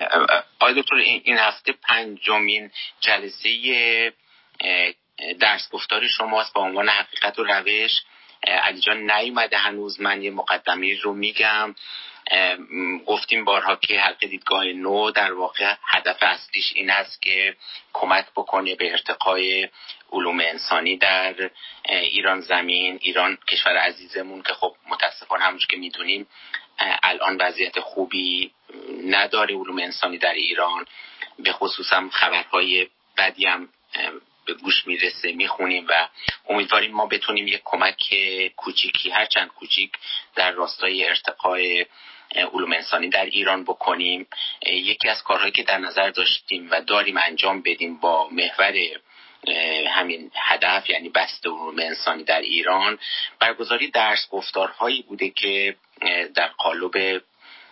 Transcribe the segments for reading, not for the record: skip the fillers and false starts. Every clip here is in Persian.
آقای دکتر این هفته 5مین جلسه درس گفتار شماست با عنوان حقیقت و روش. علی جان نیومده هنوز، من یه مقدمه رو میگم. گفتیم بارها که حلقه دیدگاه نو در واقع هدف اصلیش این است که کمک بکنه به ارتقای علوم انسانی در ایران زمین. ایران کشور عزیزمون که خب متاسفانه همونجور که میدونیم الان وضعیت خوبی نداره علوم انسانی در ایران، به خصوص هم خبرهای بدی هم به گوش میرسه، میخونیم و امیدواریم ما بتونیم یک کمک کوچیکی هرچند کوچیک در راستای ارتقای علوم انسانی در ایران بکنیم. یکی از کارهایی که در نظر داشتیم و داریم انجام بدیم با محور همین هدف، یعنی بسط علوم انسانی در ایران، برگزاری درس گفتارهایی بوده که در قالب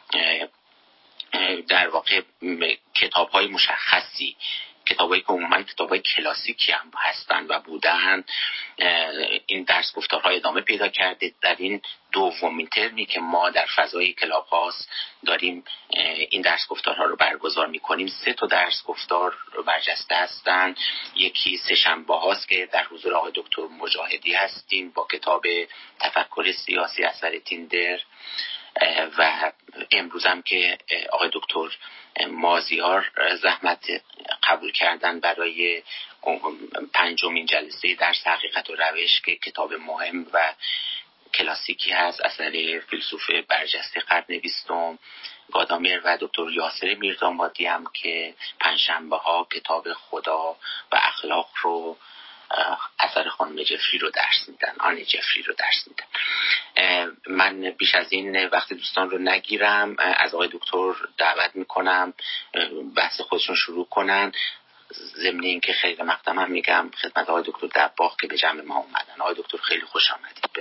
در واقع کتاب‌های مشخصی، کتابایی که عموما کتابای کلاسیکی هم هستند و بودن، این درس گفتارهای ادامه پیدا کرده. در این دومین ترمی که ما در فضای کلاب هاست داریم این درس گفتارها رو برگزار میکنیم، 3 درس گفتار برجسته هستن. یکی سه‌شنبه هاست که در حضور آقای دکتر مجاهدی هستیم با کتاب تفکر سیاسی اثر تیندر، و امروز هم که آقای دکتر مازیار زحمت قبول کردن برای 5مین جلسه درس حقیقت و روش که کتاب مهم و کلاسیکی هست اثر فیلسوف برجسته قرن 20 گادامر و دکتر یاسر میردامادی هم که پنجشنبه ها کتاب خدا و اخلاق رو اثر خانم جفری رو درس میدن، آن جفری رو درس میدن. من بیش از این وقت دوستان رو نگیرم، از آقای دکتر دعوت میکنم بحث خودشون شروع کنن. ضمن این که خیلی مقدم هم میگم خدمت آقای دکتر دباغ که به جمع ما اومدن. آقای دکتر خیلی خوش آمدید.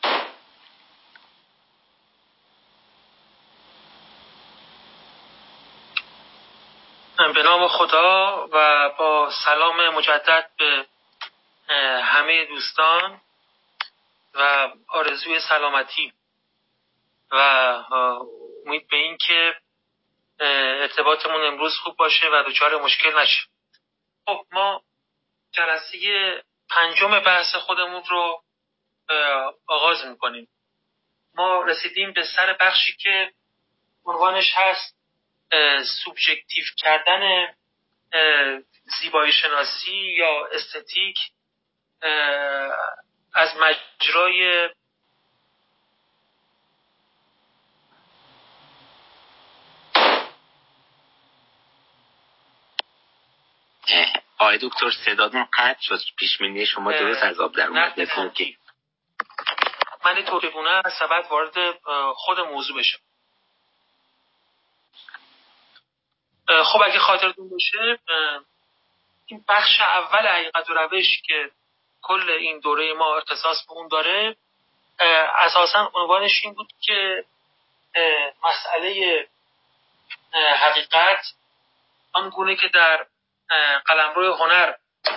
به نام خدا و با سلام مجدد به همه دوستان و آرزوی سلامتی و امید به این که ارتباطمون امروز خوب باشه و دچار مشکل نشه. خب ما جلسه 5 بحث خودمون رو آغاز میکنیم. ما رسیدیم به سر بخشی که عنوانش هست سوبژکتیو کردن زیبایی شناسی یا استتیک از مجرای آقای دکتر صداتون قطع شد، پیش‌بینی شما درست از آب در اومد. من توضیحونه از بعد وارد خود موضوع بشم. خب اگه خاطرتون باشه این بخش اول حقیقت و روش که کل این دوره ما اختصاص به اون داره، اساساً عنوانش این بود که مسئله حقیقت آنگونه که در قلمرو هنر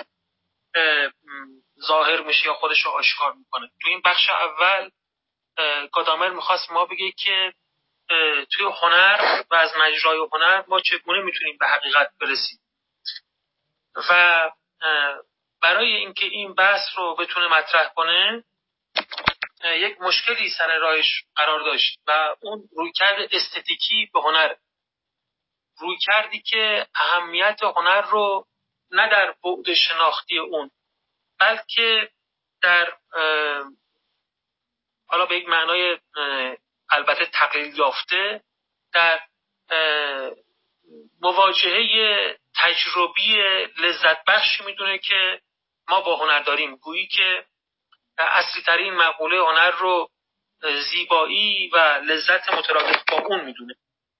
ظاهر میشه یا خودش رو آشکار میکنه. تو این بخش اول گادامر میخواست ما بگه که توی هنر و از مجرای هنر ما چگونه میتونیم به حقیقت برسیم و برای اینکه این بحث رو بتونه مطرح کنه یک مشکلی سر راهش قرار داشت و اون رویکرد استتیکی به هنر، رویکردی که اهمیت هنر رو نه در بعد شناختی اون بلکه در حالا به یک معنای البته تقلیل یافته در مواجهه تجربی لذت بخشی میدونه که ما با هنر داریم. گویی که اصلی ترین مقوله هنر رو زیبایی و لذت مترادف با اون میدونه.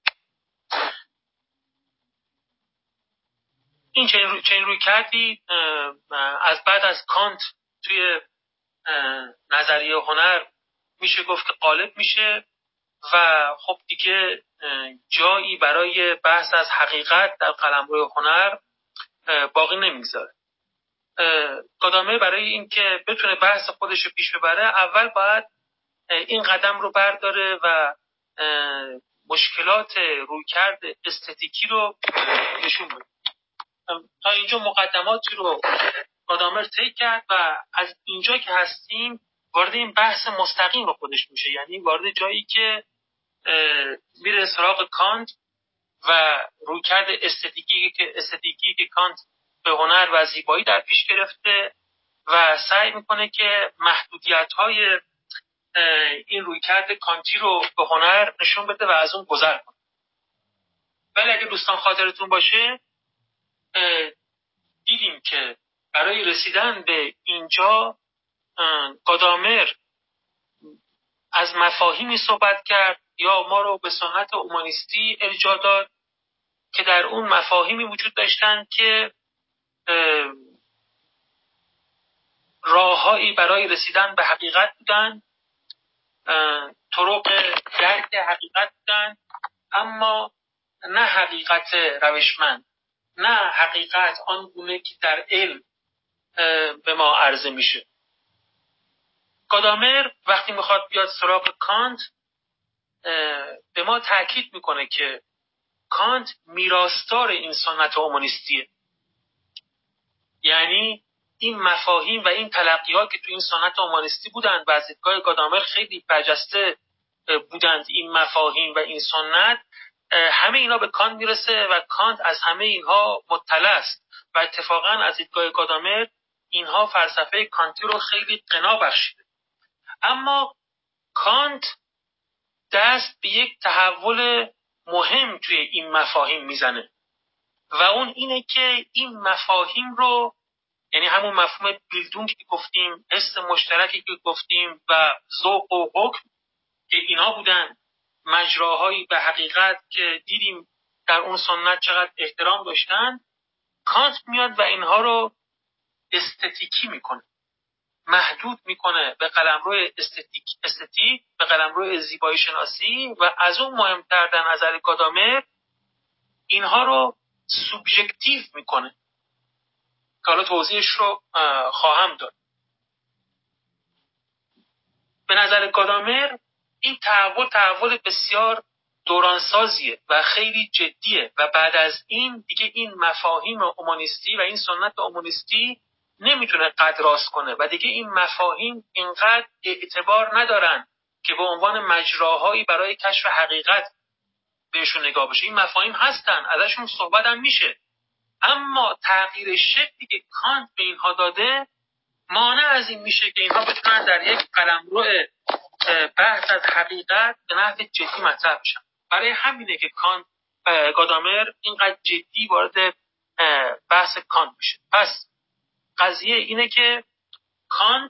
این چنین روی کردی از بعد از کانت توی نظریه هنر میشه گفت که غالب میشه و خب دیگه جایی برای بحث از حقیقت در قلمرو هنر باقی نمیگذاره. گادامر برای اینکه بتونه بحث خودش رو پیش ببره اول باید این قدم رو برداره و مشکلات رویکرد استتیکی رو نشون بده. تا اینجا مقدماتی رو گادامر طی کرد و از اینجا که هستیم وارد این بحث مستقیم خودش میشه، یعنی وارد جایی که میره سراغ کانت و رویکرد استتیکی که کانت به هنر و زیبایی در پیش گرفته و سعی میکنه که محدودیت‌های این رویکرد کانتی رو به هنر نشون بده و از اون گذر کنه. ولی اگه دوستان خاطرتون باشه دیدیم که برای رسیدن به اینجا گادامر از مفاهیمی صحبت کرد یا ما رو به سنت اومانیستی ارجاع داد که در اون مفاهیمی وجود داشتن که راههایی برای رسیدن به حقیقت بودن، طرق درک حقیقت بودن، اما نه حقیقت روشمند، نه حقیقت آنگونه که در علم به ما عرضه میشه. گادامر وقتی میخواد بیاد سراغ کانت به ما تاکید میکنه که کانت میراثدار این سنت اومانیستیه، یعنی این مفاهیم و این تلقیات که تو این سنت اومانیستی بودند و از دیدگاه گادامر خیلی برجسته بودند این مفاهیم و این سنت، همه اینا به کانت میرسه و کانت از همه اینها مطلع است و اتفاقا از دیدگاه گادامر اینها فلسفه کانتی رو خیلی غنا بخشیده. اما کانت دست به یک تحول مهم توی این مفاهیم میزنه و اون اینه که این مفاهیم رو، یعنی همون مفهوم بیلدونگ که گفتیم، حس مشترکی که گفتیم و ذوق و حکم که اینا بودن مجراهایی به حقیقت که دیدیم در اون سنت چقدر احترام داشتن، کانت میاد و اینها رو استتیکی میکنه، محدود میکنه به قلمرو استتیک، به قلمرو زیبایی شناسی و از اون مهمتر در نظر گادامر اینها رو سوبژکتیو میکنه که حالا توضیحش رو خواهم داد. به نظر گادامر این تحول بسیار دورانسازیه و خیلی جدیه و بعد از این دیگه این مفاهیم اومانیستی و این سنت اومانیستی نمیتونه قد راست کنه و دیگه این مفاهیم اینقدر اعتبار ندارن که به عنوان مجراهایی برای کشف حقیقت بهشون نگاه بشه. این مفاهیم هستن، ازشون صحبت هم میشه، اما تغییر شکلی که کانت به اینها داده مانع از این میشه که اینها بتونن در یک قلمرو بحث از حقیقت به نحو جدی مطرح بشن. برای همینه که گادامر اینقدر جدی وارد بحث کانت میشه. پس قضیه اینه که کانت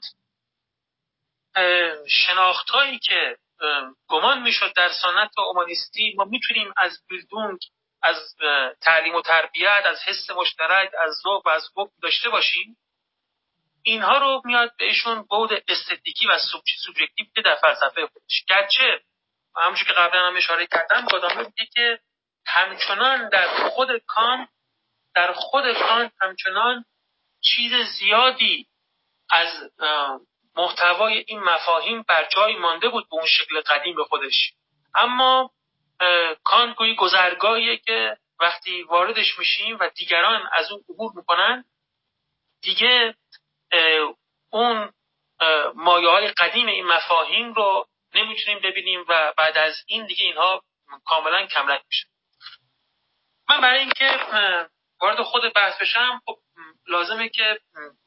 شناختایی که گمان میشد در سنت اومانیستی ما میتونیم از بیلدونگ، از تعلیم و تربیت، از حس مشترک، از ذوق و از حکم داشته باشیم، اینها رو میاد بهشون بعد استتیکی و سوبژکتیو که در فلسفه خودش. گرچه همونجوری که قبلا هم اشاره کردم گادامر میگه که همچنان در خود کانت همچنان چیز زیادی از محتوای این مفاهیم بر جای مانده بود به اون شکل قدیم خودش، اما کانت گویی گذرگاهیه که وقتی واردش میشیم و دیگران از اون عبور میکنن دیگه اون مایه‌های قدیم این مفاهیم رو نمیتونیم ببینیم و بعد از این دیگه اینها کاملا کمرنگ میشه. من برای اینکه وارد خود بحث بشم خب لازمه که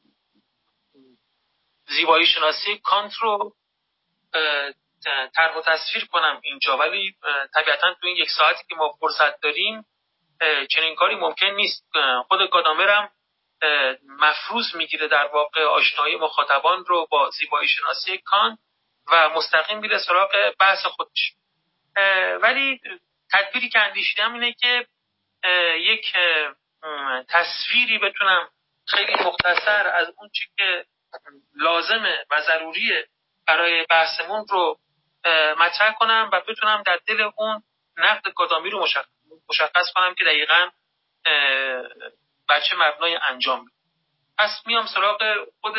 زیبایی شناسی کانت رو طرح و تصویر کنم اینجا، ولی طبیعتا تو این یک ساعتی که ما فرصت داریم چنین کاری ممکن نیست. خود گادامرم مفروض میگیره در واقع آشنایی مخاطبان رو با زیبایی شناسی کانت و مستقیم میره سراغ بحث خودش. ولی تدبیری که اندیشیدم اینه که یک تصویری بتونم خیلی مختصر از اون چی که لازمه و ضروریه برای بحثمون رو مطرح کنم و بتونم در دل اون نقد گادامر رو مشخص کنم که دقیقاً بر چه مبنای انجام میده. پس میام سراغ خود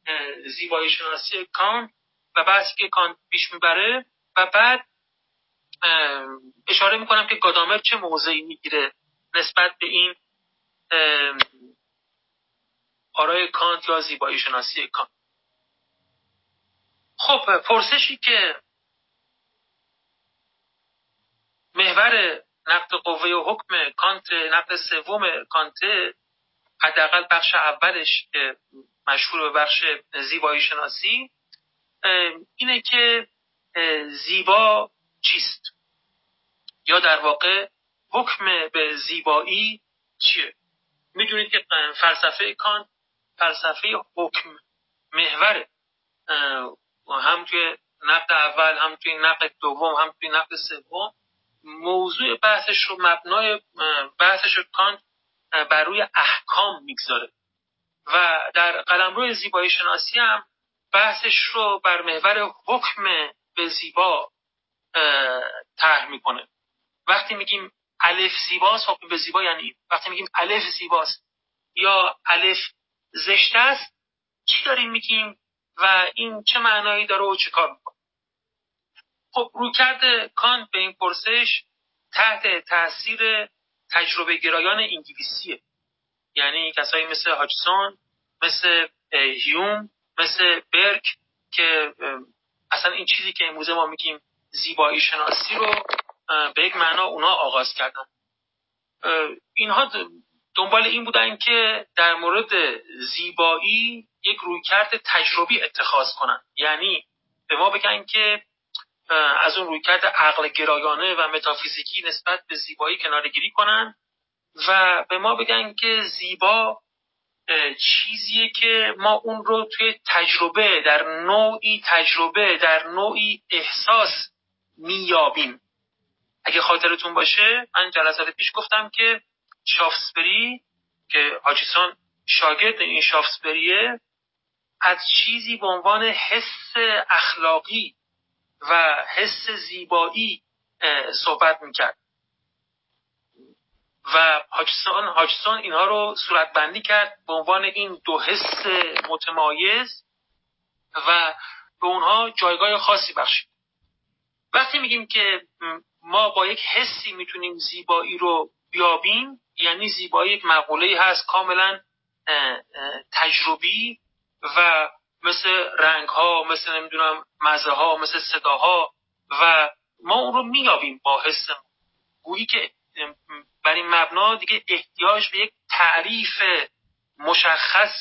زیبایی شناسی کانت و بحثی که کانت پیش میبره و بعد اشاره میکنم که گادامر چه موضعی میگیره نسبت به این آرای کانت یا زیبایی شناسی کانت. خب پرسشی که محور نقد قوه و حکم کانت، نقد سوم کانت، حداقل بخش اولش که مشهور به بخش زیبایی شناسی، اینه که زیبا چیست، یا در واقع حکم به زیبایی چیه. میدونید که فلسفه کانت فلسفه حکم محوره، هم توی نقد اول، هم توی نقد دوم، هم توی نقد سوم. موضوع بحثش رو، مبنای بحثش رو کانت بر روی احکام میگذاره و در قلمرو زیبایی شناسی هم بحثش رو بر محور حکم به زیبا طرح میکنه. وقتی میگیم الف زیباست، حکم به زیبا یعنی وقتی میگیم الف زیباست یا الف زشت است، چی داریم میگیم و این چه معنایی داره و چه کار میکنه؟ خب رویکرد کانت به این پرسش تحت تاثیر تجربه گرایان انگلیسیه، یعنی کسایی مثل هاجسون، مثل هیوم، مثل برک، که اصلا این چیزی که امروزه ما میگیم زیبایی شناسی رو به یک معنا اونا آغاز کردن. اینها دنبال این بودن که در مورد زیبایی یک رویکرد تجربی اتخاذ کنن، یعنی به ما بگن که از اون رویکرد عقل گرایانه و متافیزیکی نسبت به زیبایی کناره‌گیری کنن و به ما بگن که زیبا چیزیه که ما اون رو توی تجربه، در نوعی احساس میابیم. اگه خاطرتون باشه من جلسات پیش گفتم که شافسبری، که هاچیسون شاگرد این شافسبریه، از چیزی به عنوان حس اخلاقی و حس زیبایی صحبت میکرد و هاچسون اینها رو صورتبندی کرد به عنوان این دو حس متمایز و به اونها جایگاه خاصی بخشید. وقتی میگیم که ما با یک حسی میتونیم زیبایی رو بیابیم، یعنی زیبایی یک مقوله‌ای هست کاملا تجربی و مثل رنگ‌ها، مثل نمیدونم مزه‌ها، مثل صداها، و ما اون رو میابیم با حسمون. گویی که بر این مبنا دیگه احتیاج به یک تعریف مشخص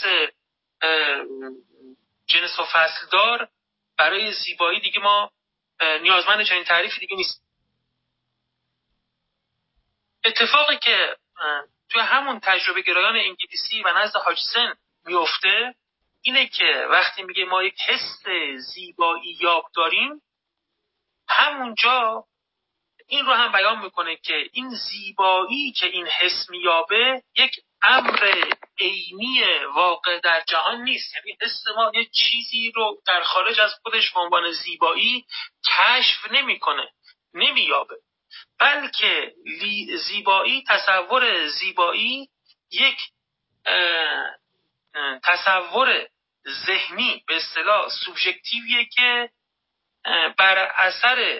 جنس و فصلدار برای زیبایی دیگه ما نیازمند چنین تعریفی دیگه نیست. اتفاقی که توی همون تجربه گرایان انگلیسی و نزد هاچسون میفته اینه که وقتی میگه ما یک حس زیبایی یاب داریم، همونجا این رو هم بیان میکنه که این زیبایی که این حس میابه یک امر عینی واقع در جهان نیست. یعنی حس ما یک چیزی رو در خارج از خودش به عنوان زیبایی کشف نمیکنه، نمیابه، بلکه تصور زیبایی یک تصور ذهنی به اصطلاح سوبژکتیویه که بر اثر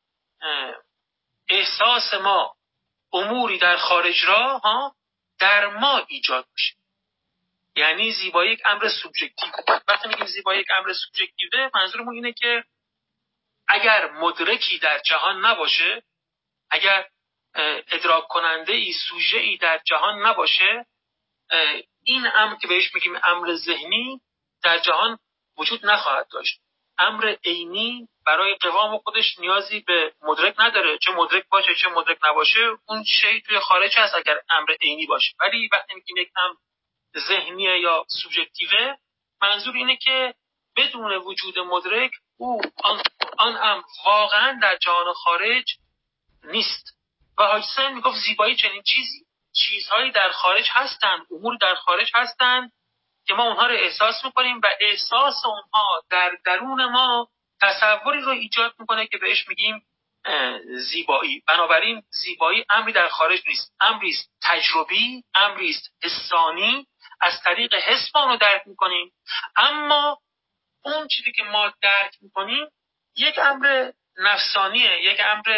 احساس ما اموری در خارج را در ما ایجاد میشه. یعنی زیبایی یک امر سوبژکتیو. وقتی میگیم زیبایی یک امر سوبژکتیوه، منظورمون اینه که اگر مدرکی در جهان نباشه، اگر ادراک کننده ای، سوژه ای در جهان نباشه، این امر که بهش میگیم امر ذهنی در جهان وجود نخواهد داشت. امر عینی برای قوام خودش نیازی به مدرک نداره، چه مدرک باشه چه مدرک نباشه، اون شی توی خارج هست اگر امر عینی باشه. ولی وقتی میگیم یک امر ذهنیه یا سوبژکتیوه، منظور اینه که بدون وجود مدرک آن امر واقعا در جهان خارج نیست. و هاچسون میگفت زیبایی چنین چیزهایی در خارج هستند، امور در خارج هستند که ما اونها رو احساس میکنیم و احساس اونها در درون ما تصوری رو ایجاد میکنه که بهش میگیم زیبایی. بنابراین زیبایی امری در خارج نیست، امری است تجربی، امری است حسانی، از طریق حس ما رو درک میکنیم. اما اون چیزی که ما درک میکنیم یک امر نفسانیه، یک امر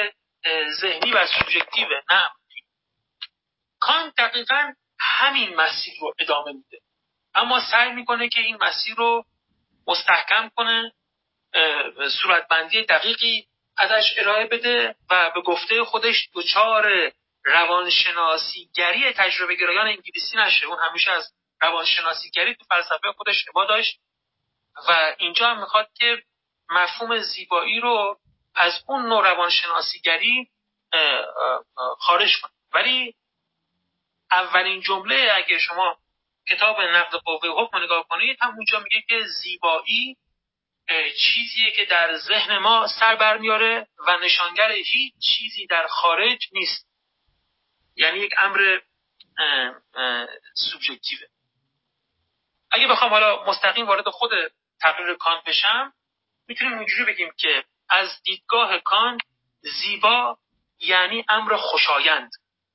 ذهنی و سوبژکتیو، نه. کانت دقیقاً همین مسیر رو ادامه میده، اما سعی میکنه که این مسیر رو مستحکم کنه، صورتبندی دقیقی ازش ارائه بده و به گفته خودش دچار روانشناسیگری تجربه گرایان انگلیسی نشه. اون همیشه از روانشناسیگری تو فلسفه خودش ابا داشت و اینجا هم میخواد که مفهوم زیبایی رو از اون نوع روانشناسیگری خارج کنه. ولی اولین جمله اگه شما کتاب نقد قوه حکم نگاه کنید، هم اونجا میگه که زیبایی چیزیه که در ذهن ما سر برمیاره و نشانگر هیچ چیزی در خارج نیست، یعنی یک امر سوبژکتیوه. اگه بخوام حالا مستقیم وارد خود تقریر کانت بشم، میتونیم اینجوری بگیم که از دیدگاه کانت زیبا یعنی امر خوشایند.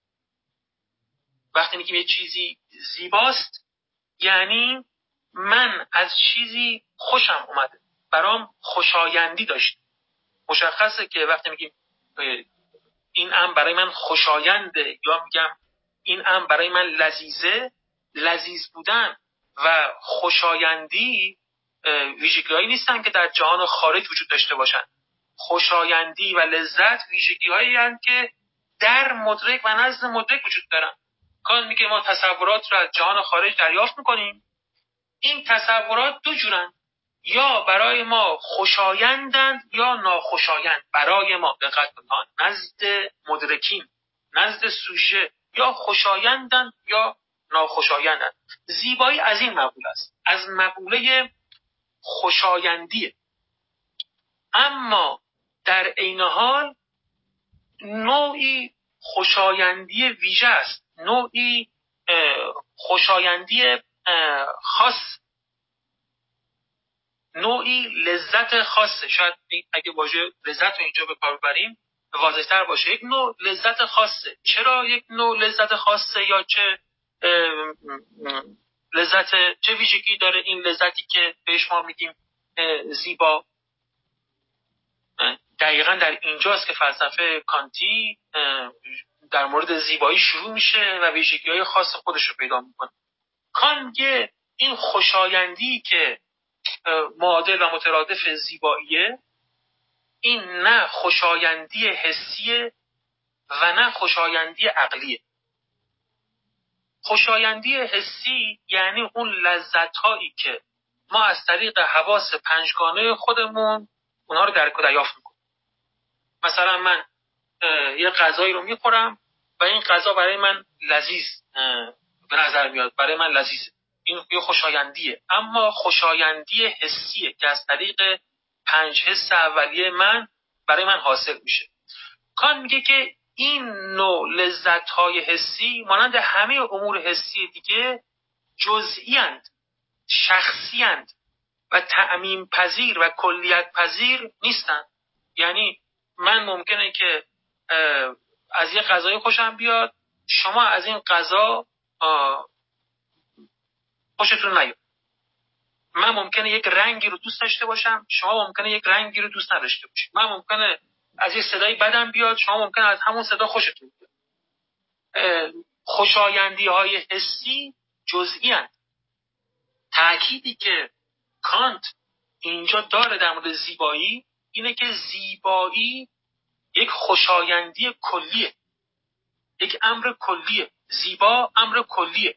وقتی میگیم یه چیزی زیباست یعنی من از چیزی خوشم اومده، برام خوشایندی داشت. مشخصه که وقتی میگیم این امر برای من خوشاینده یا میگم این امر برای من لذیذه، لذیذ بودن و خوشایندی ویژگی‌هایی نیستن که در جهان خارج وجود داشته باشن. خوشایندی و لذت ویژگی‌هایی هستند که در مدرک و نزد مدرک وجود دارن. کانت میگه ما تصورات رو از جهان خارج دریافت میکنیم، این تصورات دو جورن، یا برای ما خوشایندند یا ناخوشایند. برای ما دقت کنید، نزد مدرکین، نزد سوژه، یا خوشایندند یا ناخوشایندند. زیبایی از این مقوله است، از مقوله خوشایندیه. اما در عین حال نوعی خوشایندی ویژه است، نوعی خوشایندی خاص، نوعی لذت خاصه. شاید اگه واژه لذت رو اینجا به کار ببریم واضح‌تر باشه. یک نوع لذت خاصه. چرا یک نوع لذت خاصه یا چه لذت، چه ویژگی داره این لذتی که بهش ما میگیم زیبا؟ دقیقاً در اینجاست که فلسفه کانتی در مورد زیبایی شروع میشه و ویژگی‌های خاص خودش رو پیدا میکنه. کانت این خوشایندی که معادل و مترادف زیباییه، این نه خوشایندی حسیه و نه خوشایندی عقلیه. خوشایندی حسی یعنی اون لذت‌هایی که ما از طریق حواس پنجگانه خودمون اونها رو درک و دریافت میکنیم. مثلا من یه غذایی رو میخورم و این غذا برای من لذیذ به نظر میاد، برای من لذیذه، این یه خوشایندیه. اما خوشایندی حسیه که از طریق 5 حس اولیه من برای من حاصل میشه. کانت میگه که این نوع لذت‌های حسی مانند همه امور حسی دیگه جزئی اند، شخصی اند و تعمیم پذیر و کلیت پذیر نیستند. یعنی من ممکنه که از یه غذای خوشم بیاد، شما از این غذا خوشتون نیاد. من ممکنه یک رنگی رو دوست داشته باشم، شما ممکنه یک رنگی رو دوست نداشته باشید. من ممکنه از یه صدایی بدم بیاد، شما ممکنه از همون صدا خوشتون بیاد. خوشایندی های حسی جزئی اند. تأکیدی که کانت اینجا داره در مورد زیبایی اینه که زیبایی یک خوشایندی کلیه، یک امر کلیه. زیبا امر کلیه.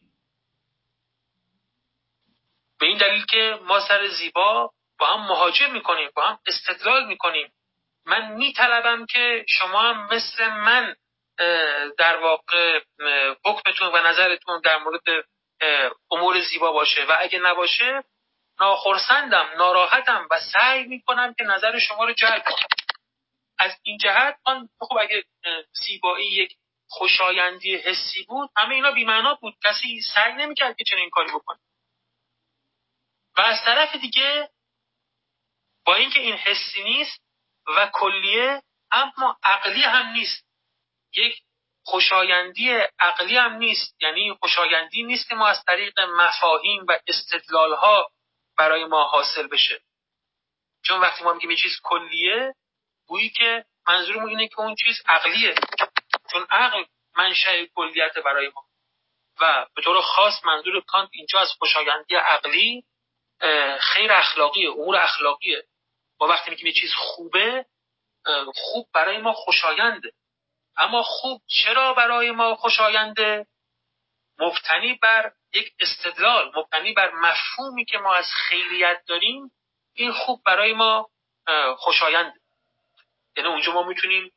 به این دلیل که ما سر زیبا با هم مهاجم میکنیم، با هم استدلال میکنیم. من میطلبم که شما هم مثل من در واقع حکمتون و نظرتون در مورد امور زیبا باشه و اگه نباشه ناخرسندم، ناراحتم و سعی میکنم که نظر شما رو جلب کنم. از این جهت خب اگه زیبایی یک خوشایندی حسی بود، همه اینا بی‌معنا بود، کسی سعی نمیکرد که چنین کاری بکنه. و از طرف دیگه با اینکه این حسی نیست و کلیه، اما عقلی هم نیست، یک خوشایندی عقلی هم نیست. یعنی خوشایندی نیست که ما از طریق مفاهیم و استدلالها برای ما حاصل بشه. چون وقتی ما میگیم یه چیز کلیه، گویی که منظورمون اینه که اون چیز عقلیه، چون عقل منشأ کلیت برای ما و به طور خاص منظور کانت اینجا از خوشایندی عقلی خیر اخلاقیه، امور اخلاقیه. ما وقتی میگیم یه چیز خوبه، خوب برای ما خوشاینده. اما خوب چرا برای ما خوشاینده؟ مبتنی بر یک استدلال، مبتنی بر مفهومی که ما از خیریت داریم، این خوب برای ما خوشاینده. یعنی اونجا ما میتونیم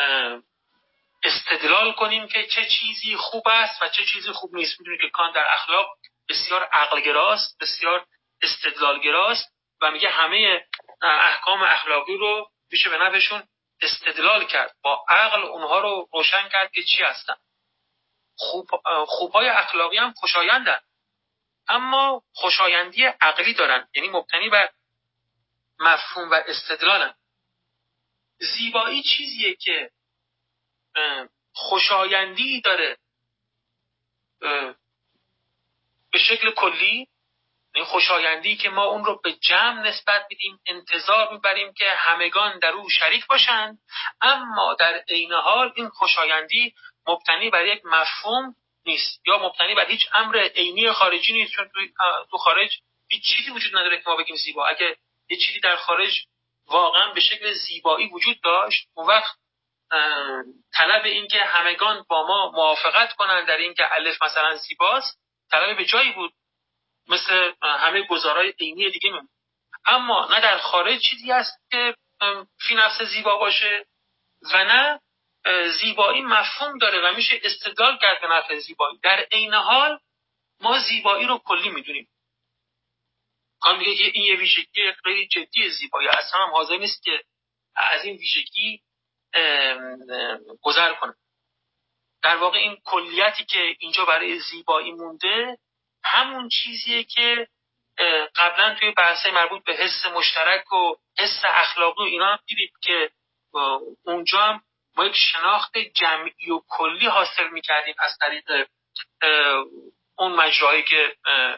استدلال کنیم که چه چیزی خوب است و چه چیزی خوب نیست. میدونید که کانت در اخلاق بسیار عقلگراست، بسیار استدلالگراست و میگه همه احکام اخلاقی رو میشه به نفعشون استدلال کرد، با عقل اونها رو روشن کرد که چی هستن. خوبهای اخلاقی هم خوشایندن، اما خوشایندی عقلی دارن، یعنی مبتنی بر مفهوم و استدلالن. زیبایی چیزیه که خوشایندی داره به شکل کلی، این خوشایندی که ما اون رو به جمع نسبت میدیم، انتظار میبریم که همگان در او شریک باشند، اما در عین حال این خوشایندی مبتنی بر یک مفهوم نیست یا مبتنی بر هیچ امر عینی خارجی نیست، چون تو خارج هیچ چیزی وجود نداره که ما بگیم زیبا. اگه یه چیزی در خارج واقعا به شکل زیبایی وجود داشت، اون وقت طلب این که همگان با ما موافقت کنند در این که الف مثلا زیباست طلب به جایی بود، مثل همه گزارهای عینی دیگه میمونه. اما نه در خارج چیزی هست که فی نفس زیبا باشه و نه زیبایی مفهوم داره و میشه استدلال کرد به نفع زیبایی. در عین حال ما زیبایی رو کلی میدونیم. کان میگه که این یه ویژگی خیلی جدی زیبایی، اصلا هم حاضر نیست که از این ویژگی گذر کنه. در واقع این کلیتی که اینجا برای زیبایی مونده همون چیزیه که قبلا توی بحثه مربوط به حس مشترک و حس اخلاقی و اینا دیدید که اونجا هم ما یک شناخت جمعی و کلی حاصل میکردیم از طریق اون مجراهایی که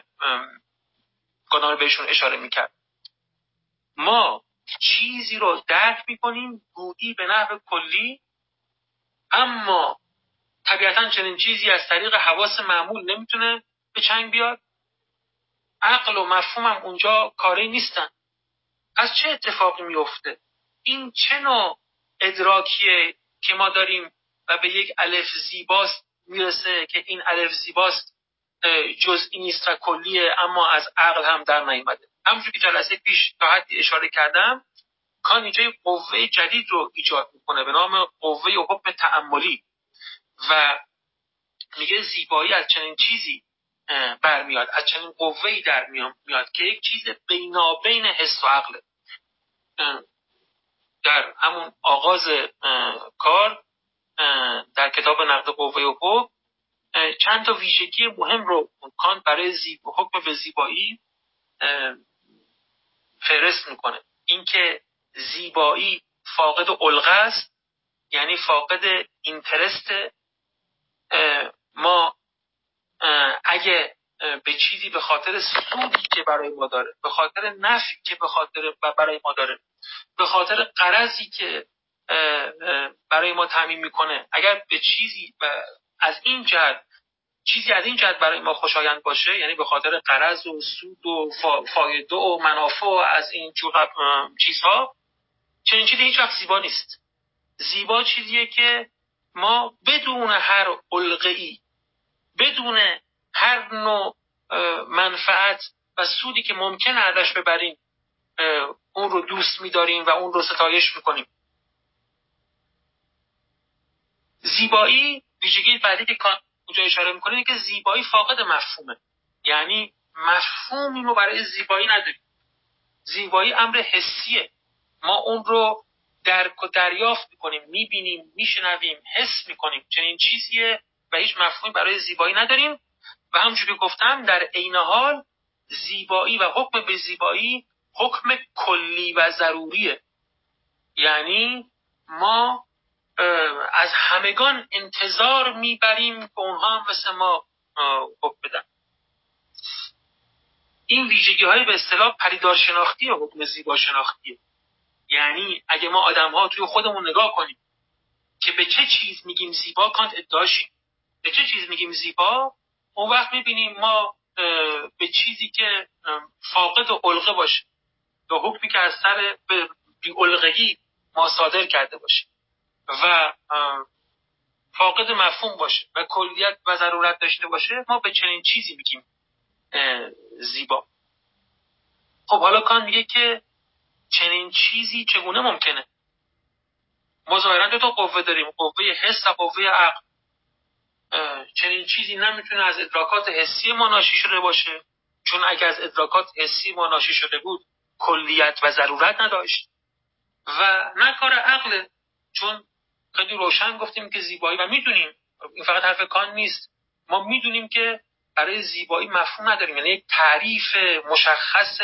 گناه بهشون اشاره میکرد. ما چیزی رو درک میکنیم گویی به نحو کلی، اما طبیعتاً چنین چیزی از طریق حواس معمول نمیتونه به چنگ بیاد. عقل و مفهوم هم اونجا کاری نیستن. از چه اتفاقی میفته؟ این چه نوع ادراکیه که ما داریم و به یک الف زیباست میرسه که این الف زیباست جزئی نیست و کلیه، اما از عقل هم در نیامده. همونجور که جلسه پیش تا حدی اشاره کردم، کان اینجا قوه جدید رو ایجاد میکنه به نام قوه و حکم تأملی و میگه زیبایی از چنین چیزی برمیاد، از چنین قوه‌ای در میاد که یک چیز بینابین حس و عقله. در همون آغاز کار در کتاب نقد قوه و حکم چند تا ویژگی مهم رو کانت برای حکم به زیبایی فهرست میکنه. اینکه زیبایی فاقد علقه است، یعنی فاقد اینترست. ما اگه به چیزی به خاطر سودی که برای ما داره، به خاطر نفعی که برای ما داره، به خاطر غرضی که برای ما تامین میکنه، اگر به چیزی از این جهت برای ما خوشایند باشه، یعنی به خاطر غرض و سود و فایده و منافع و از این جور چیزها، چنین چیزی هیچ وقت زیبا نیست. زیبا چیزیه که ما بدون هر علقه‌ای، بدون هر نوع منفعت و سودی که ممکن ازش ببریم، اون رو دوست می‌داریم و اون رو ستایش می‌کنیم. زیبایی ویژگی بعدی که اونجا اشاره می‌کنه اینه که زیبایی فاقد مفهومه، یعنی مفهومی رو برای زیبایی نداریم. زیبایی امر حسیه، ما اون رو درک و دریافت می‌کنیم، می‌بینیم، می‌شنویم، حس می‌کنیم. چنین چیزیه و هیچ مفهومی برای زیبایی نداریم. و همونجوری که گفتم در عین حال زیبایی و حکم به زیبایی حکم کلی و ضروریه، یعنی ما از همگان انتظار میبریم که اونها هم مثل ما حکم بدن. این ویژگی های به اصطلاح پدیدار شناختی حکم زیبا شناختیه، یعنی اگه ما آدم‌ها توی خودمون نگاه کنیم که به چه چیز میگیم زیبا، کانت ادعاش به چه چیز میگیم زیبا، اون وقت میبینیم ما به چیزی که فاقد علقه باشه یا حکمی که از سر بی‌علقگی ما صادر کرده باشه و فاقد مفهوم باشه و کلیت و ضرورت داشته باشه، ما به چنین چیزی میگیم زیبا. خب حالا کانت میگه که چنین چیزی چگونه ممکنه؟ ما ظاهراً دو تا قوه داریم، قوه حس و قوه عقل. چنین چیزی نمیتونه از ادراکات حسی ما ناشی شده باشه، چون اگر از ادراکات حسی ما ناشی شده بود کلیت و ضرورت نداشت، و نه کار عقل، چون خیلی روشن گفتیم که زیبایی، و میدونیم این فقط حرف کانت نیست، ما میدونیم که برای زیبایی مفهوم نداریم، یعنی یک تعریف مشخص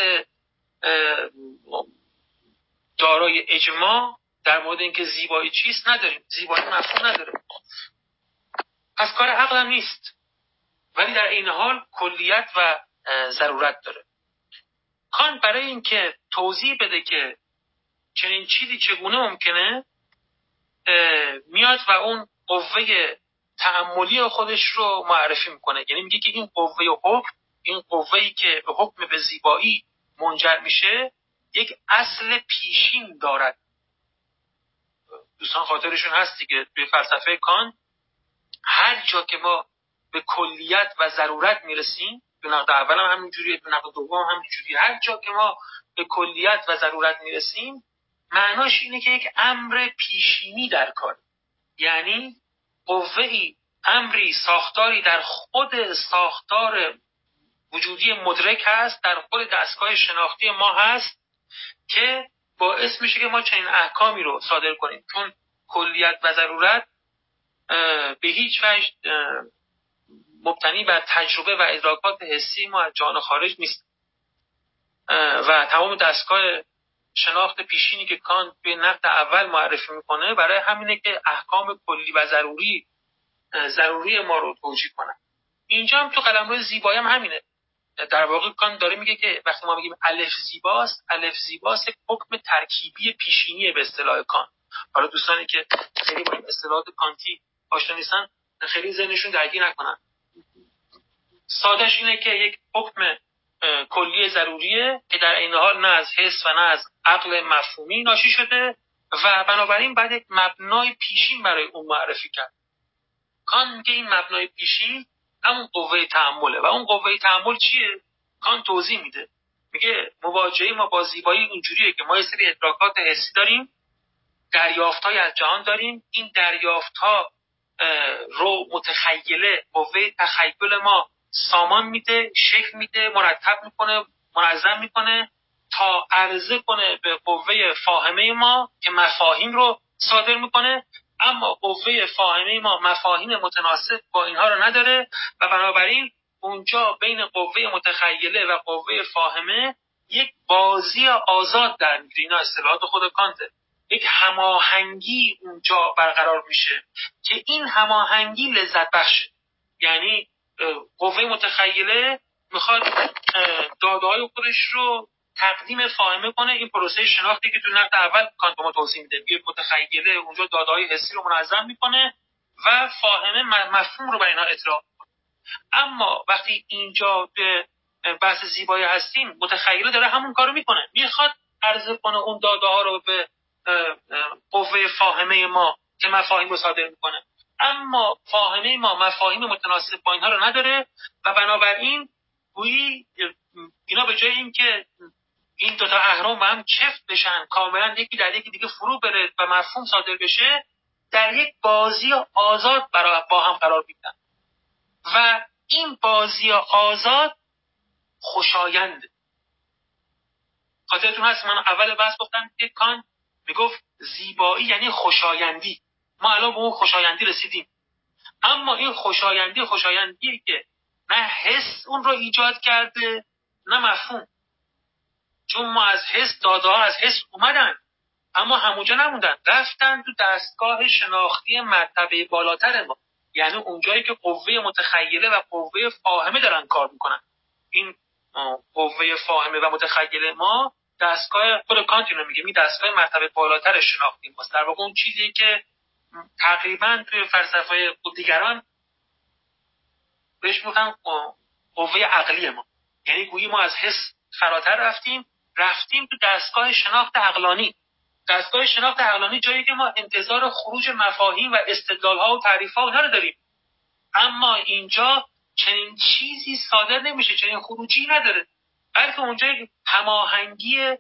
دارای اجماع در مورد اینکه زیبایی چیست نداریم. زیبایی مفهوم نداره، پس کار عقل هم نیست، ولی در این حال کلیت و ضرورت داره. کانت برای اینکه توضیح بده که چنین چیزی چگونه ممکنه، میاد و اون قوه تأملی خودش رو معرفی میکنه. یعنی میگه که این قوه حکم، این قوه‌ای که به حکم به زیبایی منجر میشه، یک اصل پیشین دارد. دوستان خاطرشون هست دیگه توی فلسفه کانت هر جا که ما به کلیت و ضرورت میرسیم، دو نقد اول هم همینجوریه، دو نقد دوم هم همینجوریه، هر جا که ما به کلیت و ضرورت میرسیم معناش اینه که یک امر پیشینی در کار، یعنی قوه‌ای، امری، ساختاری در خود ساختار وجودی مدرک هست، در خود دستگاه شناختی ما هست که باعث میشه که ما چنین احکامی رو صادر کنیم، چون کلیت و ضرورت به هیچ وجه مبتنی بر تجربه و ادراکات حسی ما از جهان خارج نیست و تمام دستگاه شناخت پیشینی که کانت به نقد اول معرفی میکنه برای همینه که احکام کلی و ضروری ما رو توجیه کنه. اینجا هم تو قلمرو زیبایی هم همینه. در واقع کانت داره میگه که وقتی ما میگیم الف زیباست یک حکم ترکیبی پیشینیه به اصطلاح کانت. حالا دوستانی که خیلی با این اصطلاحات کانتی آشنا نیستن خیلی ذهنشون درگیر نکنن. سادهش اینه که یک حکم کلی ضروریه که در این حال نه از حس و نه از عقل مفهومی ناشی شده و بنابراین باید یک مبنای پیشین برای اون معرفی کرد. کانت میگه این مبنای پیشین همون قوه تأمله. و اون قوه تأمل چیه؟ کانت توضیح میده، میگه مواجهه ما با زیبایی اینجوریه که ما یه سری ادراکات حسی داریم، دریافت‌های از جهان داریم، این دریافت‌ها رو متخیله، قوه تخیل ما سامان میده، شکل میده، مرتب میکنه، منظم میکنه تا عرضه کنه به قوه فاهمه ما که مفاهیم رو صادر میکنه. اما قوه فاهمه ما مفاهیم متناسب با اینها رو نداره و بنابراین اونجا بین قوه متخیله و قوه فاهمه یک بازی آزاد در میگیره. اینا اصطلاحات خود کانته. یک هماهنگی اونجا برقرار میشه که این هماهنگی لذت بخشه. یعنی قوه متخیله میخواد داده‌های خودش رو تقدیم فاهمه کنه. این پروسه شناختی که تو نقد اول کانت به ما توضیح میده، میگه متخیله اونجا داده‌های حسی رو منظم میکنه و فاهمه مفهوم رو برای اینا اطلاق میکنه. اما وقتی اینجا به بحث زیبایی هستیم، متخیله داره همون کارو میکنه، میخواد عرضه کنه اون داده‌ها رو به قوه فاهمه ما که مفاهیم رو صادر میکنه، اما فاهمه ما مفاهیم متناسب با اینها رو نداره و بنابراین گویی اینا به جای این که این دوتا اهرم با هم چفت بشن، کاملا یکی در یکی دیگه فرو بره و مفهوم صادر بشه، در یک بازی آزاد با هم قرار میدن و این بازی آزاد خوشاینده. خاطرتون هست من اول بحث گفتم که کانت میگفت زیبایی یعنی خوشایندی. ما الان به اون خوشایندی رسیدیم، اما این خوشایندیه که نه حس اون رو ایجاد کرده نه مفهوم، چون ما از حس داده‌ها از حس اومدن اما همونجا نموندن، رفتن تو دستگاه شناختی مرتبه بالاتر ما، یعنی اونجایی که قوه متخیله و قوه فاهمه دارن کار میکنن. این قوه فاهمه و متخیله ما دستگاه خود کانت اینو میگه، این دستگاه مرتبه بالاتر شناختی ماست. در واقع اون چیزی که تقریبا توی فلسفه دیگران بهش میگن قوه عقلی ما، یعنی گویی ما از حس فراتر رفتیم تو دستگاه شناخت عقلانی. دستگاه شناخت عقلانی جایی که ما انتظار خروج مفاهیم و استدلال‌ها و تعریف‌ها اونها رو داریم، اما اینجا چنین چیزی صادر نمیشه، چنین خروجی نداره، بلکه اونجا یک هماهنگی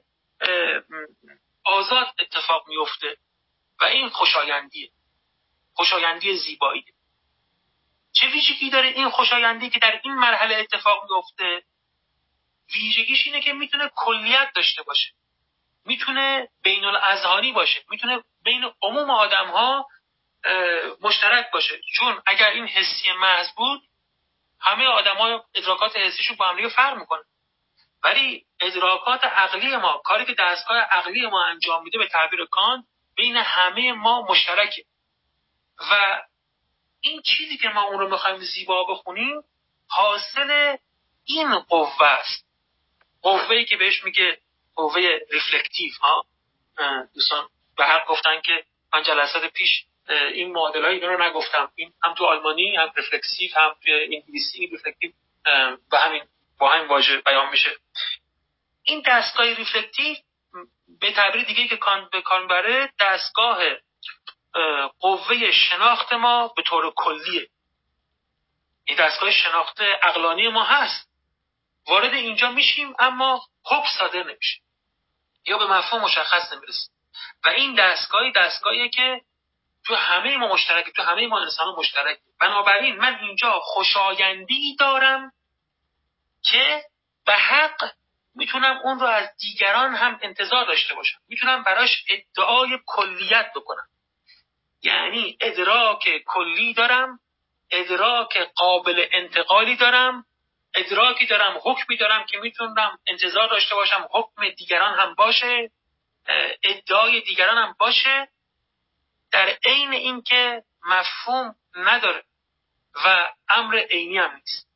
آزاد اتفاق میفته و این خوشایندی زیبایی. چه ویژگی داره این خوشایندی که در این مرحله اتفاق میفته؟ ویژگیش اینه که میتونه کلیت داشته باشه، میتونه بین الاذهانی باشه، میتونه بین عموم آدم‌ها مشترک باشه. چون اگر این حسی محض بود، همه آدم‌ها ادراکات حسیشون با هم دیگه فرق میکنه، ولی ادراکات عقلی ما، کاری که دستگاه عقلی ما انجام میده به تعبیر کانت بین همه ما مشترکه و این چیزی که ما اون رو میخوایم زیبا بخونیم حاصل این قوه است، قوه‌ای که بهش میگه قوه ریفلکتیو. دوستان به حق گفتن که من جلسات پیش این معادلای اینا رو نگفتم، این هم تو آلمانی هم ریفلکسیو هم تو انگلیسی ریفلکتیو با همین واژه بیان میشه. این دستگاه ریفلکتیو به تعبیر دیگه که کانت به کار میبره دستگاه قوه شناخت ما به طور کلیه. این دستگاه شناخت عقلانی ما هست، وارد اینجا میشیم اما حکم صادر نمیشه یا به مفهوم مشخص نمیرسیم و این دستگاهیه که تو همه ما مشترکه، تو همه ما انسان ها مشترکه. بنابراین من اینجا خوشایندی دارم که به حق میتونم اون رو از دیگران هم انتظار داشته باشم، میتونم براش ادعای کلیت بکنم، یعنی ادراک کلی دارم، ادراک قابل انتقالی دارم، ادراکی دارم، حکمی دارم که میتونم انتظار داشته باشم حکم دیگران هم باشه، ادعای دیگران هم باشه، در عین اینکه مفهوم نداره و امر عینی هم نیست.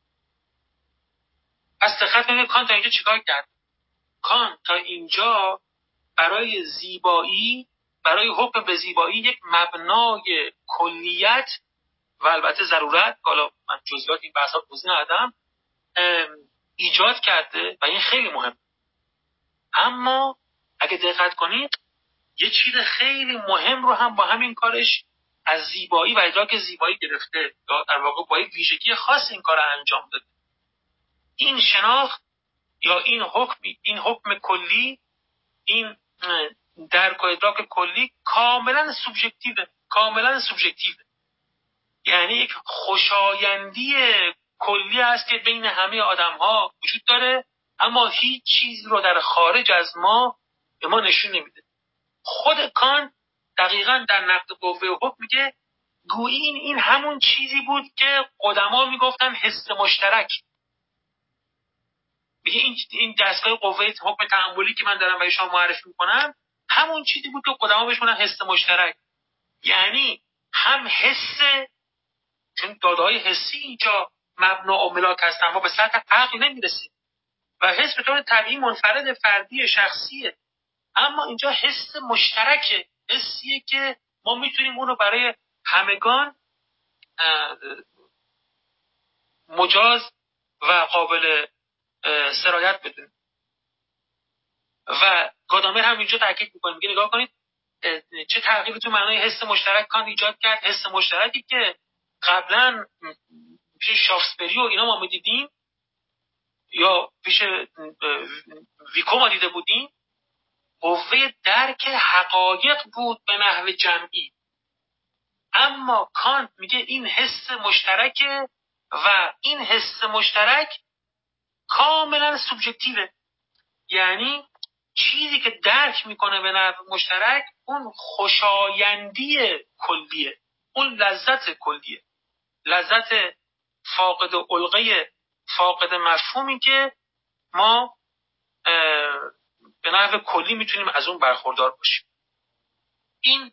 پس دقت کنید کانت تا اینجا چیکار کرد؟ کانت تا اینجا برای زیبایی، برای حکم به زیبایی یک مبنای کلیت و البته ضرورت، حالا من جزئیات این بحثا توضیح ندادم، ایجاد کرده و این خیلی مهم. اما اگه دقت کنید یه چیز خیلی مهم رو هم با همین کارش از زیبایی و ادراک زیبایی گرفته، یا در واقع با یک ویژگی خاص این کار رو انجام داده. این شناخت یا این حکم کلی، این درک و ادراک کلی کاملا سوبژکتیوه، یعنی یک خوشایندی کلی است که بین همه آدم‌ها وجود داره، اما هیچ چیز رو در خارج از ما به ما نشون نمیده. خود کانت دقیقاً در نقد قوه حکم میگه گویی این همون چیزی بود که قدما میگفتن حس مشترک. میگه این دستگاه قوه حکم تأملی که من دارم برای شما معرفی میکنم همون چیزی بود که قدما بهش میگفتن حس مشترک، یعنی هم حس، چون داده‌های حسی اینجا مبنا و ملاک هستن، ما به سطح عقل نمیرسیم و حس به طور طبیعی منفرد فردی شخصیه، اما اینجا حس مشترکه، حسیه که ما میتونیم اون رو برای همگان مجاز و قابل سرایت بدونیم. و گادامر هم اینجا تاکید می‌کنه، میگه نگاه کنید چه تغییری تو معنای حس مشترک کانت ایجاد کرد. حس مشترکی که قبلا پیش شافسپری و اینا ما می‌دیدیم یا پیش ویکو ما دیده بودیم، قوه درک حقایق بود به نحو جمعی، اما کانت میگه این حس مشترکه و این حس مشترک کاملا سوبژکتیوه، یعنی چیزی که درک میکنه به نحو مشترک اون خوشایندی کلیه، اون لذت کلیه، لذت فاقد علقه، فاقد مفهومی که ما به نحو کلی میتونیم از اون برخوردار باشیم. این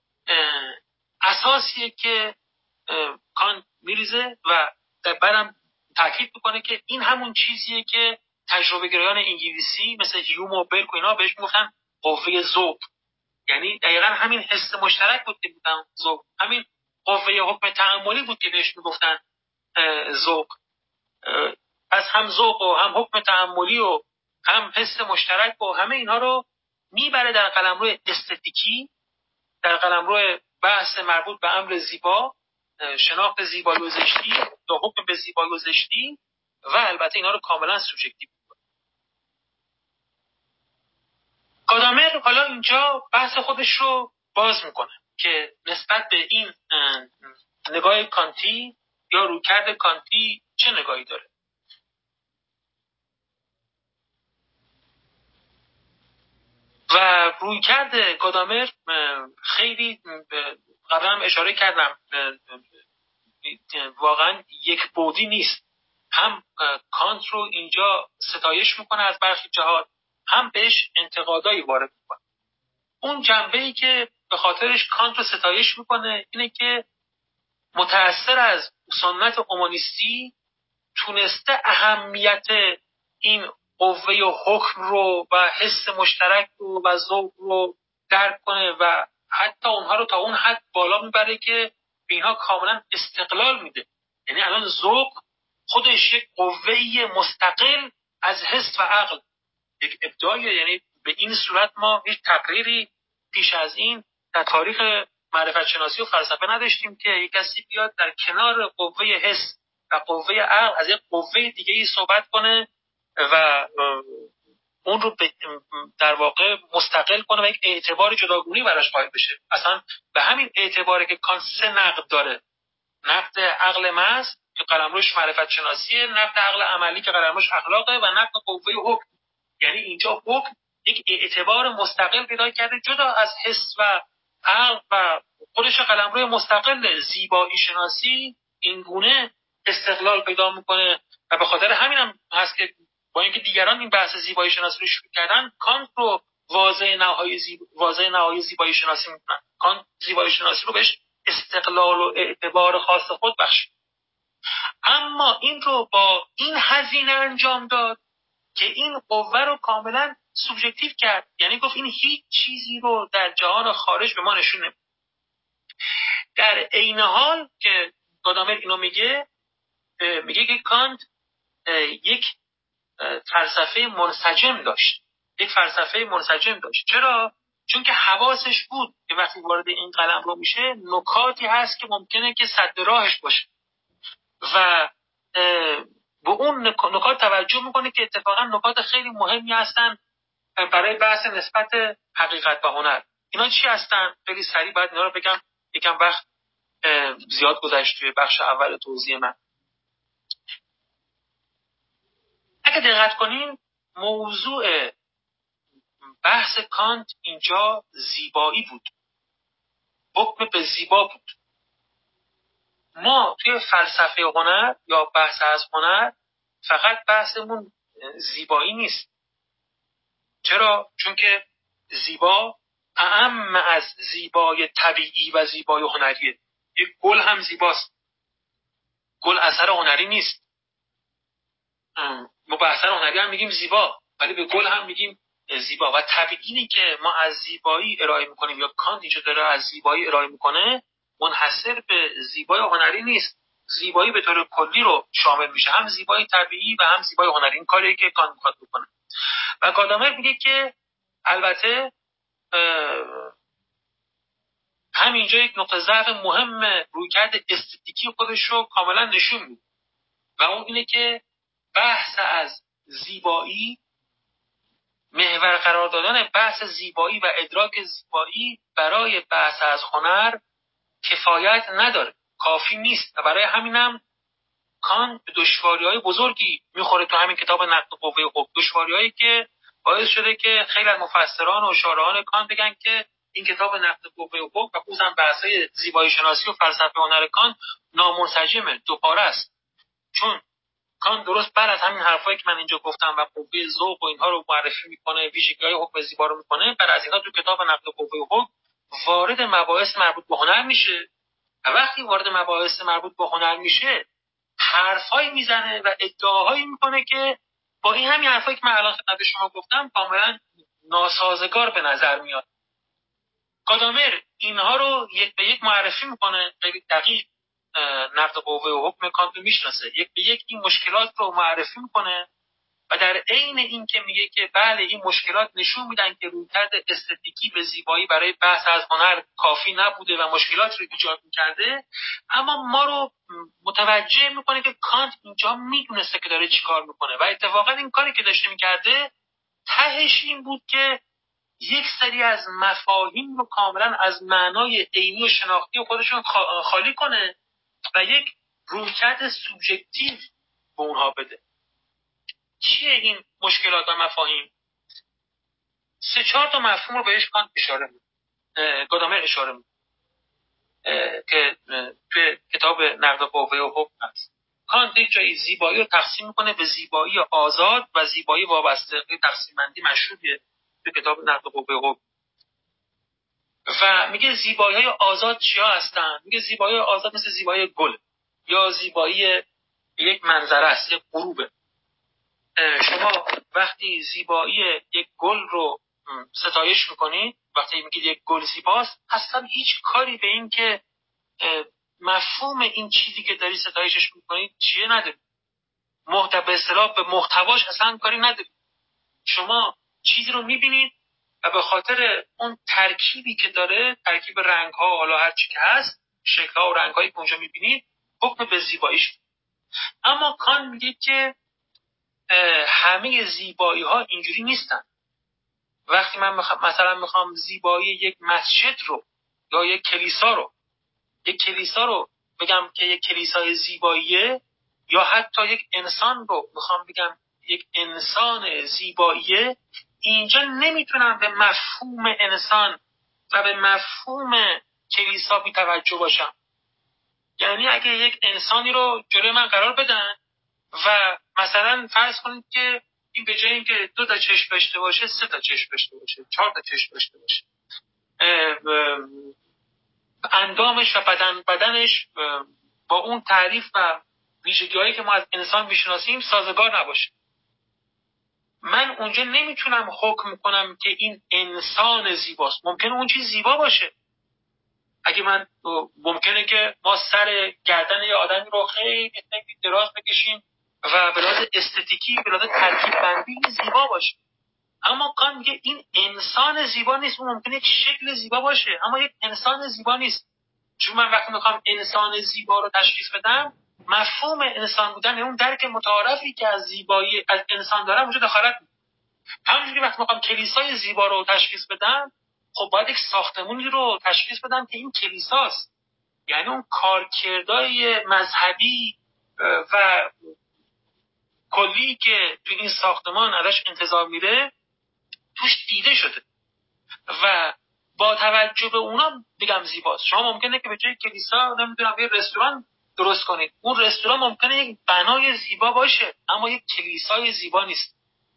اساسیه که کانت میریزه و بعدم تاکید میکنه که این همون چیزیه که تجربه گرایان انگلیسی مثل هیوم و برک و اینا بهش میگفتن قوه ذوق. یعنی دقیقاً همین حس مشترک بود که بودن ذوق، همین قوه حکم تأملی بود که بهش میگفتن ذوق. از هم ذوق و هم حکم تأملی و هم حس مشترک و همه اینها رو میبره در قلمرو استتیکی، در قلمرو بحث مربوط به امر زیبا، شناخت زیبایی و زشتی یا حکم به زیبایی و زشتی، و البته اینا رو کاملا سوبژکتیو می‌کنه. گادامر حالا اینجا بحث خودش رو باز میکنه که نسبت به این نگاه کانتی یا رویکرد کانتی چه نگاهی داره. و رویکرد گادامر خیلی قبلا هم اشاره کردم واقعا یک بعدی نیست. هم کانت رو اینجا ستایش میکنه از برخی جهات، هم بهش انتقادایی وارد میکنه. اون جنبه‌ای که به خاطرش کانت رو ستایش میکنه اینه که متأثر از سنت اومانیستی تونسته اهمیت این قوه حکم رو و حس مشترک رو و ذوق رو درک کنه و حتی اونها رو تا اون حد بالا میبره که به اینها کاملا استقلال میده. یعنی الان ذوق خودش یک قوه مستقل از حس و عقل، یک ابداعیه. یعنی به این صورت ما هیچ تقریری پیش از این در تاریخ معرفت شناسی و فلسفه نداشتیم که یک کسی بیاد در کنار قوه حس و قوه عقل از یک قوه دیگه‌ای صحبت کنه و اون رو در واقع مستقل کنه و یک اعتبار جداگانه‌ای براش قائل بشه. اصلا به همین اعتباره که کانت سه نقد داره: نقد عقل محض که قلمروش معرفت شناسیه، نقد عقل عملی که قلمروش اخلاقه، و نقد قوه حکم. یعنی اینجا حکم یک اعتبار مستقل پیدا کرده جدا از حس و عقل و خودش قلمرو مستقل زیبایی شناسی این گونه استقلال پیدا میکنه. و به خاطر همین هم هست که با اینکه دیگران این بحث زیبایی شناسی رو شروع کردن، کانت رو واژه نهایی زیبایی شناسی میکنن. کانت زیبایی شناسی رو بهش استقلال و اعتبار خاص خود بخشید. اما این رو با این هزینه انجام داد که این قوه رو کاملا سوبژکتیو کرد. یعنی گفت این هیچ چیزی رو در جهان خارج به ما نشون نمیده. در عین حال که گادامر اینو میگه که کانت یک فلسفه منسجم داشت. چرا؟ چون که حواسش بود که وقتی وارد این قلم رو میشه نکاتی هست که ممکنه که سد راهش باشه و به اون نکات توجه میکنه که اتفاقا نکات خیلی مهمی هستن برای بحث نسبت حقیقت و هنر. اینا چی هستن؟ خیلی سریع باید اینا رو بگم، یکم وقت زیاد گذشت توی بخش اول توضیح من. اگه دقت کنین موضوع بحث کانت اینجا زیبایی بود، حکم به زیبا بود. ما توی فلسفه هنر یا بحث از هنر فقط بحثمون زیبایی نیست. چرا؟ چون که زیبا اعم از زیبای طبیعی و زیبای هنریه. یک گل هم زیباست، گل اثر هنری نیست. ما به اثر هنری هم میگیم زیبا، ولی به گل هم میگیم زیبا. و طبیعی که ما از زیبایی ارائه میکنیم یا کانت اینجا داره از زیبایی ارائه میکنه منحصر به زیبای هنری نیست. زیبایی به طور کلی رو شامل میشه، هم زیبای طبیعی و هم زیبای هنری. این کاریه که کانت میخواد بکنه. و گادامر میگه که البته همینجا یک نقطه ضعف مهم رویکرد استتیکی خودش رو کاملا نشون میده و اون اینه که بحث از زیبایی، محور قرار دادن بحث زیبایی و ادراک زیبایی برای بحث از هنر کفایت نداره، کافی نیست. و برای همینم کانت به دشواری‌های بزرگی میخوره تو همین کتاب نقد قوه حکم. دشواری‌هایی که باعث شده که خیلی از مفسران و شارحان کانت بگن که این کتاب نقد قوه حکم و خصوصا بحث‌های زیبایی شناسی و فلسفه هنر کانت نامنسجمه، دوپاره است. چون کانت درست بعد از همین حرفایی که من اینجا گفتم و قوه ذوق و اینها رو معرفی میکنه، ویژگی‌های حکم زیبا رو میکنه، بعد از اینها تو کتاب نقد قوه حکم وارد مباحث مربوط به هنر میشه. و وقتی وارد مباحث مربوط به هنر میشه حرفایی میزنه و ادعاهایی میکنه که با این همین حرفایی که من الان خدمت شما گفتم کاملا ناسازگار به نظر میاد. گادامر اینها رو یک به یک معرفی میکنه، خیلی دقیق نقد قوه و حکم کانت رو میشناسه، یک به یک این مشکلات رو معرفی میکنه و در عین این که میگه که بله این مشکلات نشون میدن که رویکرد استتیکی به زیبایی برای بحث از هنر کافی نبوده و مشکلات رو ایجاد میکرده، اما ما رو متوجه میکنه که کانت اینجا میدونسته که داره چیکار میکنه و اتفاقا این کاری که داشته میکرده تهش این بود که یک سری از مفاهیم رو کاملا از معنای عینی و شناختی خودشون خالی کنه و یک رویکرد سوبژکتیو به اونها بده. چیه این مشکلات و مفاهیم؟ 3-4 تا مفهوم رو بهش کانت گادامر اشاره میکنه که توی کتاب نقد قوه و حکم هست. کانت یک جایی زیبایی رو تقسیم میکنه به زیبایی آزاد و زیبایی وابسته. این تقسیم بندی مشهوریه توی کتاب نقد قوه و حکم و میگه زیبایی‌های آزاد چیا هستن؟ میگه زیبایی آزاد مثل زیبایی گل یا زیبایی یک منظره است، یک غروبه. شما وقتی زیبایی یک گل رو ستایش میکنید، وقتی میگید یک گل زیباست، اصلا هیچ کاری به این که مفهوم این چیزی که داری ستایشش میکنید چیه ندارید. به اصطلاح به محتواش اصلا کاری ندارید. شما چیزی رو میبینید و به خاطر اون ترکیبی که داره، ترکیب رنگ‌ها، حالا هر چی که هست، شکل‌ها و رنگ‌هایی که اونجا میبینید، حکم به زیباییش. اما کان میگه که همه زیبایی‌ها اینجوری نیستن. وقتی من مثلا میخوام زیبایی یک مسجد رو یا یک کلیسا رو بگم که یک کلیسای زیباییه، یا حتی یک انسان رو میخوام بگم یک انسان زیباییه، اینجا نمیتونم به مفهوم انسان و به مفهوم کلیسا بی توجه باشم. یعنی اگه یک انسانی رو جلوی من قرار بدن و مثلا فرض کنید که این به جای اینکه 2 تا چشم داشته باشه 3 تا چشم داشته باشه، 4 تا چشم داشته باشه، اندامش و بدنش با اون تعریف و ویژگی‌هایی که ما از انسان میشناسیم سازگار نباشه، من اونجا نمیتونم حکم کنم که این انسان زیباست. ممکنه اون چیز زیبا باشه. اگه ممکنه که ما سر گردن یه آدمی رو خیلی دراز بکشیم و به لحاظ استتیکی، به لحاظ ترکیب بندی زیبا باشه، اما کان میگه این انسان زیبا نیست. اون ممکنه یک شکل زیبا باشه اما یک انسان زیبا نیست. چون من وقتی میخوام انسان زیبا رو تشخیص بدم، مفهوم انسان بودن، اون درک متعارفی که از زیبایی از انسان دارم اونجا دخالت میکنه. همونجوری وقتی میخوام کلیسای زیبا رو تشخیص بدم، خب باید یک ساختمونی رو تشخیص بدم که این کلیساست. یعنی اون کارکردهای مذهبی و کلی که تو این ساختمان ازش انتظار میره توش دیده شده و با توجه به اونا بگم زیباست. شما ممکنه که به جای کلیسا نمیدونم یه رستوران درست کنید، اون رستوران ممکنه یک بنای زیبا باشه اما یک کلیسای زیبا نیست.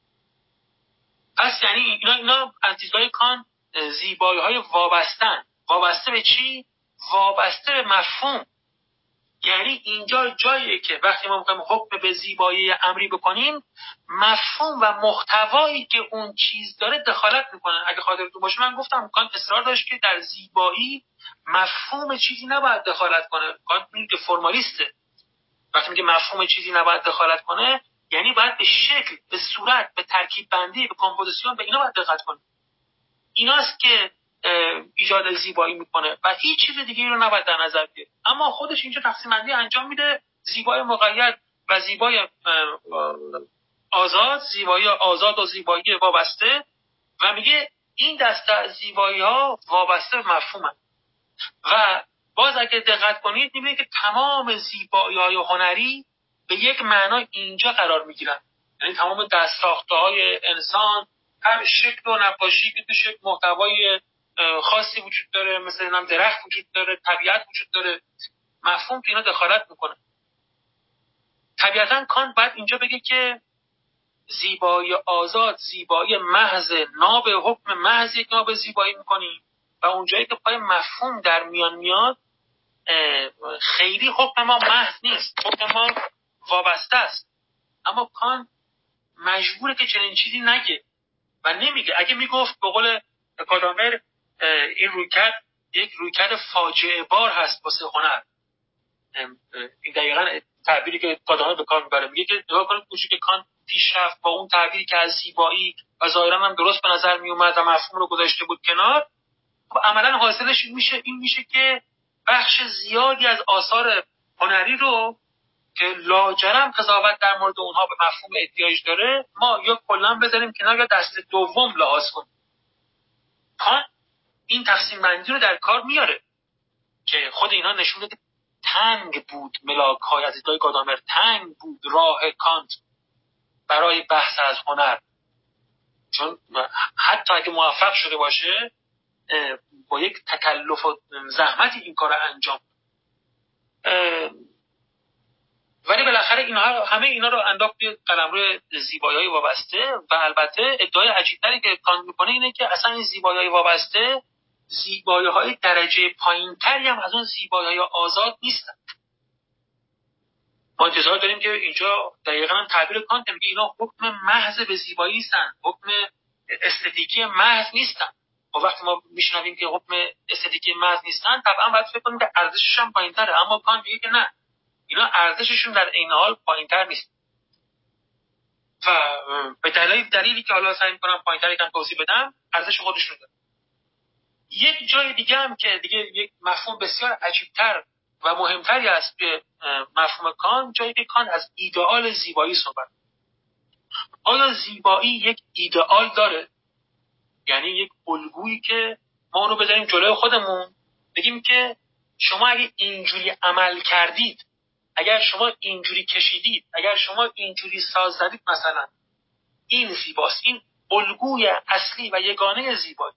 پس یعنی اینا از دیدگاه کان زیبایی‌های وابسته به چی؟ وابسته به مفهوم. یعنی اینجا جاییه که وقتی ما میخوایم حکم به زیبایی امری بکنیم، مفهوم و محتوایی که اون چیز داره دخالت میکنه. اگه خاطرتون باشه من گفتم کانت اصرار داشت که در زیبایی مفهوم چیزی نباید دخالت کنه. کانت میگه فرمالیسته. وقتی میگه مفهوم چیزی نباید دخالت کنه، یعنی باید به شکل، به صورت، به ترکیب بندی، به کمپوزیسیون، به اینا باید دقت کنه. ایناست که ایجاد زیبایی میکنه و هیچ چیز دیگه رو نباید در نظر بگیره. اما خودش اینجا تقسیم بندی انجام میده: زیبایی مقید و زیبایی آزاد، زیبایی آزاد و زیبایی وابسته، و میگه این دسته از زیبایی ها وابسته به مفهومن. و باز اگه دقت کنید میبینید که تمام زیبایی های هنری به یک معنا اینجا قرار میگیرن. یعنی تمام دستساخته های انسان، هر شکل و نقاشی که توش محتوای خاصی وجود داره، مثلا درخت وجود داره، طبیعت وجود داره، مفهوم که اینا دخالت میکنه. طبیعتا کانت باید اینجا بگه که زیبایی آزاد، زیبایی محض، ناب حکم محض یک ناب زیبایی میکنیم و اونجایی که پای مفهوم در میان میاد خیلی حکم ما محض نیست، حکم ما وابسته است. اما کانت مجبوره که چنین چیزی نگه و نمیگه. اگه میگفت به قول گادامر این رویکرد یک رویکرد فاجعه بار هست واسه هنر، این دقیقاً تعبیری که گادامر به کار میبره، میگه که نگاه کنید اونجوری که کانت پیش رفت با اون تعبیری که از زیبایی و ظاهراً هم درست به نظر میومد و مفهوم رو گذاشته بود کنار، خب عملاً حاصلش این میشه که بخش زیادی از آثار هنری رو که لاجرم قضاوت در مورد اونها به مفهوم احتیاج داره ما یا کلاً بذاریم کنار یا دست دوم لحاظ کنیم. کانت این تقسیم بندی رو در کار میاره که خود اینا نشون میده تنگ بود ملاک‌های از دیدگاه گادامر، تنگ بود راه کانت برای بحث از هنر، چون حتی اگه موفق شده باشه با یک تکلف و زحمتی این کار انجام، ولی بالاخره اینها همه اینا رو انداخت توی قلمرو زیبایی‌های وابسته. و البته ادعای عجیب‌تری که کانت میکنه اینه که اصلا این زیبایی‌های وابسته زیبایی‌های درجه پایین‌تری هم از اون زیبایی‌های آزاد نیستن. ما انتظار داریم که اینجا دقیقاً هم تعبیر کانت میگه اینا حکم محض به زیبایی هستن، حکم استتیکی محض نیستن. و وقتی ما میشنویم که حکم استتیکی محض نیستن طبعا باید فکر کنیم که ارزشش هم پایین‌تره، اما کانت میگه که نه، اینا ارزششون در عین حال پایین‌تر نیست. و به دلیلی که حالا سعی می‌کنم پایین‌تر یکم توضیح بدم، ارزش خودشون داره. یک جای دیگه هم که دیگه یک مفهوم بسیار عجیب‌تر و مهمتری است به مفهوم کانت، جایی که کانت از ایدئال زیبایی صحبت. آیا زیبایی یک ایدئال داره؟ یعنی یک الگویی که ما رو بذاریم جلوی خودمون بگیم که شما اگه اینجوری عمل کردید، اگر شما اینجوری کشیدید، اگر شما اینجوری ساز زدید، مثلا این زیباست، این الگوی اصلی و یگانه زیبایی.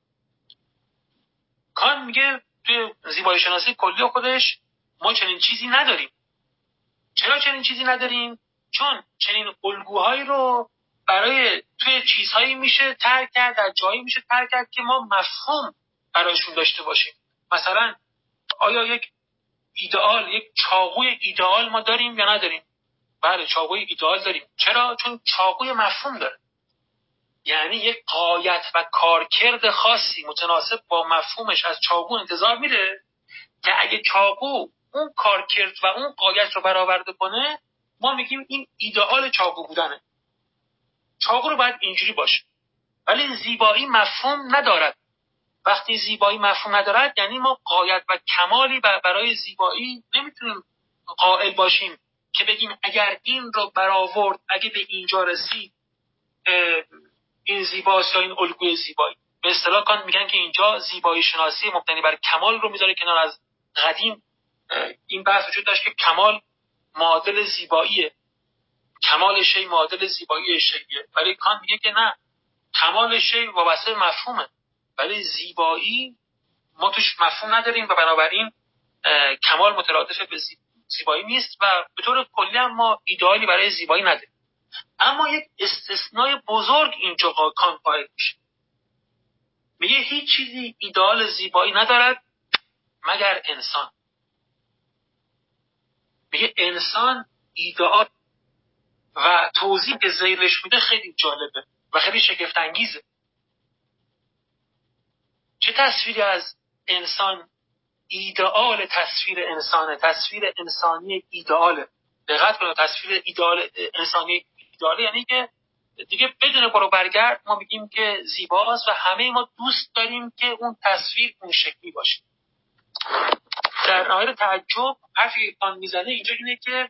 کانت میگه توی زیبایی شناسی کلی خودش ما چنین چیزی نداریم. چرا چنین چیزی نداریم؟ چون چنین الگوهایی رو برای توی چیزهایی میشه ترک کرد، در جایی میشه ترک کرد که ما مفهوم برایشون داشته باشیم. مثلا آیا یک ایدئال، یک چاقوی ایدئال ما داریم یا نداریم؟ بله، چاقوی ایدئال داریم. چرا؟ چون چاقوی مفهوم داره، یعنی یک غایت و کارکرد خاصی متناسب با مفهومش از چاقو انتظار میره که اگه چاقو اون کارکرد و اون غایت رو برآورده کنه ما میگیم این ایدئال چاقو بودنه. چاقو رو باید اینجوری باشه. ولی زیبایی مفهوم ندارد. وقتی زیبایی مفهوم ندارد یعنی ما غایت و کمالی برای زیبایی نمیتونیم قائل باشیم که بگیم اگر این رو برآورد، اگه به اینجا رسید، این زیباست یا این الگوی زیبایی. به اصطلاح کانت میگن که اینجا زیبایی شناسی مبتنی بر کمال رو میذاره کنار. از قدیم این بحث وجود داشت که کمال معادل زیباییه، کمال شی معادل زیبایی شیه، ولی کانت میگه که نه، کمال شی وابسته به مفهومه، ولی زیبایی ما توش مفهوم نداریم و بنابراین کمال مترادف به زیبایی نیست و به طور کلی هم ما ایدئالی برای زیبایی نداریم. اما یک استثنای بزرگ اینجا کانت قائل میشه، میگه هیچ چیزی ایدئال زیبایی ندارد مگر انسان. میگه انسان ایدئال و توضیح که زیرش میده خیلی جالبه و خیلی شگفت انگیزه. چه تصویری از انسان ایدئال تصویر انسانه، تصویر انسانی ایدئاله. دقت کنید، تصویر ایدئال انسانی ایدئاله یعنی که دیگه بدون برو برگرد ما میگیم که زیباست و همه ما دوست داریم که اون تصویر اون شکلی باشه. در نهایت تعجب حرفی که کانت میزنه اینجا اینه که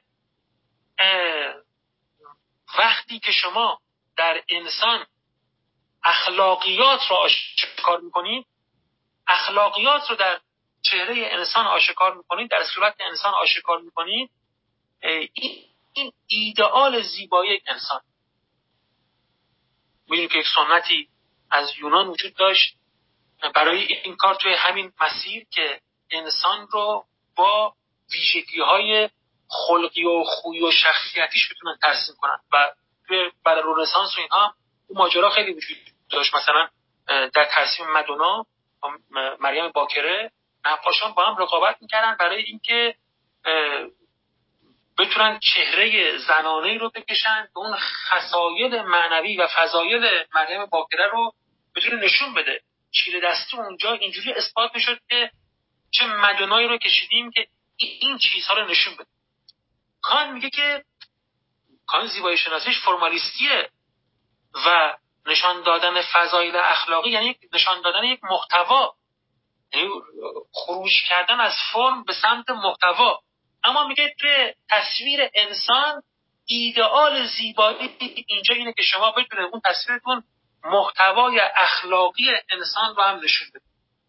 وقتی که شما در انسان اخلاقیات رو آشکار میکنید، اخلاقیات رو در چهره انسان آشکار میکنید، در صورت انسان آشکار میکنید، این ایدئال زیبایی انسان. میدونید که یک سنتی از یونان وجود داشت برای این کار توی همین مسیر که انسان رو با ویژگی‌های خلقی و خویی و شخصیتیش بتونن ترسیم کنن و برای رنسانس و اینها اون ماجرا خیلی وجود داشت. مثلا در ترسیم مدونا مریم باکره نقاشان با هم رقابت میکردن برای اینکه بتونن چهره زنانه‌ای رو بکشن که اون خصایل معنوی و فضایل مریم باکره رو بتونه نشون بده. چیره دستی اونجا اینجوری اثبات میشد که چه مدنایی رو کشیدیم که این چیزها رو نشون بده. کانت میگه که کانت زیبایی شناسیش فرمالیستیه و نشان دادن فضایل اخلاقی یعنی نشان دادن یک محتوا، یعنی خروج کردن از فرم به سمت محتوا. اما میگه توی تصویر انسان ایدئال زیبایی اینجا اینه که شما بتونید اون تصویرتون محتوای اخلاقی انسان رو هم نشون بده.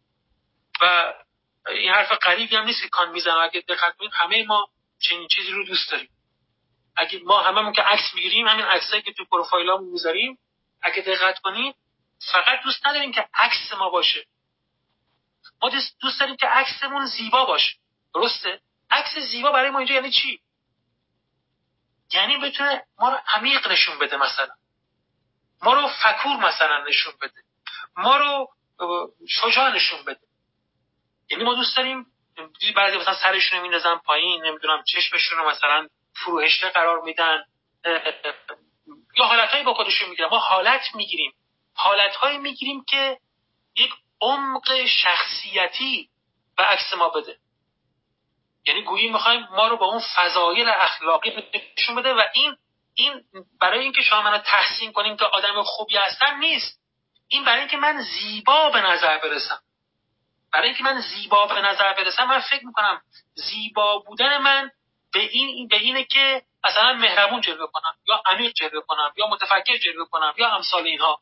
و این حرف غریبی هم نیست که کانت میزنه. اگه دقت کنید همه ما چنین چیزی رو دوست داریم. اگه ما هممون که عکس میگیریم، همین عکسایی که تو پروفایلامون میذاریم، اگه دقت کنید فقط دوست نداریم که عکس ما باشه، ما دوست داریم که عکسمون زیبا باشه. درسته؟ عکس زیبا برای ما اینجا یعنی چی؟ یعنی بتونه ما رو عمیق نشون بده، مثلا ما رو فکور مثلا نشون بده، ما رو شجاع نشون بده. یعنی ما دوست داریم بعضی مثلا سرشون رو میندازن پایین، نمیدونم چشمشون رو مثلا فروهشته قرار میدن یا حالتهایی با خودشون میگیرن. ما حالت میگیریم، حالتهایی میگیریم که یک عمق شخصیتی به عکس ما بده. یعنی گویی میخوایم ما رو با اون فضایل اخلاقی نشون بده و این برای اینکه شما منو تحسین کنین که آدم خوبی هستم نیست، این برای اینکه من زیبا به نظر برسم. برای اینکه من زیبا به نظر برسم من فکر میکنم زیبا بودن من به اینه که مثلا مهربون جلوه کنم یا عمیق جلوه کنم یا متفکر جلوه کنم یا امثال اینها.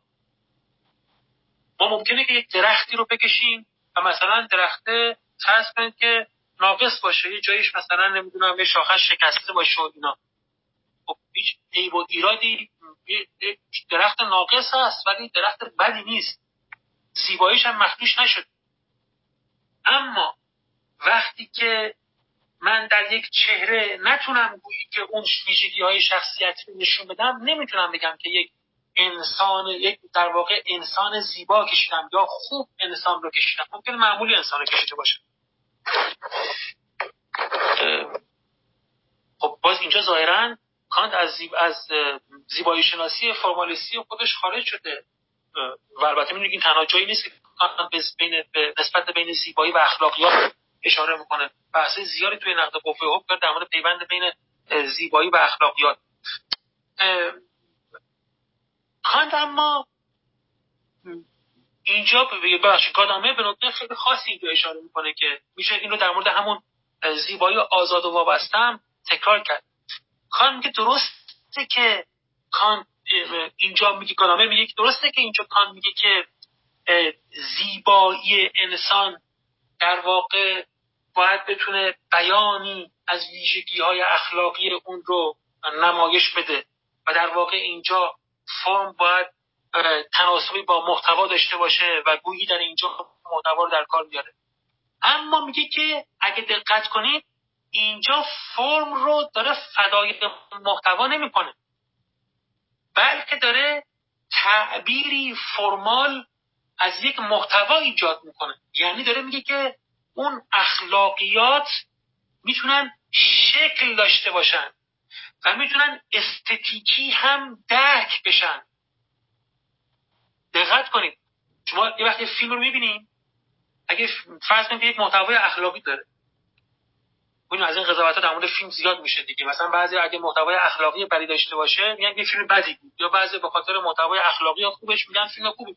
ما ممکنه که یک درختی رو بکشیم و مثلا درخته فرض کنید که ناقص باشه، یه جایش مثلا نمیدونم یه شاخش شکسته باشه و اینا. خب هیچ عیب و ایرادی، درخت ناقص هست ولی درخت بدی نیست، زیباییش هم مخدوش نشد. اما وقتی که من در یک چهره نتونم گویی که اون ویژگی‌های شخصیتی رو نشون بدم، نمیتونم بگم که یک در واقع انسان زیبا کشیدم یا خوب انسان رو کشیدم. ممکنه معمولی انسان رو کشیده باشه. خب باز اینجا ظاهراً کانت از زیبایی شناسی فرمالیستی خودش خارج شده و البته می‌دونید این تنها جایی نیست که کانت به نسبت بین زیبایی و اخلاقیات اشاره میکنه. بحث زیادی توی نقد قوه حب در مورد پیوند بین زیبایی و اخلاقیات. کانت اما اینجا گادامر به نقطه خیلی خاصی اینجا اشاره میکنه که میشه این رو در مورد همون زیبایی آزاد و وابسته هم تکرار کرد. کانت میگه درسته که کانت اینجا میگه، گادامر میگه که درسته که اینجا کانت میگه که زیبایی انسان در واقع باید بتونه بیانی از ویژگی‌های اخلاقی اون رو نمایش بده و در واقع اینجا فرم باید تناسبی با محتوا داشته باشه و گویی در اینجا محتوا رو در کار بیاره. اما میگه که اگه دقت کنید اینجا فرم رو داره فدای محتوا نمیکنه، بلکه داره تعبیری فرمال از یک محتوا ایجاد میکنه. یعنی داره میگه که اون اخلاقیات میتونن شکل داشته باشن و میتونن استتیکی هم درک بشن. دقت کنید شما یه وقتی فیلم رو میبینید، اگه فرض کنید یک محتوای اخلاقی داره، ببینید از این قضاوت‌ها در مورد فیلم زیاد میشه دیگه. مثلا بعضی اگه محتوای اخلاقی بدی داشته باشه میگن یه فیلم بدی بود، یا بعضی به خاطر محتوای اخلاقی خوبش میگن فیلم خوبی.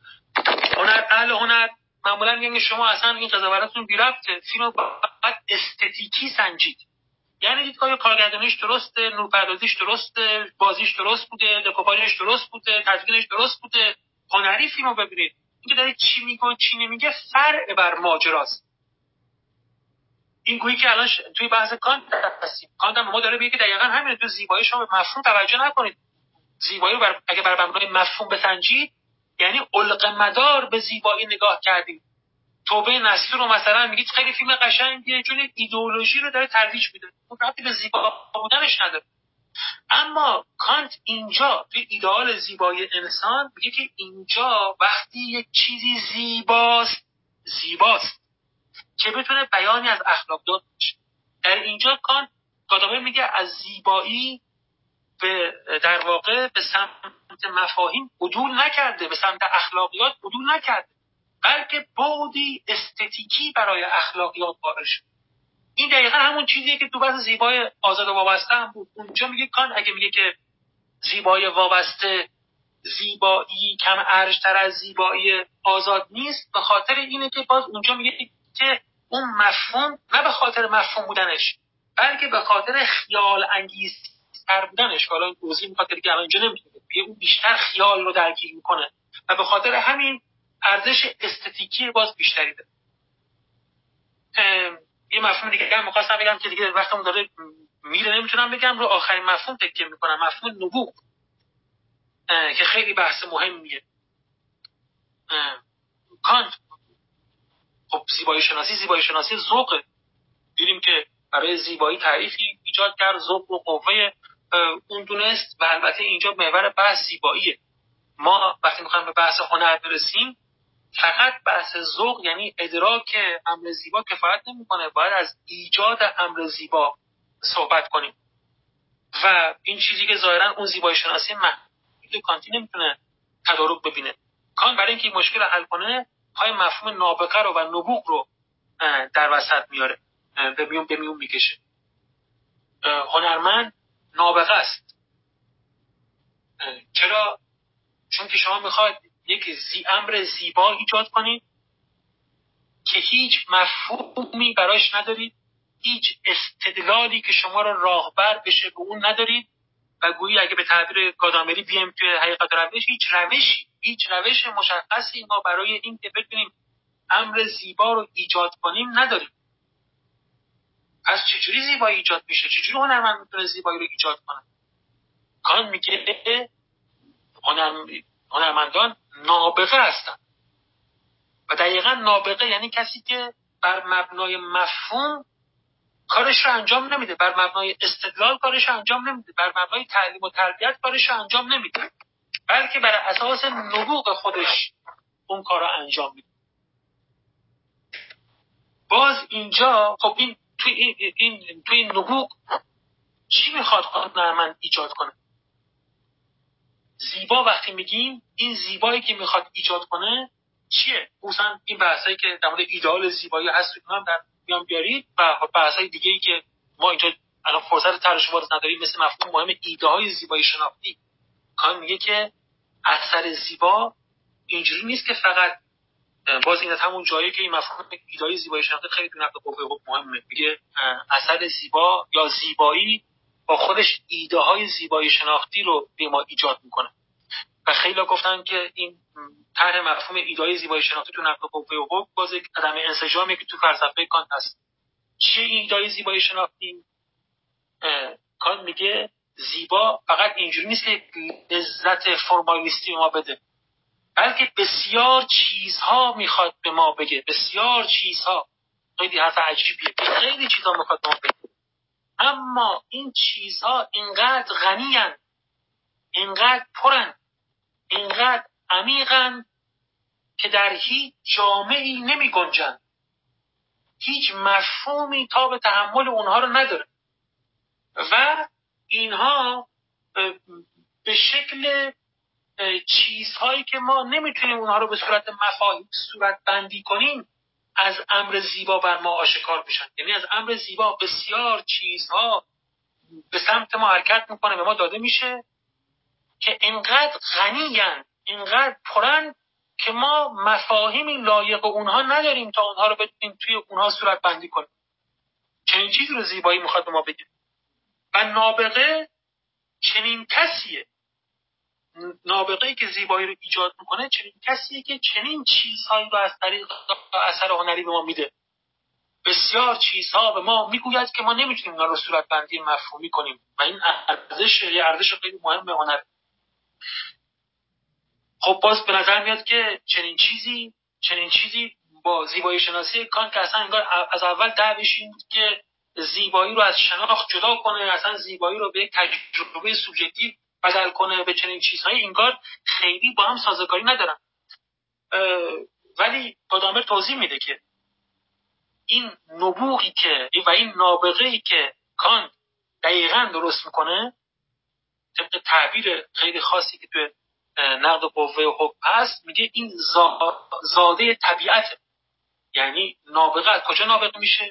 هنر معمولا میگن شما اصلا این قضاوتتون بی ربطه، فیلم باید استتیکی سنجید. یعنی دیدگاه کارگردانیش درسته، نورپردازیش درسته، بازیش درست بوده، دکوپاژش درست بوده، تدوینش درست بوده، هنری فیلمو ببینید. اینکه داره چی میگه و چی نمیگه فرع بر ماجراست. این گویی که الان توی بحث کانت هستیم. کانت هم ما داره میگه که دقیقاً همین، تو زیبایی شما به مفهوم توجه نکنید. زیبایی رو اگه بر مبنای مفهوم بسنجید یعنی علق مدار به زیبایی نگاه کردید. توبه نصفی رو مثلا میگید خیلی فیلم قشنگیه، چون ایدئولوژی رو داره ترویج میده، اون ربطی به زیبا بودنش نداره. اما کانت اینجا توی ایدئال زیبایی انسان میگه که اینجا وقتی یک چیزی زیباست که بتونه بیانی از اخلاقیات باشه. در اینجا کانت گادامر میگه از زیبایی در واقع به سمت مفاهیم عدول نکرده، به سمت اخلاقیات عدول نکرده، بلکه بعدی استتیکی برای اخلاقیات قائل شد. این دقیقا همون چیزیه که تو بحث زیبای آزاد و وابسته هم بود. اونجا میگه کانت اگه میگه که زیبای وابسته زیبایی کم ارج‌تر از زیبایی آزاد نیست، به خاطر اینه که باز اونجا میگه که اون مفهوم نه به خاطر مفهوم بودنش، بلکه به خاطر خیال انگیزتر بودنش، حالا این توضیح میخواد که الان اینجا نمیتونه بگه، اون بیشتر خیال رو درگیر میکنه و به خاطر همین ارزش استتیکی باز بیشتری داره. یه مفهوم دیگه هم می‌خواستم بگم که دیگه وقتمون داره میره، نمیتونم بگم، رو آخرین مفهوم تکیه میکنم، مفهوم نبوغ که خیلی بحث مهمیه. کانت خب زیبایی شناسی ذوقه، دیدیم که برای زیبایی تعریفی ایجاد کرد، ذوق و قوه اون دونست و البته اینجا محور بحث زیباییه. ما وقتی میخوایم به بحث هنر برسیم فقط بحث ذوق یعنی ادراک امر زیبا کفایت نمیکنه، باید از ایجاد امر زیبا صحبت کنیم و این چیزی که ظاهرا اون زیبایی شناسی محدود کانتی نمیتونه تدارک ببینه. کانت برای اینکه این مشکل رو حل کنه پای مفهوم نابغه رو و نبوغ رو در وسط میاره، به میون میکشه. هنرمند نابغه است. چرا؟ چون که شما میخواید یک امر زیبا ایجاد کنید که هیچ مفهومی براش ندارید، هیچ استدلالی که شما را راهبر بشه به اون ندارید و گویی اگه به تعبیر گادامری بیایم توی حقیقت روش، هیچ روش مشخصی ما برای این که بتونیم امر زیبا رو ایجاد کنیم نداریم. پس چجوری زیبایی ایجاد میشه؟ چجوری هنرمند میتونه زیبایی رو ایجاد کنه؟ کانت میگه هنرمندان نابغه هستن و دقیقاً نابغه یعنی کسی که بر مبنای مفهوم کارش رو انجام نمیده، بر مبنای استدلال کارش رو انجام نمیده، بر مبنای تعلیم و تربیت کارش رو انجام نمیده، بلکه بر اساس نبوغ خودش اون کار رو انجام میده. باز اینجا خب این توی نبوغ چی میخواد هنرمند ایجاد کنه؟ زیبا وقتی میگیم این زیبایی که میخواد ایجاد کنه چیه؟ مثلا این بحثایی که در مورد ایدئال زیبایی هست اونم در میان بیارید و بحثای دیگه‌ای که ما اینجا الان فرصت طرحش وارد نداریم، مثل مفهوم مهم ایده‌های زیبایی شناختی. کان میگه که اثر زیبا اینجوری نیست که فقط باز این از همون جایی که این مفهوم ایده‌های زیبایی شناختی خیلی تو نقد قوه مهمه، میگه اثر زیبا یا زیبایی با خودش ایده‌های زیبایی شناختی رو به ما ایجاد میکنه و خیلی گفتن که این طرح مفهوم ایده‌های زیبایی شناختی تو نقد قوه حقوق باز یک عدم انسجامی که تو فلسفه کانت هست. چیه این ایده‌های زیبایی شناختی؟ کانت میگه زیبا فقط اینجوری نیست که لذت فرمالیستی ما بده، بلکه بسیار چیزها میخواد به ما بگه، بسیار چیزها. خیلی حرف عجیبیه، خیلی چیزها میخواد به ما بگه، اما این چیزها اینقدر غنی‌اند، اینقدر پرن، اینقدر عمیقن که در هیچ جامعه‌ای نمی گنجن، هیچ مفهومی تا به تحمل اونها رو نداره و اینها به شکل چیزهایی که ما نمیتونیم اونها رو به صورت مفاهیم صورت بندی کنیم از امر زیبا بر ما آشکار بشن. یعنی از امر زیبا بسیار چیزها به سمت ما حرکت میکنه، به ما داده میشه که اینقدر غنی‌اند، اینقدر پرن که ما مفاهیمی لایق اونها نداریم تا اونها رو بتونیم توی اونها صورت بندی کنیم. چنین چیزی رو زیبایی میخواد به ما بگه و نابغه چنین کسیه. نابغه‌ای که زیبایی رو ایجاد میکنه چنین کسیه که چنین چیزهایی رو از طریق اثر هنری به ما میده. بسیار چیزها به ما میگوید که ما نمیتونیم اونا رو صورت بندی مفهومی کنیم و این ارزش خیلی مهم هنر. خب باز به نظر میاد که چنین چیزی با زیبایی شناسی کانت که اصلا انگار از اول دعویش این بود که زیبایی رو از شناخت جدا کنه، اصلا زیبایی رو به یک تجربه سوبژکتیو بدل کنه، به چنین چیزهایی انگار خیلی با هم سازگاری ندارن. ولی گادامر توضیح میده که این نبوغی که و این نابغه‌ای که کانت دقیقاً درست میکنه، طبق تعبیر خیلی خاصی که توی نقد قوه و حکم هست، میگه این زاده طبیعته. یعنی نابغه از کجا نابغه میشه؟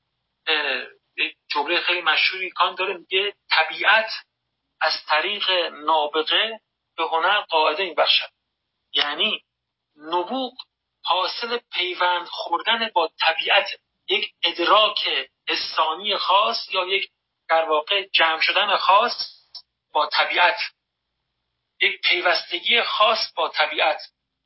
جمله خیلی مشهوری کانت داره، میگه طبیعت از طریق نابغه به هنر قاعده میبخشد. یعنی نبوغ حاصل پیوند خوردن با طبیعت، یک ادراک انسانی خاص یا یک در واقع جمع شدن خاص با طبیعت، یک پیوستگی خاص با طبیعت.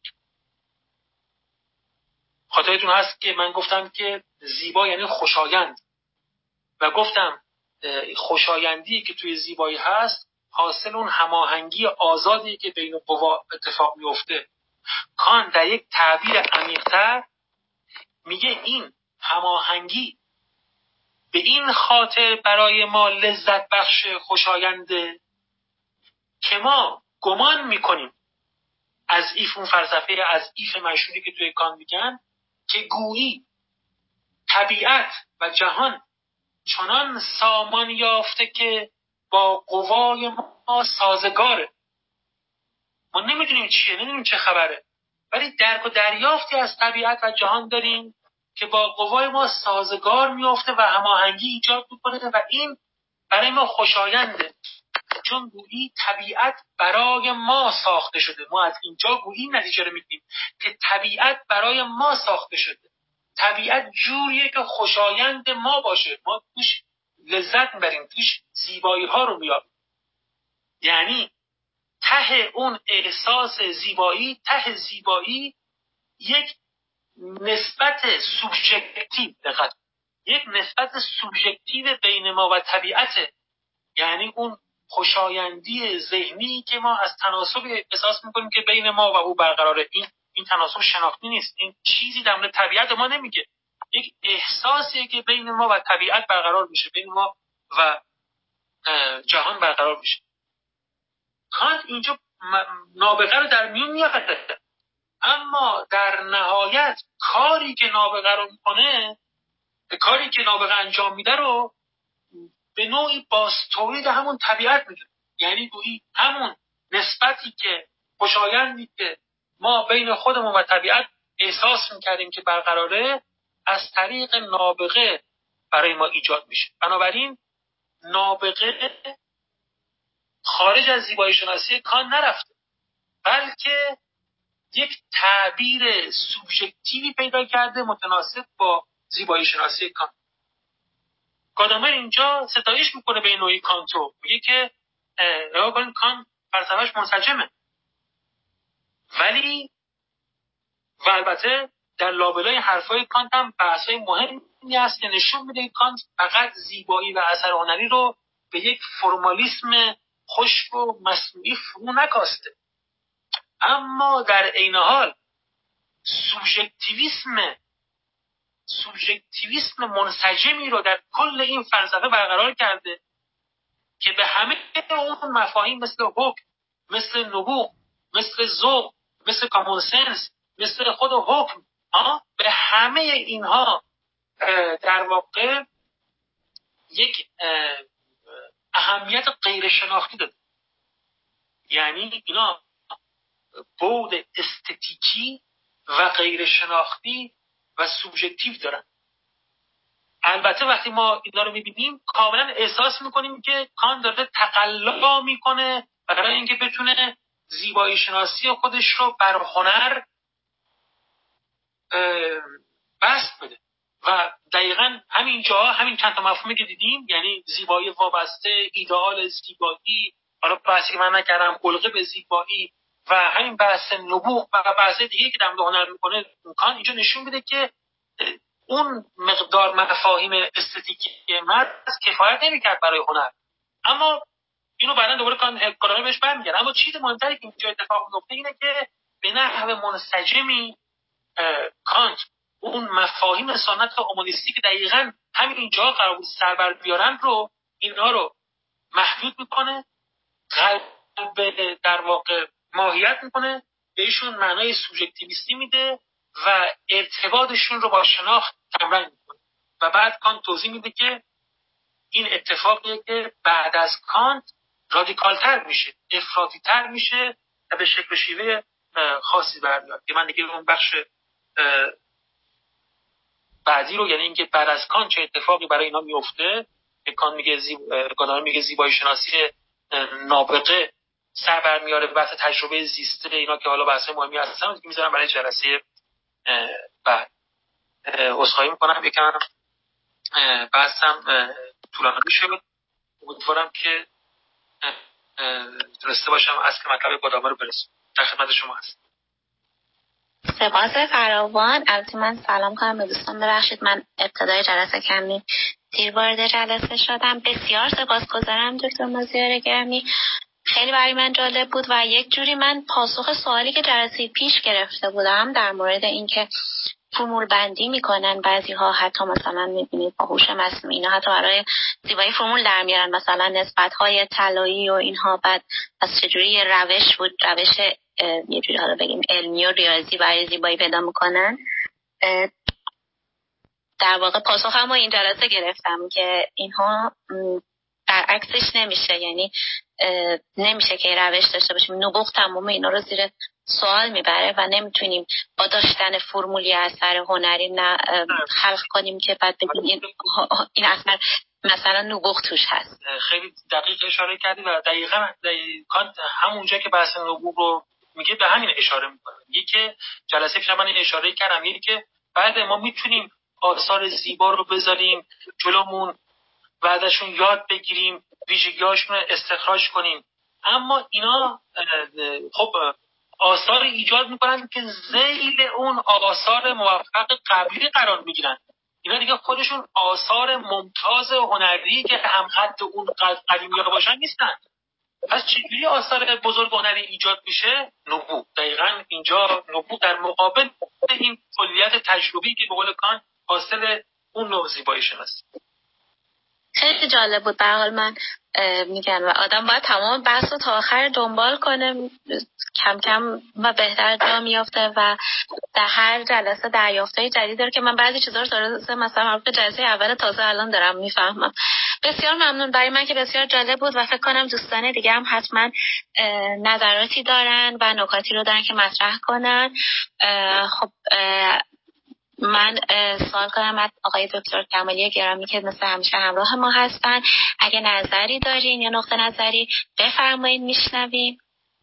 خاطرتون هست که من گفتم که زیبا یعنی خوشایند و گفتم خوشایندی که توی زیبایی هست حاصل اون هماهنگی آزادی که بین قوا اتفاق میفته. کان در یک تعبیر عمیق‌تر میگه این هماهنگی به این خاطر برای ما لذت بخش خوشاینده که ما گمان میکنیم از اون فلسفه از ایف مشهوری که توی کان میگن که گویی طبیعت و جهان چنان سامان یافته که با قوای ما سازگاره. ما نمیدونیم چیه، نمیدونیم چه خبره، ولی درک و دریافتی از طبیعت و جهان داریم که با قوای ما سازگار میفته و هماهنگی ایجاد میکنه و این برای ما خوشاینده، چون گویی طبیعت برای ما ساخته شده. ما از اینجا گویی نتیجه رو میگیریم که طبیعت برای ما ساخته شده. طبیعت جوریه که خوشایند ما باشه، ما توش لذت میبریم، توش زیبایی ها رو میابیم. یعنی ته اون احساس زیبایی، ته زیبایی یک نسبت سوبژکتیو، دقت، یک نسبت سوبژکتیو بین ما و طبیعته. یعنی اون خوشایندی ذهنی که ما از تناسب احساس میکنیم که بین ما و او برقراره. این تناسب شناختی نیست، این چیزی در مورد طبیعت ما نمیگه، یک احساسیه که بین ما و طبیعت برقرار میشه، بین ما و جهان برقرار میشه. کانت اینجا نابغه رو در میون میاره، اما در نهایت کاری که نابغه رو میکنه، کاری که نابغه انجام میده رو به نوعی بازتولید همون طبیعت میدونه. یعنی گویی همون نسبتی که خوشایندی که ما بین خودمون و طبیعت احساس میکردیم که برقراره، از طریق نابغه برای ما ایجاد میشه. بنابراین نابغه خارج از زیبایی شناسی کان نرفته، بلکه یک تعبیر سوبژکتیوی پیدا کرده متناسب با زیبایی شناسی کان. گادامر اینجا ستایش میکنه به نوعی کانتو، میگه که نگاه کنید کانت فلسفه‌اش منسجمه، ولی و البته در لابلای حرفای کانت هم بحثای مهمی هست که نشون میده کانت فقط زیبایی و اثر هنری رو به یک فرمالیسم خشک و مصنوعی فرو نکاسته، اما در عین حال سوبژکتیویسم منسجمی رو در کل این فلسفه برقرار کرده که به همه اون مفاهیم مثل حکم، مثل نبوغ، مثل ذوق، مثل کامون سنس، مثل خود حکم، به همه اینها در واقع یک اهمیت غیر شناختی داده. یعنی اینا بعد استتیکی و غیر شناختی و سوبژکتیو دارن. البته وقتی ما اینا رو میبینیم کاملا احساس میکنیم که کان داره تقلا میکنه برای اینکه بتونه زیبایی شناسی خودش رو بر هنر بست بده و دقیقاً همین جاها همین چند تا مفهومی که دیدیم، یعنی زیبایی وابسته، ایدئال زیبایی، حالا بحثی که من نکردم علقه به زیبایی و همین بحث نبوغ و بحث دیگه که در مورد هنر میکنه کان اینجا نشون میده که اون مقدار مفاهیم استتیکی مرز کفایت نمی‌کرد برای هنر. اما اینو بعداً دوباره کانت بهش برمیگرده. اما چیز مهمتری که اینجا اتفاق میفته اینه که به نحو منسجمی کانت اون مفاهیم سنت اومانیستی که دقیقاً همین اینجا قرار بود سر بر بیارن رو، اینها رو محدود میکنه، قلب در واقع ماهیت میکنه، بهشون معنای سوبژکتیویستی میده و ارتباطشون رو با شناخت کمرنگ میکنه. و بعد کانت توضیح میده که این اتفاقیه که بعد از کانت رادیکالتر میشه، افراطی‌تر میشه و به شکل شیوه خاصی برمیاد که من دیگه اون بخش بعدی رو، یعنی اینکه بعد از کانت چه اتفاقی برای اینا میفته، کانت میگه گادامر میگه زیبایی شناسی نابغه سر برمیاره به بحث تجربه زیسته اینا که حالا بحث مهمی هستن که میذارم برای جلسه بعد. عذرخواهی میکنم یکم بحثم طولانی شد، امیدوارم که درسته باشم از که مطلب گادامر رو برسونم. در خدمت شما هستم. سپاس فراوان. البته من سلام کنم به دوستان، ببخشید من ابتدای جلسه کمی دیر وارد جلسه شدم. بسیار سپاسگزارم دکتر مازیار گرامی، خیلی برای من جالب بود و یک جوری من پاسخ سوالی که جلسه پیش گرفته بودم در مورد اینکه فرمول بندی میکنن بعضی ها، حتی مثلا میبینید با هوش مصنوعی اینا حتی برای زیبایی فرمول در میارن، مثلا نسبت های طلایی و اینها، بعد از چجوری روش بود، روش یه جوری حالا بگیم علمی و ریاضی برای زیبایی پیدا میکنن. در واقع پاسخ هم این جلسه گرفتم که اینها برعکسش نمیشه، یعنی نمیشه که روش داشته باشیم، نبوغ تمام اینا رو زیر سوال میبره و نمیتونیم با داشتن فرمولی اثر هنری خلق کنیم که بعد بگیم این اثر مثلا نبوغ توش هست. خیلی دقیق اشاره کردی و دقیقاً کانت همونجا که بحث نبوغ رو میگه به همین اشاره میکنه. میگه که جلسه پیش من اشاره کردم، یعنی که بعد ما میتونیم آثار زیبا رو بذاریم جلومون و ازشون یاد بگیریم، ویژگی‌هاشون رو استخراج کنیم، اما اینا خب آثار ایجاد میکنن که ذیل اون آثار موفق قبلی قرار میگیرن. اینا دیگه خودشون آثار ممتاز هنری که هم خط اون قدیمی‌ها باشن نیستن. پس چجوری آثار بزرگ هنری ایجاد میشه؟ نبوغ. دقیقاً اینجا نبوغ در مقابل این کلیت تجربی که به قول کانت حاصل اون نوع زیبایی شناسی. خیلی جالب بود. به هر حال من میگم و آدم باید تمام بحث رو تا آخر دنبال کنه، کم کم و بهتر جا میافته و در هر جلسه دریافتای جدید داره که من بعضی چیزا رو تازه مثلا مربوط به جلسه اول تازه الان دارم میفهمم. بسیار ممنون، برای من که بسیار جالب بود و فکر کنم دوستان دیگه هم حتما نظراتی دارن و نکاتی رو دارن که مطرح کنن. خب من سوال کنم از آقای دکتر کمالی گرامی که مثل همیشه همراه ما هستن، اگه نظری دارین یا نقطه نظری بفرمایید میشنویم.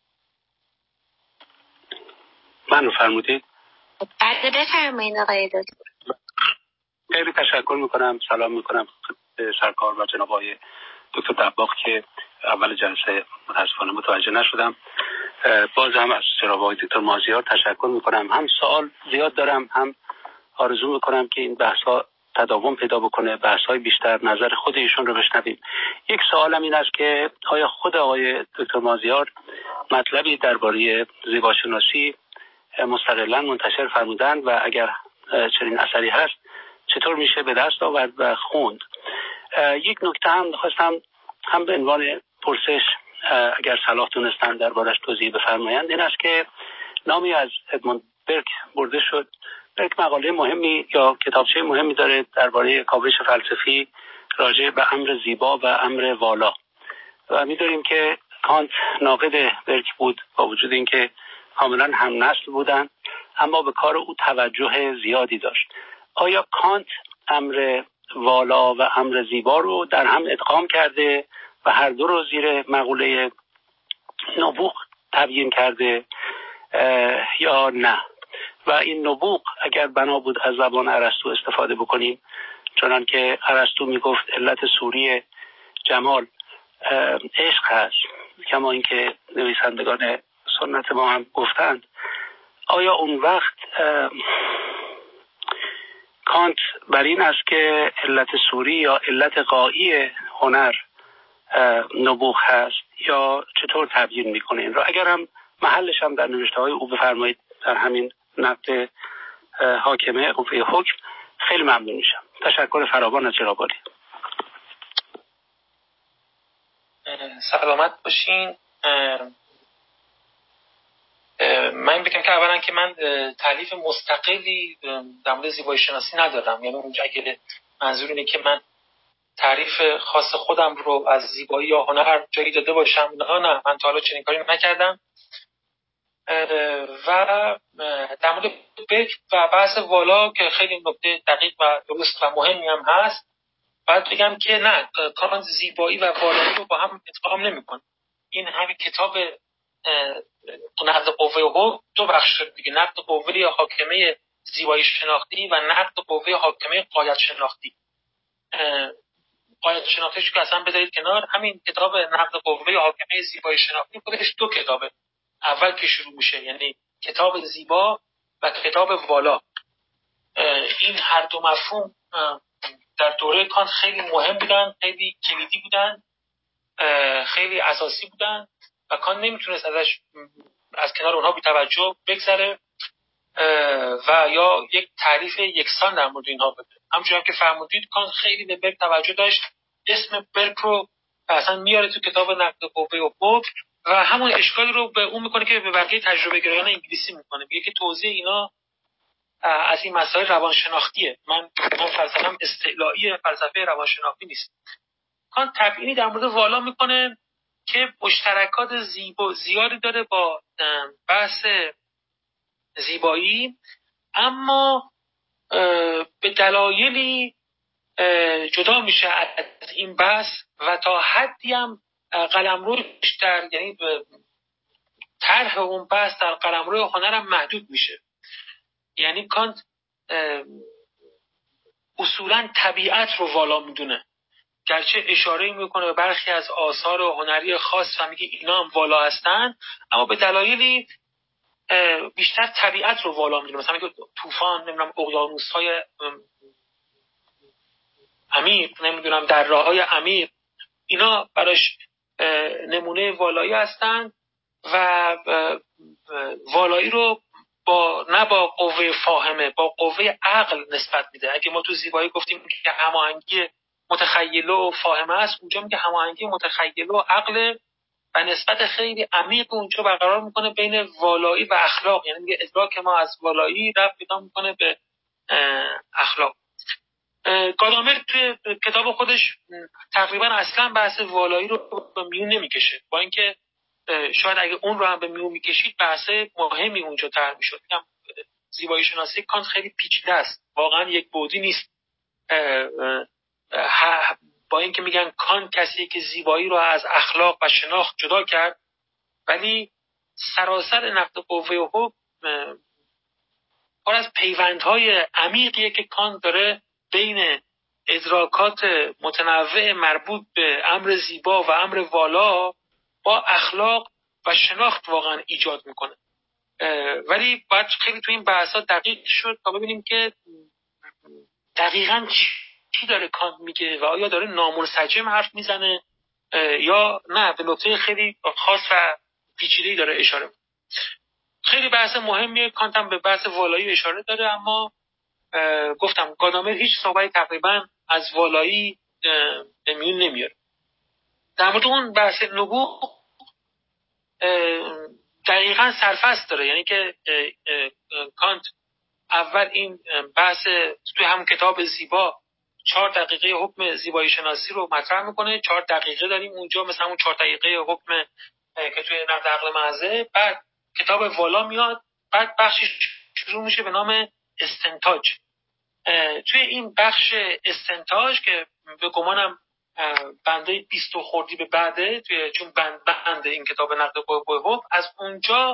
من فرمودید؟ بله بفرمایید آقای دکتر. خیلی تشکر میکنم، سلام میکنم سرکار و جناب آقای دکتر دباغ که اول جلسه متاسفانه متوجه نشدم. باز هم از جناب آقای دکتر مازیار تشکر میکنم. هم سوال زیاد دارم، هم آرزو میکنم که این بحث‌ها تداوم پیدا بکنه، بحث‌های بیشتر، نظر خود ایشون رو بشنویم. یک سوالم این است که آیا خود آقای دکتر مازیار مطلبی درباره زیباشناسی مستقلاً منتشر فرمودن و اگر چنین اثری هست چطور میشه به دست آورد و خوند؟ یک نکته هم خواستم هم به عنوان پرسش اگر صلاح دونستن دربارش توضیح بفرمایند، این است که نامی از ادموند برک برده شد. برک مقاله مهمی یا کتابچه مهمی داره درباره کاوش فلسفی راجع به امر زیبا و امر والا و می‌دونیم که کانت ناقد برک بود با وجود اینکه کاملا هم نسل بودن، اما به کار او توجه زیادی داشت. آیا کانت امر والا و امر زیبا رو در هم ادغام کرده و هر دو رو زیر مقوله نبوغ تبیین کرده یا نه؟ و این نبوغ اگر بنا بود از زبان ارسطو استفاده بکنیم، چنان که ارسطو میگفت علت صوری جمال عشق هست، کما اینکه نویسندگان سنت ما هم گفتند، آیا اون وقت کانت بر این است که علت صوری یا علت غایی هنر نبوغ هست یا چطور تبیین میکنه این را؟ اگر هم محلش هم در نوشته های او بفرمایید در همین نقد حاکمه قوه حکم، خیلی ممنون میشم. تشکر فراوان از جناب عالی. سلامت باشین. من بگم که اولا که من تالیف مستقلی در مورد زیبایی شناسی ندارم، یعنی اونجا اگه منظور اینه که من تعریف خاص خودم رو از زیبایی یا هنر جایی داده باشم. نه، من تا حالا چنین کاری نکردم. و در مورد بکر و بحث والا که خیلی نکته دقیق و درست و مهمی هم هست، باید بگم که نه، کانت زیبایی و والایی رو با هم ادغام نمی‌کنه. این همین کتاب نقد قوه حکم دو بخش شد دیگه، نقد قوه حاکمه زیبایی شناختی و نقد قوه حاکمه غایت شناختی. غایت شناختیش که اصلا بذارید کنار، همین کتاب نقد قوه حاکمه زیبایی شناختی خودش دو کتابه. اول که شروع میشه یعنی کتاب زیبا و کتاب والا. این هر دو مفهوم در دوره کانت خیلی مهم بودن، خیلی کلیدی بودن، خیلی اساسی بودن و کانت نمیتونست از کنار اونها بی توجه بگذره و یا یک تعریف یکسان در مورد اینها بده. همچنان که فرمودید کانت خیلی به برک توجه داشت، اسم برک رو اصلا میاره تو کتاب نقد قوه و حکم و همون اشکالی رو به اون میکنه که به بقیه تجربه گرایان انگلیسی میکنه، میگه که توضیح اینا از این مسائل روانشناختیه. من فلسفه‌ام استعلایی فلسفه روانشناختی نیست. کانت تبیینی در مورد والا میکنه که مشترکات زیادی داره با بحث زیبایی، اما به دلایلی جدا میشه از این بحث و تا حدی هم قلمروش یعنی طرح اون بحث در قلمرو هنر هم محدود میشه. یعنی کانت اصولاً طبیعت رو والا میدونه، گرچه اشاره میکنه به برخی از آثار هنری خاص و میگه اینا هم والا هستن، اما به دلایلی بیشتر طبیعت رو والا میدونه. مثلا میگه طوفان، نمیدونم اقیانوس‌های عمیق، نمیدونم دره‌های عمیق، اینا براش نمونه والایی هستن و والایی رو نه با قوه فاهمه، با قوه عقل نسبت میده. اگه ما تو زیبایی گفتیم که هماهنگی متخیله و فاهمه است، اونجا میگه هماهنگی متخیله و عقل و نسبت خیلی عمیق اونجا برقرار میکنه بین والایی و اخلاق. یعنی میگه ادراک ما از والایی ربط پیدا میکنه به اخلاق. گادامر توی کتاب خودش تقریبا اصلا بحث والایی رو به میون نمیکشه، با اینکه شاید اگه اون رو هم به میون میکشید بحث مهمی اونجا طرح میشد. میگم زیبایی شناسی کانت خیلی پیچیده است، واقعا یک بعدی نیست. با اینکه میگن کانت کسی که زیبایی رو از اخلاق و شناخت جدا کرد، ولی سراسر نقد قوه و حکم پر از پیوندهای عمیقیه که کانت داره بین ادراکات متنوع مربوط به امر زیبا و امر والا با اخلاق و شناخت واقعا ایجاد میکنه. ولی باید خیلی تو این بحثا دقیق شد تا ببینیم که دقیقاً چی داره کانت میگه و آیا داره نامنسجم حرف میزنه یا نه به نکته خیلی خاص و پیچیده‌ای داره اشاره میکنه. خیلی بحث مهمیه. کانت هم به بحث والایی اشاره داره، اما گفتم گادامر هیچ صحبتی تقریبا از والایی به میون نمیاره. در مورد اون بحث نبوغ دقیقاً سرفصل داره، یعنی که کانت اول این بحث توی همون کتاب زیبا 4 دقیقه حکم زیبایی شناسی رو مطرح میکنه. 4 دقیقه داریم اونجا، مثلا اون 4 دقیقه حکم که توی نقد عقل محض. بعد کتاب والا میاد، بعد بخشی شروع میشه به نام استنتاج. توی این بخش استنتاج که به گمانم بنده 20 خوردی به بعده، توی چون بند این کتاب نقد قوه حکم، از اونجا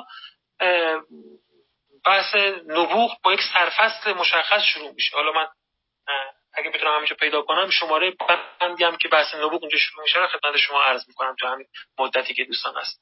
بحث نبوغ با یک سرفصل مشخص شروع میشه. حالا من اگه بتونم همینجا پیدا کنم شماره بندی هم که بحث نبوغ اونجا شروع میشه رو خدمت شما عرض میکنم تو همین مدتی که دوستان هست.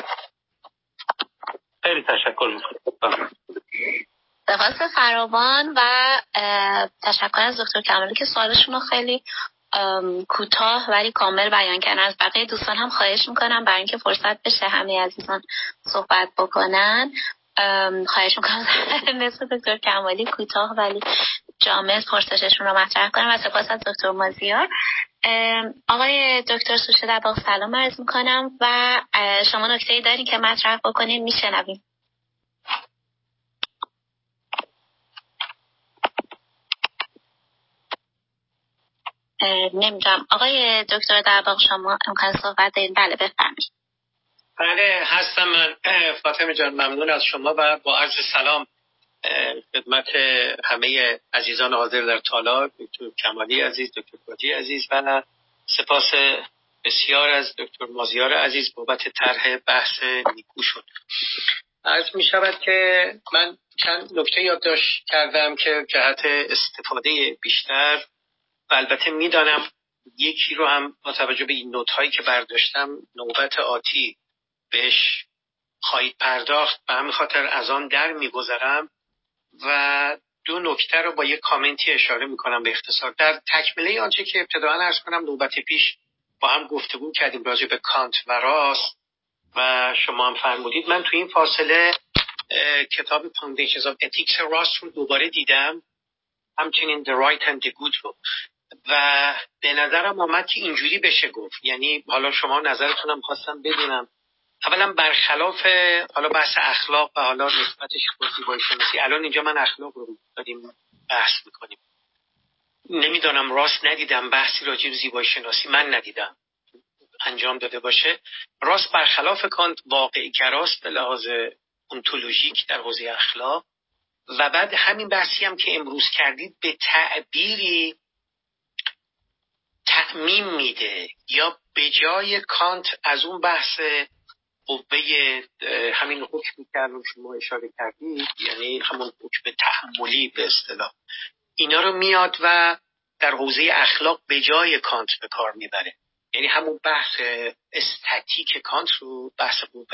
خیلی تشکر میکنم. سپاس فراوان و تشکر از دکتر کمالی که سوالشون رو خیلی کوتاه ولی کامل بیان کردن. از بقیه دوستان هم خواهش میکنم برای اینکه فرصت بشه همه عزیزان صحبت بکنن، خواهش میکنم مثل دکتر کمالی کوتاه ولی جامع پرسششون رو مطرح کنم. و سپاس از دکتر مازیار. آقای دکتر سوشه دباغ سلام عرض میکنم و شما نکته‌ای دارین که مطرح بکنین؟ میشنویم. نمیدونم آقای دکتر درباغ شما امکان صحبت دارین؟ بله بفرمایید. بله هستم من. فاطمه جان ممنون از شما و با عرض سلام خدمت همه عزیزان حاضر در تالار، دکتر کمالی عزیز، دکتر کاجی عزیز و سپاس بسیار از دکتر مازیار عزیز بابت طرح بحث نیکوشون. عرض می شود که من چند نکته یادداشت کردم که جهت استفاده بیشتر و البته می دانم یکی رو هم با توجه به این نوت هایی که برداشتم نوبت آتی بهش خواهید پرداخت، به همین خاطر از آن در می گذرم و دو نکته رو با یک کامنتی اشاره می کنم به اختصار. در تکمله آنچه که ابتداً عرض کنم نوبت پیش با هم گفتگو کردیم راجع به کانت و راست و شما هم فرمودید. من تو این فاصله کتاب Foundations of Ethics راست رو دوباره دیدم، همچنین The Right and the Good رو، و به نظرم آمد که اینجوری بشه گفت. یعنی حالا شما نظرتونم خواستم بدونم. اولا برخلاف حالا بحث اخلاق و حالا نسبتش با زیبایی شناسی، الان اینجا من اخلاق رو داریم بحث میکنیم. نمیدانم راست ندیدم بحثی راجع به زیبایی شناسی من ندیدم انجام داده باشه. راست برخلاف کانت واقعی گراست به لحاظ اونتولوژیک در حوزه اخلاق و بعد همین بحثی هم که امروز کردید به تعبیری تعمیم میده یا به جای کانت از اون بحث قوه همین حکمی که الان شما اشاره کردید، یعنی همون حکم تحملی به اصطلاح، اینا رو میاد و در حوزه اخلاق به جای کانت به کار میبره. یعنی همون بحث استاتیک کانت رو، بحث قوه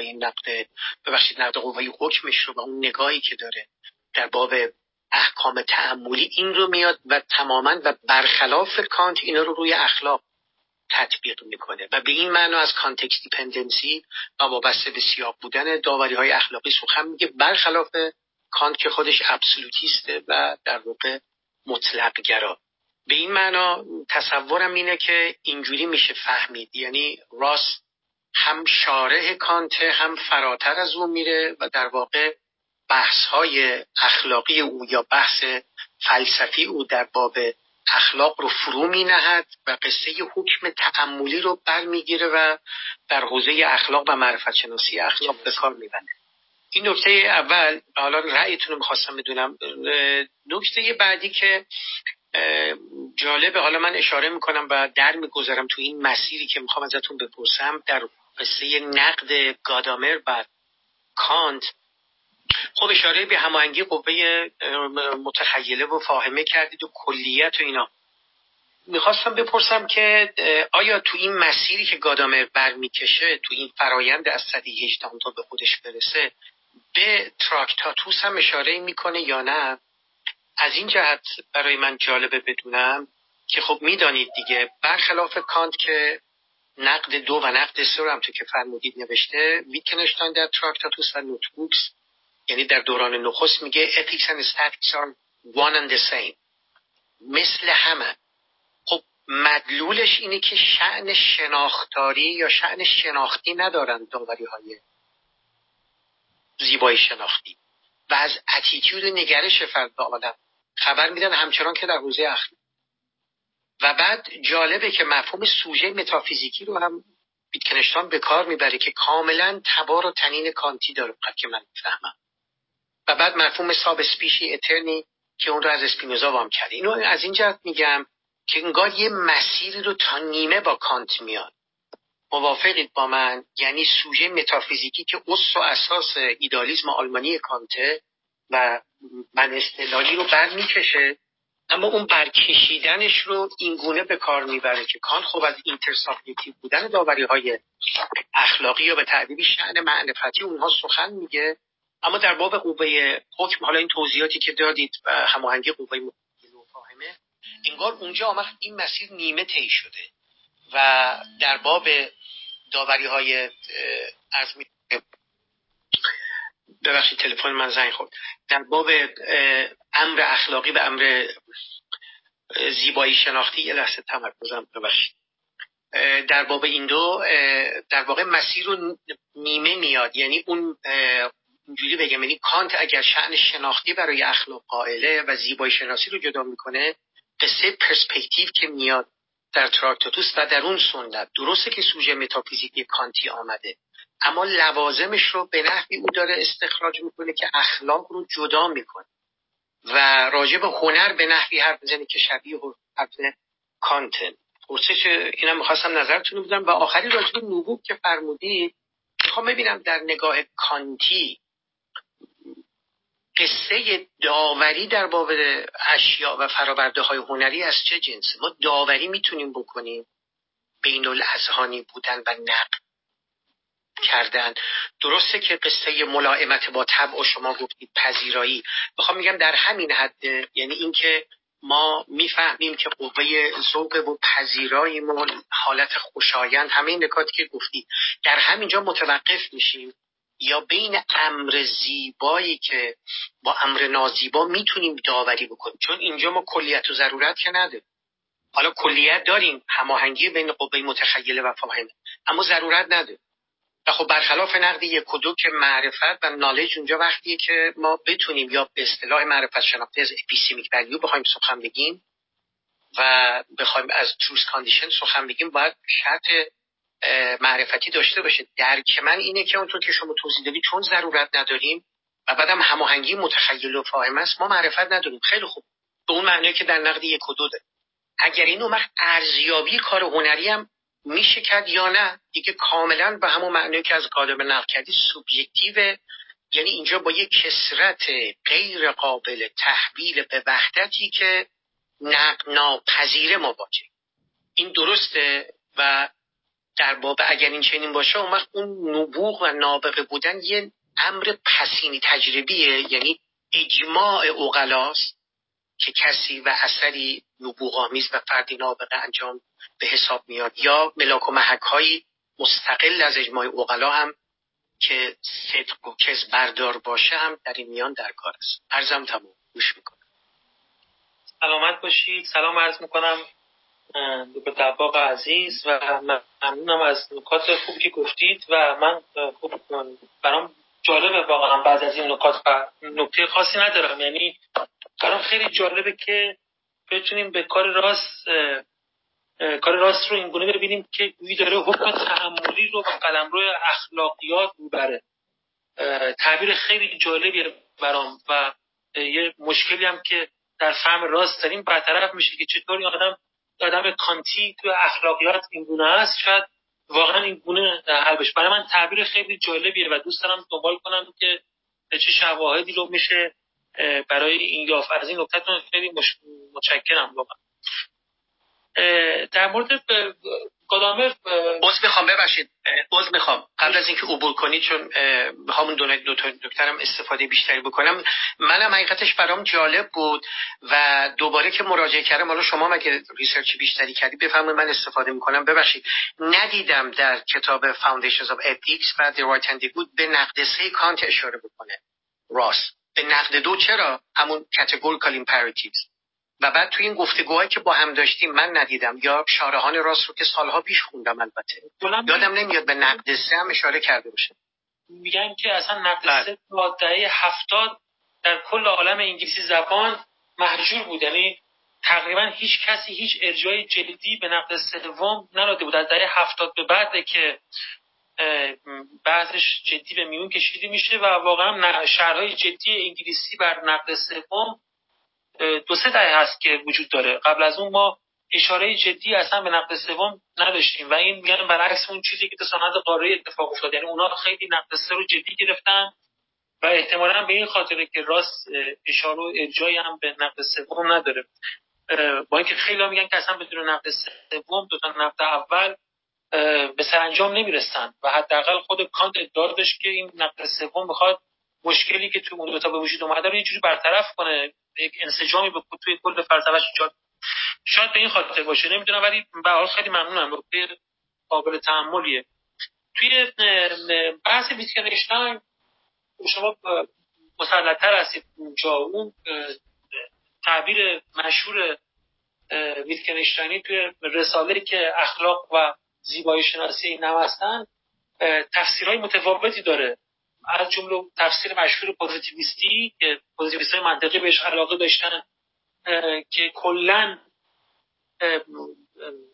نقد قوه حکمش رو و اون نگاهی که داره در باب احکام تأملی این رو میاد و تماما و برخلاف کانت اینا رو روی اخلاق تطبیق میکنه و به این معنا از کانتکست دیپندنسی و وابسته به سیاق بودن داوری های اخلاقی سخن میگه، برخلاف کانت که خودش ابسولوتیسته و در واقع مطلق گرا. به این معنا تصورم اینه که اینجوری میشه فهمید، یعنی راست هم شارح کانت هم فراتر از اون میره و در واقع بحث‌های اخلاقی او یا بحث فلسفی او در باب اخلاق رو فرو می‌نهد و قصه حکم تأملی رو برمیگیره و در حوزه اخلاق و معرفت شناسی اخلاق به کار میبره. این نکته اول. حالا رأیتون رو می‌خواستم بدونم. نکته بعدی که جالبه، حالا من اشاره میکنم و در میگذارم تو این مسیری که میخوام ازتون بپرسم در قصه نقد گادامر بر کانت. خب اشاره به هماهنگی قوه متخیله و فاهمه کردید و کلیت و اینا. میخواستم بپرسم که آیا تو این مسیری که گادامر برمیکشه، تو این فرایند از سده 18 تا به خودش برسه، به تراکتاتوس هم اشاره میکنه یا نه؟ از این جهت برای من جالبه بدونم که خب میدانید دیگه برخلاف کانت که نقد 2 و نقد 3 رو هم تو که فرمودید نوشته، ویتکنشتاین در تراکتاتوس و نوتبوکس، یعنی در دوران نخست میگه ethics and statics are one and the same، مثل همه. خب مدلولش اینه که شأن شناختاری یا شأن شناختی ندارن داوری های زیبایی شناختی و از اتیتود نگرش فرد به عالم خبر میدن، همچنان که در حوزه اخلاق. و بعد جالبه که مفهوم سوژه متافیزیکی رو هم ویتکنشتاین به کار میبره که کاملا تبار و تنین کانتی داره که من میفهمم. و بعد مفهوم ساب اسپیشی اترنی که اون رو از اسپینوزا وام کرده. اینو از این جهت میگم که انگار یه مسیری رو تا نیمه با کانت میاد. موافقید با من؟ یعنی سوژه متافیزیکی که اصل و اساس ایدالیسم آلمانی کانته و من استدلالی رو برمیکشه، اما اون برکشیدنش رو اینگونه به کار میبره که کانت خب از اینترسابجکتیو بودن داوری های اخلاقی یا به تعبیری شأن معرفتی اونها سخن میگه، اما در باب قوه حکم، حالا این توضیحاتی که دادید و هماهنگی قوه مفاهمه، انگار اونجا آمد این مسیر نیمه طی شده و در باب داوری های ببخشید تلفن من زنگ خورد، در باب امر اخلاقی و امر زیبایی شناختی، یه لحظه تمرکزم ببخشید، در باب این دو در واقع مسیر رو نیمه میاد. یعنی اون اینجوری بگم، یعنی کانت اگر شأن شناختی برای اخلاق قائله و زیبایی شناسی رو جدا میکنه، قصه پرسپکتیو که میاد در تراکتاتوس و در اون سنت درسته که سوژه متافیزیکی کانتی آمده، اما لوازمش رو به نحوی او داره استخراج میکنه که اخلاق رو جدا میکنه و راجع به هنر به نحوی حرف میزنه که شبیه حرف کانتن. پرسش اینم میخواستم نظرتون بدم. و آخری راجع به نبوغ که فرمودید، میخوام ببینم در نگاه کانتی قصه داوری در باب اشیاء و فرآورده های هنری از چه جنسه؟ ما داوری میتونیم بکنیم، بین الاذهانی بودن و نقد کردن. درسته که قصه ملائمت با طبع و شما گفتید پذیرایی، میخوام میگم در همین حد، یعنی اینکه ما میفهمیم که قوه ذوق و پذیرایی ما حالت خوشایند، همه این نکاتی که گفتید در همینجا متوقف میشیم، یا بین امر زیبایی که با امر نازیبا میتونیم داوری بکنیم؟ چون اینجا ما کلیت و ضرورت که نداریم. حالا کلیت داریم، هماهنگی بین قوه متخیله و فاهمه، اما ضرورت نداریم. و خب برخلاف نقد یک و دو که معرفت و نالج اونجا وقتیه که ما بتونیم یا به اصطلاح معرفت شناختی از اپیستمیک ولیو بخوایم سخن بگیم و بخوایم از تروث کاندیشن سخن بگیم، باید شرط معرفتی داشته باشه. درک من اینه که اونطور که شما توضیح دادید چون ضرورت نداریم و بعدم هماهنگی متخیل و فاهم است، ما معرفت نداریم. خیلی خوب، به اون معنی که در نقد یک و دو ده. اگر این وقت ارزیابی کار هنری هم میشه کرد یا نه، دیگه کاملا به همون معنی که از قادم نقد کردی سوبژکتیو، یعنی اینجا با یک کثرت غیر قابل تحویل به وحدتی که نقد ناپذیر مواجه. این درسته. و در باب اگر این چنین باشه، اون وقت اون نبوغ و نابغه بودن یه امر پسینی تجربیه، یعنی اجماع عقلاست که کسی و اثری نبوغ‌آمیز و فردی نابغه انجام به حساب میاد، یا ملاک و محک‌هایی مستقل از اجماع عقلا هم که صدق و کذب بردار باشه هم در این میان در کار است. عرضم تمام. گوش میکنم. سلامت باشید. سلام عرض میکنم دکتر دباغ عزیز و ممنونم از نکات خوبی که گفتید و من برام جالبه واقعا بعد از این نکات و نکته خاصی ندارم. یعنی برام خیلی جالبه که بتونیم به کار راست رو اینگونه ببینیم که وی داره حکم تحملی رو با قلمرو اخلاقیات میبره. تعبیر خیلی جالبیه برام و یه مشکلی هم که در فهم راست داریم برطرف میشه که چطور این آدم کانتی تو اخلاقیات اینگونه است، شاید واقعا اینگونه حل بشه. برای من تعبیر خیلی جالبیه و دوست دارم دنبال کنم که چه شواهدی رو میشه برای این یافت. از این نکتهتون خیلی متشکرم واقعا. در مورد گادامر عذر میخوام قبل از اینکه عبور کنید، چون همون دو تا دکترم استفاده بیشتری بکنم. منم حقیقتش برام جالب بود و دوباره که مراجعه کردم، حالا شما مگه ریسرچ بیشتری کردی بفهمید من استفاده میکنم. ببخشید ندیدم در کتاب Foundations of Ethics و The Right and the Good به نقد 3 کانت اشاره بکنه راست، به نقد 2 چرا؟ همون categorical imperatives. و بعد توی این گفتگوهایی که با هم داشتیم من ندیدم، یا شارحان راست رو که سالها پیش خوندم البته یادم نمیاد به نقد 3 هم اشاره کرده باشه. میگن که اصلا نقد 3 تا دهه 70 در کل عالم انگلیسی زبان محجور بود، یعنی تقریبا هیچ کسی هیچ ارجاع جدی به نقد سوم نداده بود. از دهه 70 به بعد که بعضش جدی به میون کشیده میشه و واقعا شرح‌های جدی انگلیسی بر نقد سوم 2-3 دهه هست که وجود داره. قبل از اون ما اشاره جدی اصلا به نقد سوم نداشتیم و این میگن برعکس اون چیزی که تو سند قاره اتفاق افتاد. یعنی اونا خیلی نقد 3 رو جدی گرفتن و احتمالاً به این خاطره که راست اشاره و ارجاعی هم به نقد سوم نداره، با اینکه خیلی میگن که اصلا بدون نقد سوم 2 تا نقد اول به سرانجام نمیرسن و حداقل خود کانت ادعا داشت که این نقد سوم میخواد مشکلی که تو اون 2 تا به وجود اومده رو یه جوری برطرف کنه، یک انسجامی به توی کل فلسفه‌اش ایجاد. شاید به این خاطر باشه نمیدونم، ولی به هر حال خیلی ممنونم، نکته قابل تأملیه. توی بحث ویتگنشتاین شما مسلط‌تر هستید اونجا. اون تعبیر مشهور ویتگنشتاینی توی رساله‌ای که اخلاق و زیبایی شناسی نوستن تفسیرهای متفاوتی داره، از جمله تفسیر مشهور پوزیتیویستی که پوزیتیویست‌های منطقی بهش علاقه داشتن که کلاً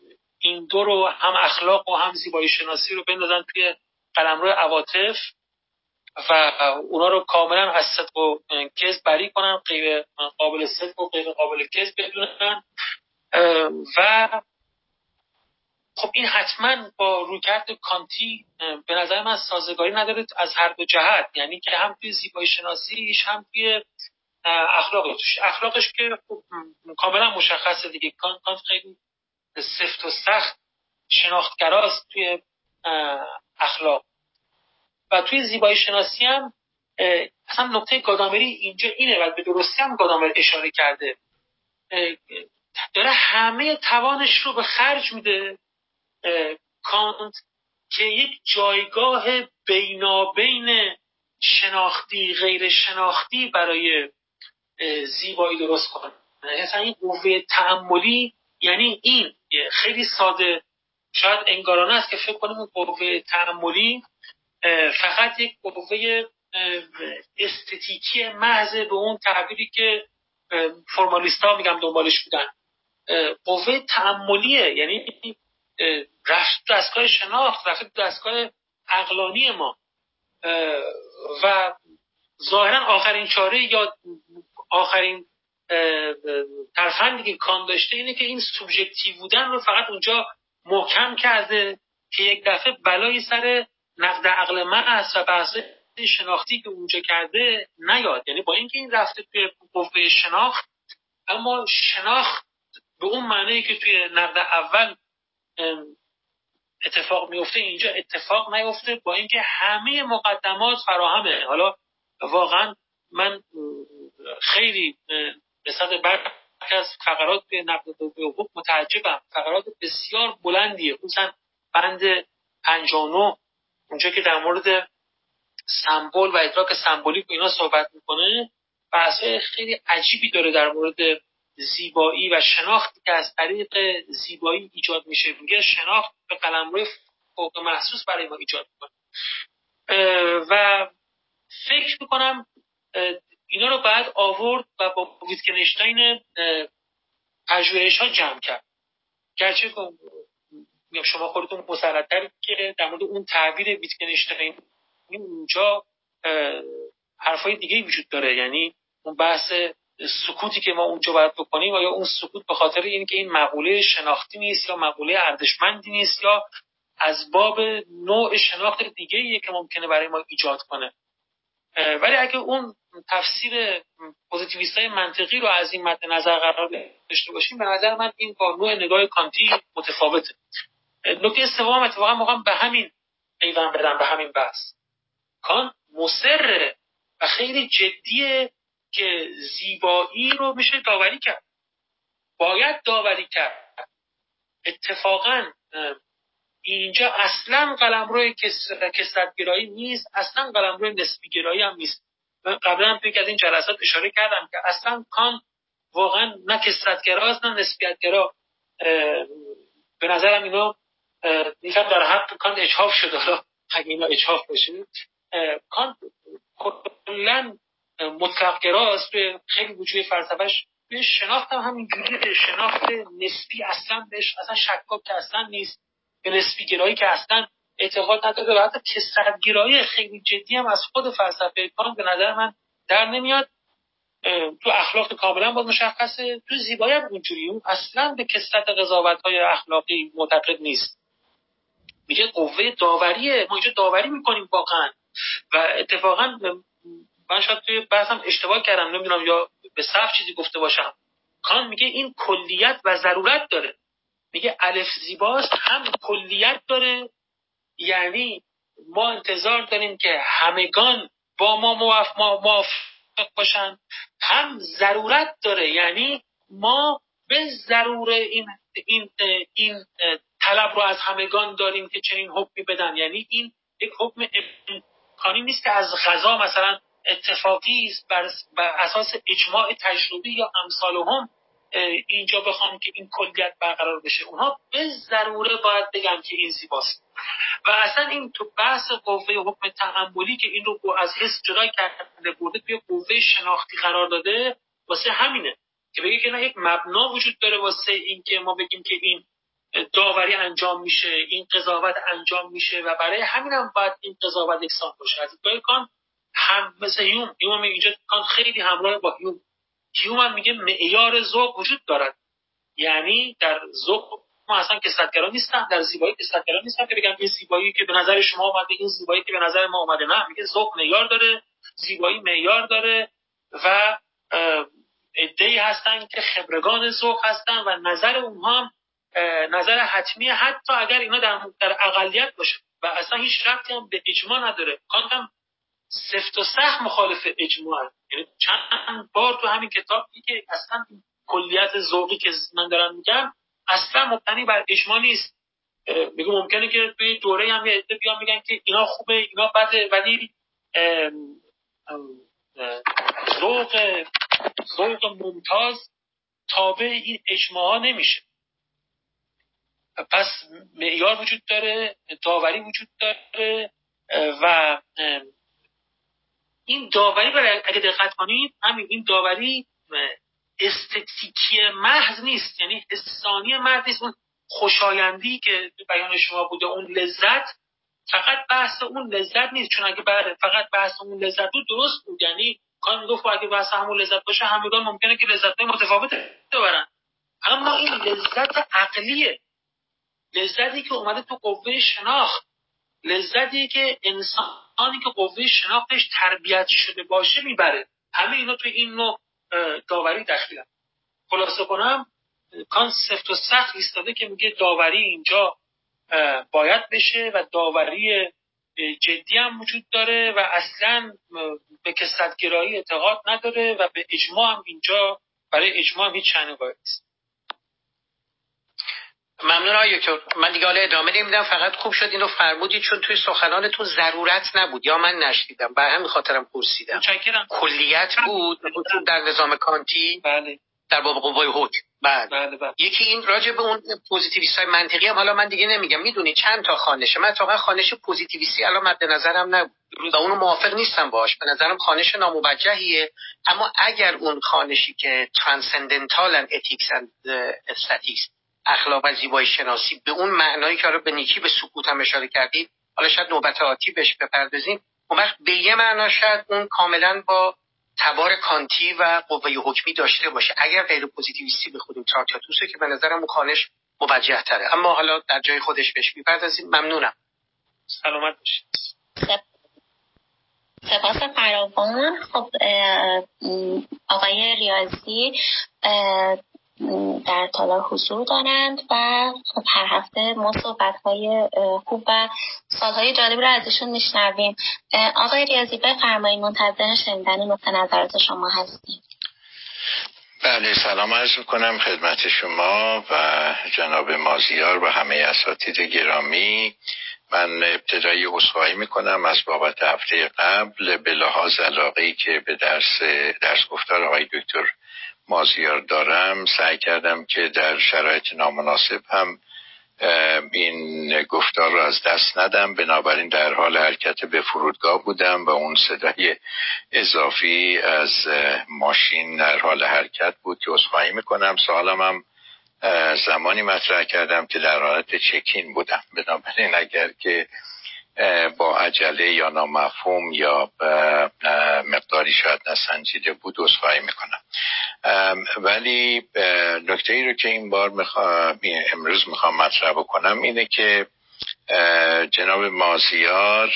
این دو رو، هم اخلاق و هم زیبایی شناسی رو بندازن توی قلمرو عواطف و اونا رو کاملا از صدق و کذب بری کنن، غیر قابل صدق و غیر قابل کذب بدونن. و خب این حتما با رویکرد کانتی به نظر من سازگاری نداره از هر دو جهت، یعنی که هم توی زیبایی شناسیش هم توی اخلاقش که خب کاملا مشخصه دیگه. کانت خیلی سفت و سخت شناختگراست توی اخلاق. و توی زیبایی شناسی هم اصلا نکته گادامری اینجا اینه و به درستی هم گادامر اشاره کرده، داره همه توانش رو به خرج میده کانت که یک جایگاه بینابین شناختی غیر شناختی برای زیبایی درست کنه. مثلا این قوه تأملی، یعنی این خیلی ساده شاید انگارانه است که فکر کنیم قوه تأملی فقط یک قوه استتیکی محض به اون تعبیری که فرمالیستا میگم دنبالش بودن. قوه تأملیه، یعنی رفت دستگاه شناخت، رفت دستگاه عقلانی ما و ظاهرا آخرین چاره یا آخرین ترفندی که کان داشته اینه که این سوبژکتیو بودن رو فقط اونجا محکم کرده که یک دفعه بلایی سر نقد عقل محض و بحث شناختی که اونجا کرده نیاد. یعنی با اینکه این رفته توی قوه شناخت، اما شناخت به اون معنی که توی نقد اول اتفاق میفته اینجا اتفاق نیفته، با اینکه همه مقدمات فراهمه. حالا واقعا من خیلی نسبت برخی از فقرات توی نقد حقوق متعجبم. فقرات بسیار بلندیه، خصوصا بند 59 اونجا که در مورد سمبل و ادراک سمبولیک و اینا صحبت میکنه، بحث‌های خیلی عجیبی داره در مورد زیبایی و شناختی که از طریق زیبایی ایجاد میشه. میگه شناخت به قلمرو فوق محسوس برای ما ایجاد میکنه و فکر میکنم اینا رو باید آورد و با ویتگنشتاین پژوهش‌ها جمع کرد. گرچه شما خودتون مسلط‌تر که در مورد اون تعبیر ویتگنشتاین اونجا حرفای دیگه وجود داره، یعنی اون بحث سکوتی که ما اونجا باید بکنیم، یا اون سکوت به خاطر این که این مقوله شناختی نیست یا مقوله ارزشمندی نیست یا از باب نوع شناخت دیگه‌ایه که ممکنه برای ما ایجاد کنه. ولی اگه اون تفسیر پوزیتیویستای منطقی رو از این مد نظر قرار داشته باشیم، به نظر من این با نوع نگاه کانتی متفاوته. نکته سوم اتفاقا موقعا به همین پیوند بدن، به همین بحث. کانت مصر و خیلی جدیه که زیبایی رو میشه داوری کرد، باید داوری کرد. اتفاقا اینجا اصلا قلمرو کثرت‌گرایی نیست، اصلا قلمرو نسبی گرایی هم نیست. من قبلا هم توی از این جلسات اشاره کردم که اصلا کانت واقعا نه کثرت‌گراست نه نسبیت‌گرا. به نظرم اینا نیکم در حق کانت اجحاف شده. حالا اگه اینا اجحاف بشه، کانت کلاً مطلق گراست به خیلی وجوه فلسفه‌اش. به شناخت هم همینجوریه، شناخت نسبی اصلا بهش اصلا شکاک که اصلا نیست، به نسبی گرایی که اصلا اعتقاد نداره، و حتی کثرت گرایی خیلی جدی هم از خود فلسفه کانت به نظر من در نمیاد. تو اخلاق کاملا باید مشخصه، تو زیبایی هم اونجوری، اون اصلا به کثرت قضاوت‌های اخلاقی معتقد نیست. میگه قوه داوریه، ما اینجا داوری میکنیم واقعا. و اتفاقا من شاید توی بحثم اشتباه کردم، نمیدونم یا به صف چیزی گفته باشم. کانت میگه این کلیت و ضرورت داره. میگه الف زیباست، هم کلیت داره، یعنی ما انتظار داریم که همگان با ما موافق باشن، هم ضرورت داره، یعنی ما به ضرور این طلب رو از همگان داریم که چنین حکمی بدن. یعنی این یک حکم امکانی نیست که از قضا مثلا اتفاقی است بر اساس اجماع تجربی یا امثالهم اینجا بخوام که این کلیت برقرار بشه. اونها به ضروره باید بگن که این زیباست. و اصلا این تو بحث قوه حکم تأملی که این رو از حس جدا کرده برده توی قوه شناختی قرار داده، واسه همینه که بگه که نه، یک مبنا وجود داره واسه این که ما بگیم که این داوری انجام میشه، این قضاوت انجام میشه و برای همین هم باید این قضاوت یکسان باشه. از دیدگاه کانت هم مثل هیوم میگه اینجا کانت خیلی همراه با هیوم هم میگه معیار ذوق وجود دارد. یعنی در ذوق ما اصلا کثرت‌گرا نیستم، در زیبایی کثرت‌گرا نیستم که بگم این زیبایی که به نظر شما اومده، این زیبایی که به نظر ما اومده. نه، میگه ذوق معیار داره، زیبایی معیار داره و عده‌ای هستن که خبرگان ذوق هستن و نظر اونها هم نظر حتمی، حتی اگر اینا در اقلیت باشه و اصلا هیچ ربطی هم به اجماع نداره. کانت هم سفت و سخت مخالف اجماع، یعنی چند بار تو همین کتاب میگه اصلا کلیت ذوقی که من دارم میگم اصلا مبتنی بر اجماع نیست. میگه ممکنه که توی دوره هم یه عده بیان میگن که اینا خوبه اینا بده، ولی ذوق ممتاز تابع این اجماع نمیشه. پس معیار وجود داره، داوری وجود داره و این داوری برای اگه دقت کنید همین این داوری استتیکی محض نیست، یعنی حسانی محض نیست. اون خوشایندی که بیان شما بوده، اون لذت، فقط بحث اون لذت نیست. چون اگه فقط بحث اون لذت بود درست بود، یعنی کان میگفت اگه بحث همون لذت باشه همگان ممکنه که لذت‌های متفاوت ببرن. اما این لذت عقلیه، لذتی که اومده تو قوه شناخت، لذتی که انسانی که قوه شناختش تربیت شده باشه میبره. همه اینا توی این نوع داوری داخلن. خلاصه کنم کانت سفت و سخت ایستاده که میگه داوری اینجا باید بشه و داوری جدی هم وجود داره و اصلا به کثرت‌گرایی اعتقاد نداره و به اجماع هم اینجا برای اجماع هم هیچ شأن قائل نیست. ممنون آقای دکتر. من دیگه حالا ادامه نمیدم، فقط خوب شد اینو فرمودید چون توی سخنانتون ضرورت نبود یا من نشنیدم، بر همین خاطرم پرسیدم. متشکرم. کلیت بود در نظام کانتی. بله. در باب قوای حکم. بله. یکی این راجع به اون پوزیتیویستای منطقی هم حالا من دیگه نمیگم، میدونی چند تا خانشه، من واقعا خانش پوزیتیویستی الان مد نظرم نبود و اونو موافق نیستم باهاش، به نظرم خانش ناموجهیه. اما اگر اون خانشی که ترانسندنتال اتیکس اند استاتیکس، اخلاق و زیبایی شناسی، به اون معنایی که به نیکی به سکوت هم اشاره کردید، حالا شاید نوبت آتی بهش بپردازیم، اون وقت به یه معنا شاید اون کاملا با تبار کانتی و قوه حکمی داشته باشه. اگر غیر پوزیتیویستی بخونیم تراکتاتوسه که به نظرم اون خانش موجه تره، اما حالا در جای خودش بهش میپردازیم. ممنونم. سلامت باشید. سپاس فراوان. خب آقای ریاضی در تالار حضور دارند و خب هر هفته ما صحبت‌های خوب و سالهای جالب رو ازشون میشنویم. آقای ریاضی بفرمایید، منتظر شنیدن نقطه نظرات شما هستیم. بله، سلام عرض میکنم خدمت شما و جناب مازیار و همه اساتید گرامی. من ابتدایی عذرخواهی میکنم از بابت هفته قبل به لحاظ علاقه‌ای که به درس گفتار آقای دکتر مازیار دارم. سعی کردم که در شرایط نامناسب هم این گفتار رو از دست ندم، بنابراین در حال حرکت به فرودگاه بودم و اون صدای اضافی از ماشین در حال حرکت بود که عذرخواهی میکنم. سوالم هم زمانی مطرح کردم که در حالت چکین بودم، بنابراین اگر که با عجله یا نامفهوم یا مقداری شاید نسنجیده بود عذرخواهی میکنم. ولی نکته‌ای رو که این بار امروز میخوام مطرح بکنم اینه که جناب مازیار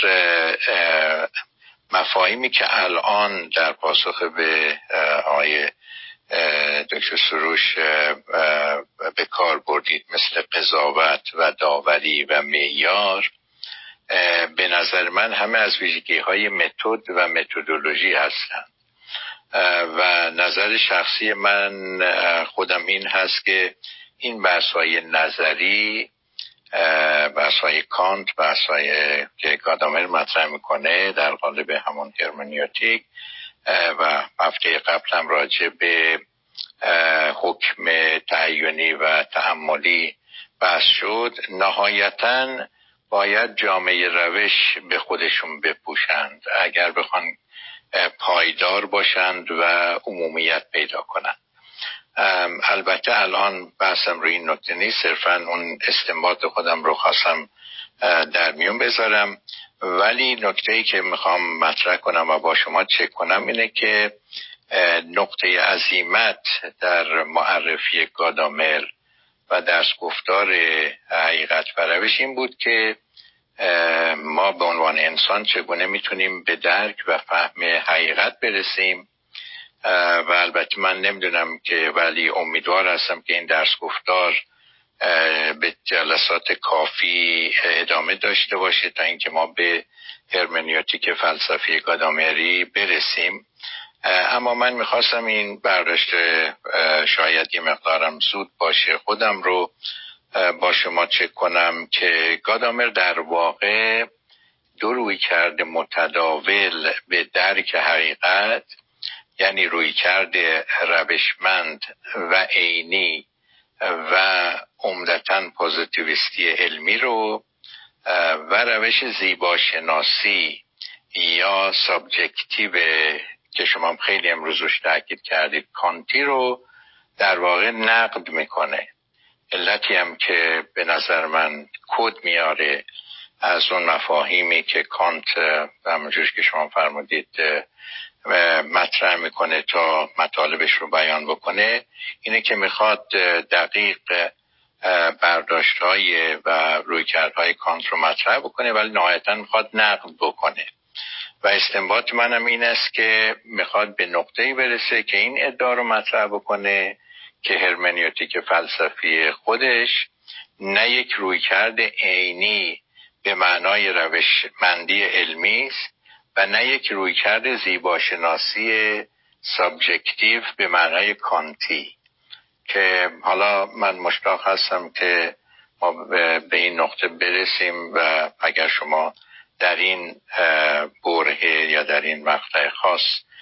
مفاهیمی که الان در پاسخ به آقای دکتر سروش به کار بردید مثل قضاوت و داوری و معیار، به نظر من همه از ویژگی‌های متد و متدولوژی هستند و نظر شخصی من خودم این هست که این بحث‌های نظری، بحث‌های کانت، بحث‌های که گادامر مطرح میکنه در قالب همون هرمنیوتیک و هفته قبل هم راجع به حکم تعیینی و تأملی بحث شد، نهایتاً باید جامعه روش به خودشون بپوشند اگر بخوان پایدار باشند و عمومیت پیدا کنند. البته الان بحثم روی این نکته نیست، صرفا اون استنباط خودم رو خواستم در میون بذارم. ولی نکته‌ای که میخوام مطرح کنم و با شما چک کنم اینه که نقطه عزیمت در معرفی گادامر و درس گفتار حقیقت پرورش این بود که ما به عنوان انسان چگونه میتونیم به درک و فهم حقیقت برسیم. و البته من نمیدونم که، ولی امیدوار هستم که این درس گفتار به جلسات کافی ادامه داشته باشه تا اینکه ما به هرمنیوتیک فلسفی گادامری برسیم. اما من میخواستم این برداشت شاید یه مقدارم زود باشه خودم رو با شما چک کنم که گادامر در واقع دو رویکرد متداول به درک حقیقت، یعنی رویکرد روشمند و عینی و عمدتاً پوزیتیویستی علمی رو و روش زیباشناسی یا سابجکتیو که شما خیلی امروز روش تاکید کردید کانتی رو در واقع نقد میکنه. علتی هم که به نظر من کد میاره از اون مفاهیمی که کانت همونجور که شما فرمودید مطرح میکنه تا مطالبش رو بیان بکنه، اینه که میخواد دقیق برداشت‌های و رویکردهای کانت رو مطرح بکنه ولی نهایتاً میخواد نقد بکنه. و استنباط منم این است که میخواد به نقطه‌ای برسه که این ادعا رو مطرح بکنه که هرمنیوتیک فلسفی خودش نه یک رویکرد عینی به معنای روشمندی علمی است و نه یک رویکرد زیباشناسی سابجکتیو به معنای کانتی، که حالا من مشتاق هستم که ما به این نقطه برسیم و اگر شما در این برهه یا در این مقطع خاص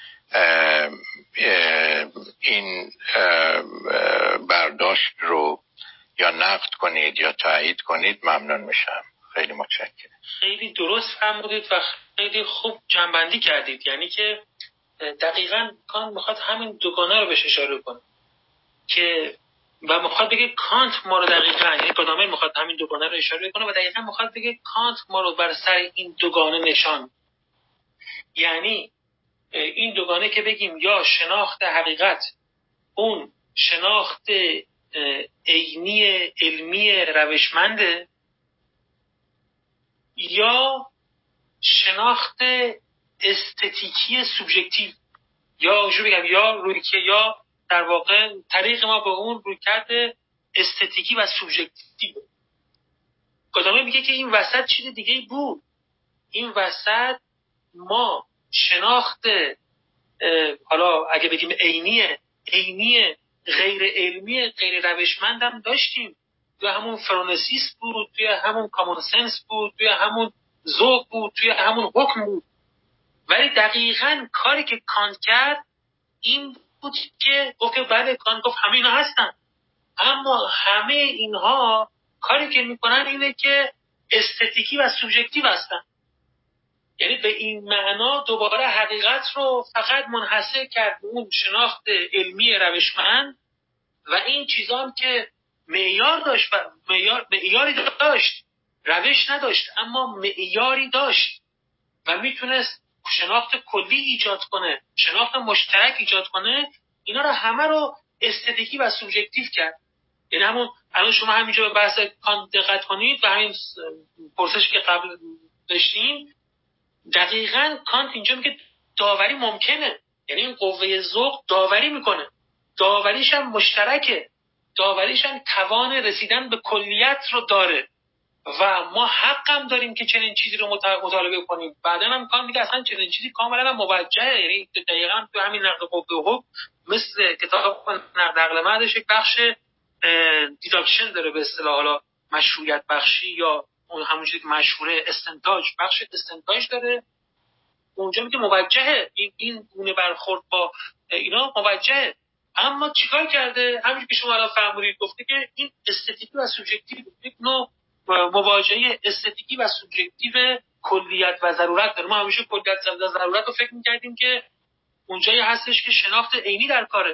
این برداشت رو یا نقد کنید یا تایید کنید ممنون میشم. خیلی متشکرم. خیلی درست فرمودید و خیلی خوب جنبندی کردید. یعنی که دقیقاً کانت میخواد همین دوگانه رو بهش اشاره کنه که و میخواد بگه کانت ما رو دقیقاً، یعنی گادامر میخواد همین دوگانه رو اشاره کنه و دقیقاً میخواد بگه کانت ما رو بر سر این دوگانه نشان. یعنی این دوگانه که بگیم یا شناخت حقیقت، اون شناخت عینی علمی روشمنده، یا شناخت استتیکی سوبژکتیو، یا جو بگم یا در واقع طریق ما به اون رویکرد استتیکی و سوبژکتیو. گادامر میگه که این وسط چیز دیگه بود. این وسط ما شناخت حالا اگه بگیم عینی غیر علمی غیر روشمند هم داشتیم. توی همون فرونسیس بود، توی همون کامون سنس بود، توی همون ذوق بود، توی همون حکم بود. ولی دقیقاً کاری که کانت کرد این بود که گفت بله، کانت گفت همه اینا هستن، اما همه اینها کاری که میکنن اینه که استتیکی و سوبژکتیو هستن. یعنی به این معنا دوباره حقیقت رو فقط منحصر کرد به اون شناخت علمی روشمند و این چیزا هم که معیار داشت و معیاری داشت، روش نداشت اما معیاری داشت و میتونست شناخت کلی ایجاد کنه، شناخت مشترک ایجاد کنه. اینا رو همه رو استتیکی و سوبژکتیو کرد. یعنی همون الان شما همینجا به بحث کانت دقت کنید و همین پرسشی که قبل داشتیم، دقیقاً کانت اینجا میگه داوری ممکنه. یعنی این قوه ذوق داوری میکنه، داوریش هم مشترکه، داوریش هم توان رسیدن به کلیت رو داره و ما حق هم داریم که چنین چیزی رو مطالبه کنیم. بعدن هم کانت میگه اصلا چنین چیزی کاملا موجهه. یعنی دقیقاً تو همین نقد قوه حکم مثل کتاب نقد عقل محضش یک بخش دیداکشن داره، به اصطلاح حالا مشروعیت بخشی یا اون همون چیزی که مشهوره استنتاج، بخش استنتاج داره. اونجا میگه موجهه، این گونه برخورد با اینا موجهه. اما چیکار کرده؟ همونجوری که شما الان فرمودید، گفته که این استتیکی و سوبژکتیو، یک نوع مواجهه استتیکی و سوبژکتیو کلیت و ضرورت داره. ما همیشه کلیت و ضرورت رو فکر می‌کردیم که اونجایی هستش که شناخت عینی در کاره،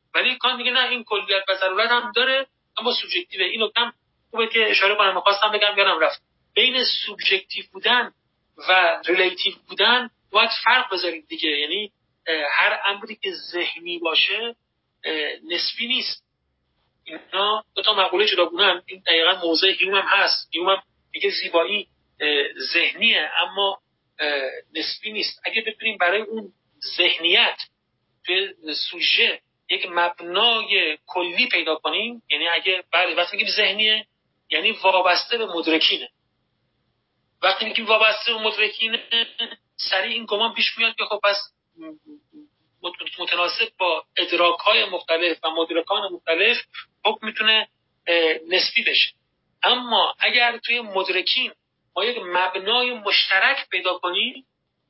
ولی کانت میگه نه، این کلیت و ضرورت هم داره اما سوبژکتیوه. اینو کم خوبه که اشاره کنم، می‌خواستم بگم یادم رفت. بین سوبژکتیو بودن و ریلیتیو بودن باید فرق بذارید دیگه. یعنی هر امری که ذهنی باشه نسبی نیست. اینا دو تا مقوله جداگونه‌اند. این دقیقاً موضع هیوم هم هست. هیوم هم میگه زیبایی ذهنیه اما نسبی نیست. اگه بتونیم برای اون ذهنیت توی سوژه یک مبنای کلی پیدا کنیم، یعنی اگه وقتی میگیم ذهنیه یعنی وابسته به مدرکینه. وقتی میگیم وابسته به مدرکینه سریع این گمان پیش میاد که خب پس متناسب با ادراک‌های مختلف و مدرکان مختلف حکم میتونه نسبی بشه. اما اگر توی مدرکین ما یک مبنای مشترک پیدا کنیم،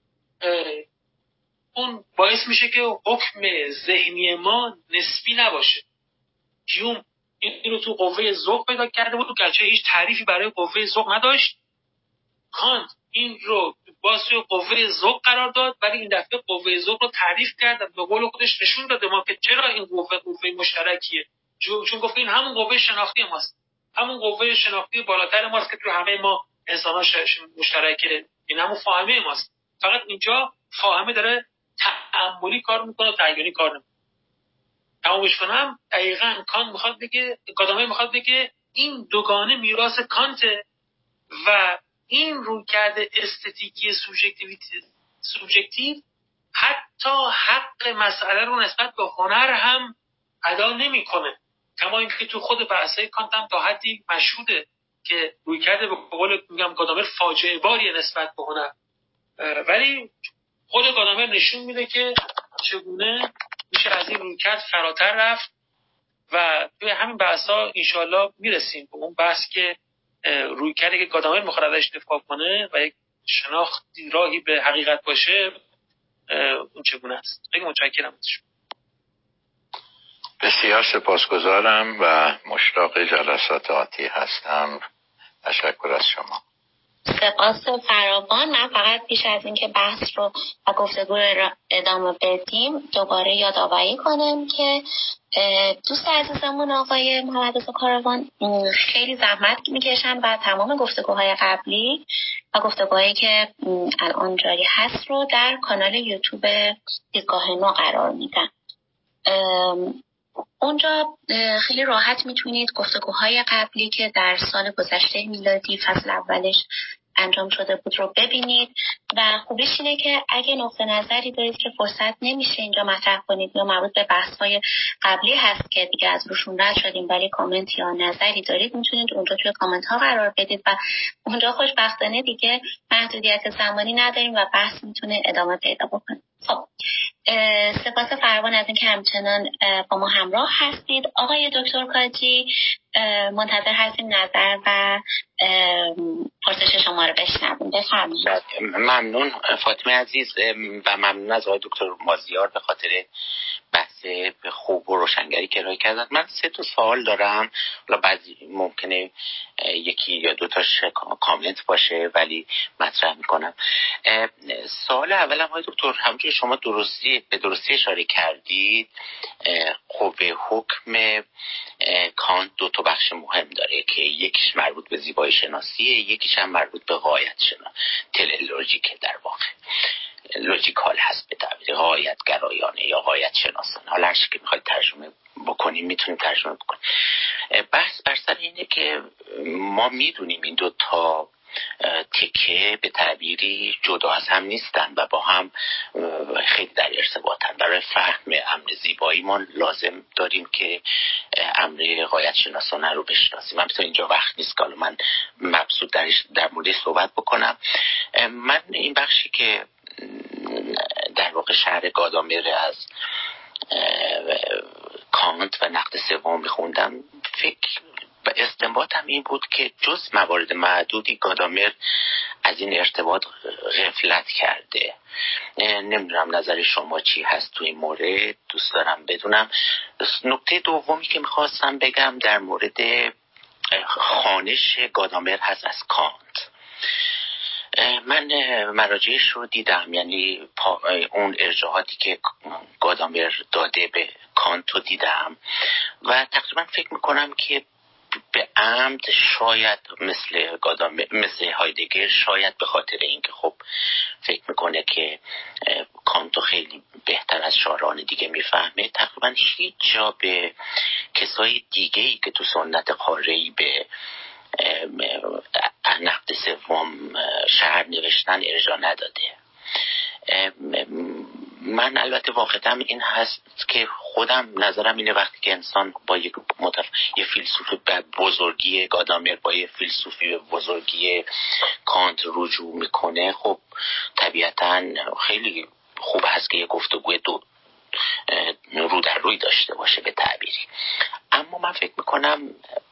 اون باعث میشه که حکم ذهنی ما نسبی نباشه. هیوم اینو تو قوه ذوق پیدا کرده بود، گرچه هیچ تعریفی برای قوه ذوق نداشت. کانت این رو باز توی قوه ذوق قرار داد، ولی این دفعه قوه ذوق رو تعریف کرد و به قول خودش نشون داده ما که چرا این قوه مشترکیه. چون گفت این همون قوه شناختی ماست، همون قوه شناختی بالاتر ماست که تو همه ما انسان‌ها مشترکه. این همون فاهمه ماست. فقط اینجا فاهمه داره تأملی کار میکنه و تخیلی کار نمیکنه. تمامش کنم، دقیقاً کانت میخواد بگه، گادامر میخواد بگه این دوگانه میراث کانته و این رویکرد استتیکی سوبژکتیو حتی حق مسئله رو نسبت به هنر هم ادا نمیکنه. کما اینکه تو خود بحث‌های کانت هم تا حدی مشهوده که رویکرد به قول میگم گادامر فاجعه باریه نسبت به هنر، ولی خود گادامر نشون میده که چگونه میشه از این رویکرد فراتر رفت و توی همین بحث‌ها انشالله میرسیم به اون بحث که رویکردی که گادامر میخواد ازش دفاع کنه و یک شناختی راهی به حقیقت باشه اون چگونه است. خیلی متشکرم ازش. بسیار سپاسگزارم و مشتاق جلسات آتی هستم. تشکر از شما. سپاس فراوان. من فقط پیش از این که بحث رو و گفتگو رو ادامه بدیم دوباره یادآوری کنم که دوست عزیزمون آقای محمد رضا کاروان خیلی زحمت میکشن و تمام گفتگوهای قبلی و گفتگوهایی که الان جاری هست رو در کانال یوتیوب دیدگاه نو قرار میدن. اونجا خیلی راحت میتونید گفتگوهای قبلی که در سال گذشته میلادی فصل اولش انجام شده بود رو ببینید و خوبیش اینه که اگه نقطه نظری دارید که فرصت نمیشه اینجا مطرح کنید یا مربوط به بحث‌های قبلی هست که دیگه از روشون رد شدیم ولی کامنت یا نظری دارید میتونید اونجا توی کامنت ها قرار بدید و اونجا خوشبختانه دیگه محدودیت زمانی نداریم و بحث میتونه ادامه پیدا بکنه. خب سپاس فراوان از اینکه همچنان با ما همراه هستید. آقای دکتر کاجی منتظر هستیم نظر و پرسش شما رو بشنویم. بفرمایید. ممنون فاطمه عزیز و ممنون از آقای دکتر مازیار به خاطر بحث خوب و روشنگری که ارائه کردن. من 3 سوال دارم، حالا بعضی ممکنه یکی یا 2 تاش کامنت باشه ولی مطرح میکنم. سوال اولم آقای دکتر، همونطور شما به درستی اشاره کردید قوه حکم کانت 2 بخش مهم داره که یکیش مربوط به زیبایی شناسیه، یکیش هم مربوط به غایت شناسی تلئولوژیکه، در واقع لوجیکال هست به تعبیر غایت گرایانه یا غایت شناسانه. حالا هرچی که میخواید ترجمه بکنیم میتونیم ترجمه بکنیم. بحث بر سر اینه که ما میدونیم این 2 تکه به تعبیری جدا از هم نیستن و با هم خیلی در ارتباطن. برای فهم امر زیبایی ما لازم داریم که امر غایت شناسانه رو بشناسیم. البته اینجا وقت نیست که من مبسوط در مورد صحبت بکنم. من این بخشی که در واقع شرح گادامر از کانت و نقد سوم میخوندم، فکر و استنباطم این بود که جز موارد معدودی گادامر از این ارتباط غفلت کرده. نمیدونم نظر شما چی هست تو این مورد، دوست دارم بدونم. نکته دومی که میخواستم بگم در مورد خوانش گادامر هست از کانت. من مراجعش رو دیدم، یعنی اون ارجاعاتی که گادامر داده به کانت رو دیدم و تقریبا فکر میکنم که به عمد شاید مثل هایدگر، شاید به خاطر اینکه خب فکر میکنه که کانتو خیلی بهتر از شاعران دیگه میفهمه، تقریبا هیچ جا به کسای دیگه‌ای که تو سنت قاره‌ای به نقد سوم شعر نوشتن ارجاع نداده. من البته واقعا این هست که خودم نظرم اینه وقتی که انسان با یه فیلسوف بزرگی گادامر با یه فیلسوفی بزرگی کانت رجوع میکنه، خب طبیعتا خیلی خوب هست که یه گفتگوی رو در روی داشته باشه به تعبیری. اما من فکر میکنم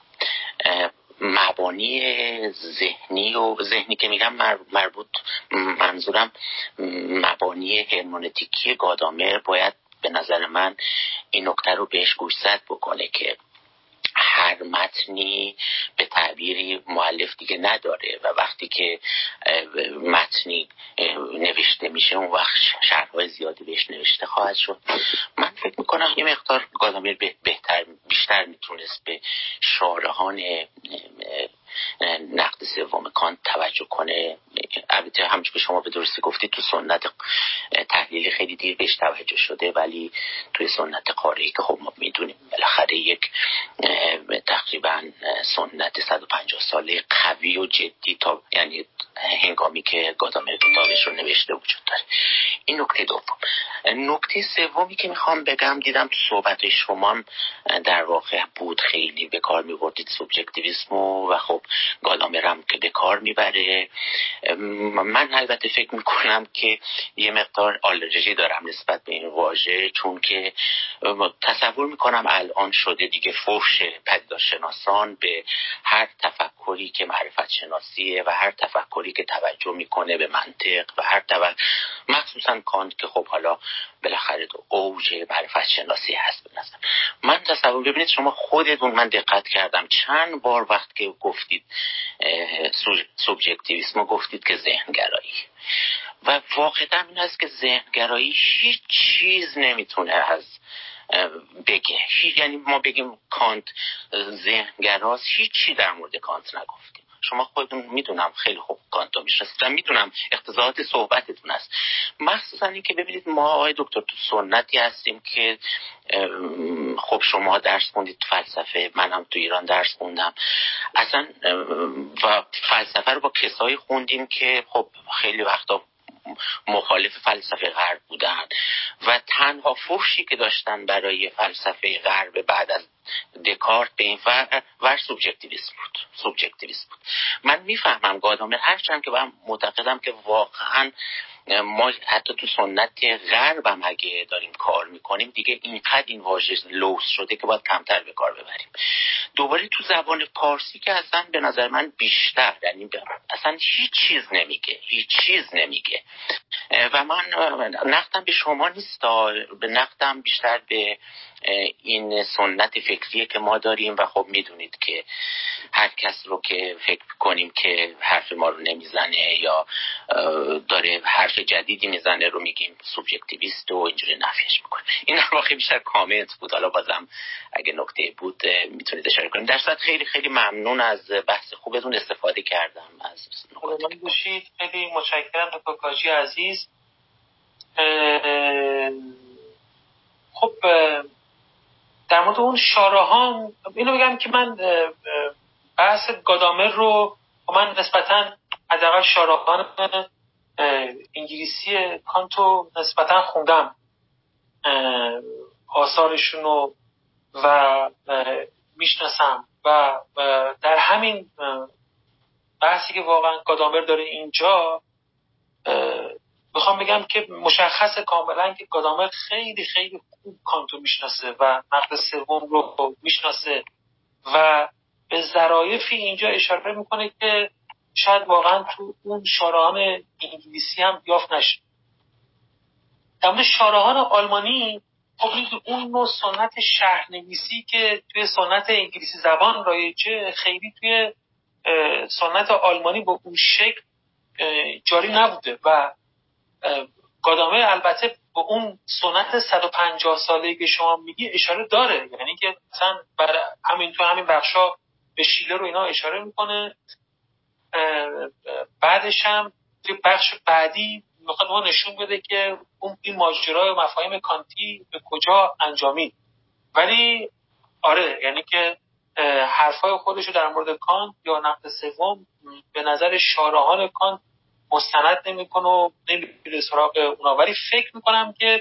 مبانی ذهنی که میگم منظورم مبانی هرمنوتیکی گادامر باید به نظر من این نکته رو بهش گوشزد بکنه که هر متنی به تعبیری مؤلف دیگه نداره و وقتی که متنی نوشته میشه اون وقت شرح‌های زیادی بهش نوشته خواهد شد. من فکر میکنم یه مقدار گادامر بیشتر میتونست به شارحان نقد سوم کانت توجه کنه. البته همچون که شما به درستی گفتید تو سنت تحلیلی خیلی دیر بهش توجه شده، ولی توی سنت قاره‌ای که خب ما میدونیم بالاخره یک تقریبا سنت 150 ساله قوی و جدی تا یعنی هنگامی که گادامر کتابش رو نوشته وجود داره. این نکته دوم. نکته سومی که میخوام بگم، دیدم تو صحبت شما در واقع بود خیلی به کار میبردید سوبژکتیویسم و خب گادامر هم که به کار میبره. من البته فکر میکنم که یه مقدار آلرژی دارم نسبت به این واژه، چون که تصور میکنم الان شده دیگه فحش پدیدارشناسان به هر تفکری که معرفت شناسیه و هر تفکری که توجه میکنه به منطق و مخصوصا کانت که خب حالا بالاخره تو اوج معرفت شناسی هست. به نظر من تصور ببینید شما خودتون، من دقت کردم چند بار وقت که گفتید سوبژکتیویسم گفتید که ذهنگرایی، و واقعا این هست که ذهنگرایی هیچ چیز نمیتونه از بگه. یعنی ما بگیم کانت ذهنگراست، هیچ چی در مورد کانت نگفتیم. شما خودتون میدونم خیلی خوب کانتو میشناسید، میدونم اقتضاعات صحبتتون است. مخصوصا این که ببینید ما آقای دکتر تو سنتی هستیم که خب شما درس خوندید فلسفه، منم تو ایران درس خوندم اصلا، و فلسفه رو با کسایی خوندیم که خب خیلی وقتا مخالف فلسفه غرب بودن و تنها فحشی که داشتن برای فلسفه غرب بعد از دکارت به این ور سوبژکتیویسم بود. من میفهمم گادامر، هرچند که من معتقدم که واقعا ما حتی تو سنت غرب هم اگه داریم کار میکنیم دیگه اینقدر این واژه لوس شده که باید کمتر به کار ببریم. دوباره تو زبان پارسی که اصلا به نظر من بیشتر، یعنی اصلا هیچ چیز نمیگه و من نقدم به شما نیست، به نقدم بیشتر به این سنت فکریه که ما داریم و خب میدونید که هر کس رو که فکر کنیم که حرف ما رو نمیزنه یا داره حرف جدیدی میزنه رو میگیم سوبژکتیویست و اینجوری نفیش میکنه. این واقعا بیشتر کامنت بود، حالا بازم اگه نکته بود میتونید اشاره کنید. در صورت خیلی خیلی ممنون از بحث خوبتون، استفاده کردم از نکات. خیلی متشکرم دکتر کاجی عزیز. خب در مورد اون شارحان اینو بگم که من بحث گادامر رو من نسبتاً حداقل شارحان انگلیسی کانتو نسبتاً خوندم، آثارشونو و میشناسم و در همین بحثی که واقعا گادامر داره اینجا میخوام بگم که مشخصه کاملا که گادامر خیلی خیلی خوب کانتو میشناسه و نقد سوم رو میشناسه و به ظرافی اینجا اشاره میکنه که شاید واقعا تو اون شارحان انگلیسی هم یافت نشه. در مورد شارحان آلمانی خب اون نوع سنت شهرنویسی که توی سنت انگلیسی زبان رایجه خیلی توی سنت آلمانی با اون شکل جاری نبوده و گادامر البته به اون سنت 150 ساله‌ای که شما میگی اشاره داره. یعنی که مثلا برای همین تو همین بخشا به شیله رو اینا اشاره میکنه. بعدش هم توی بخش بعدی میخواد ما نشون بده که این ماجرای مفاهیم کانتی به کجا انجامید. ولی آره، یعنی که حرفای خودشو در مورد کانت یا نقد سوم به نظر شارحان کانت مستند نمیکنه و نمیره سراغ اونا، ولی فکر میکنم که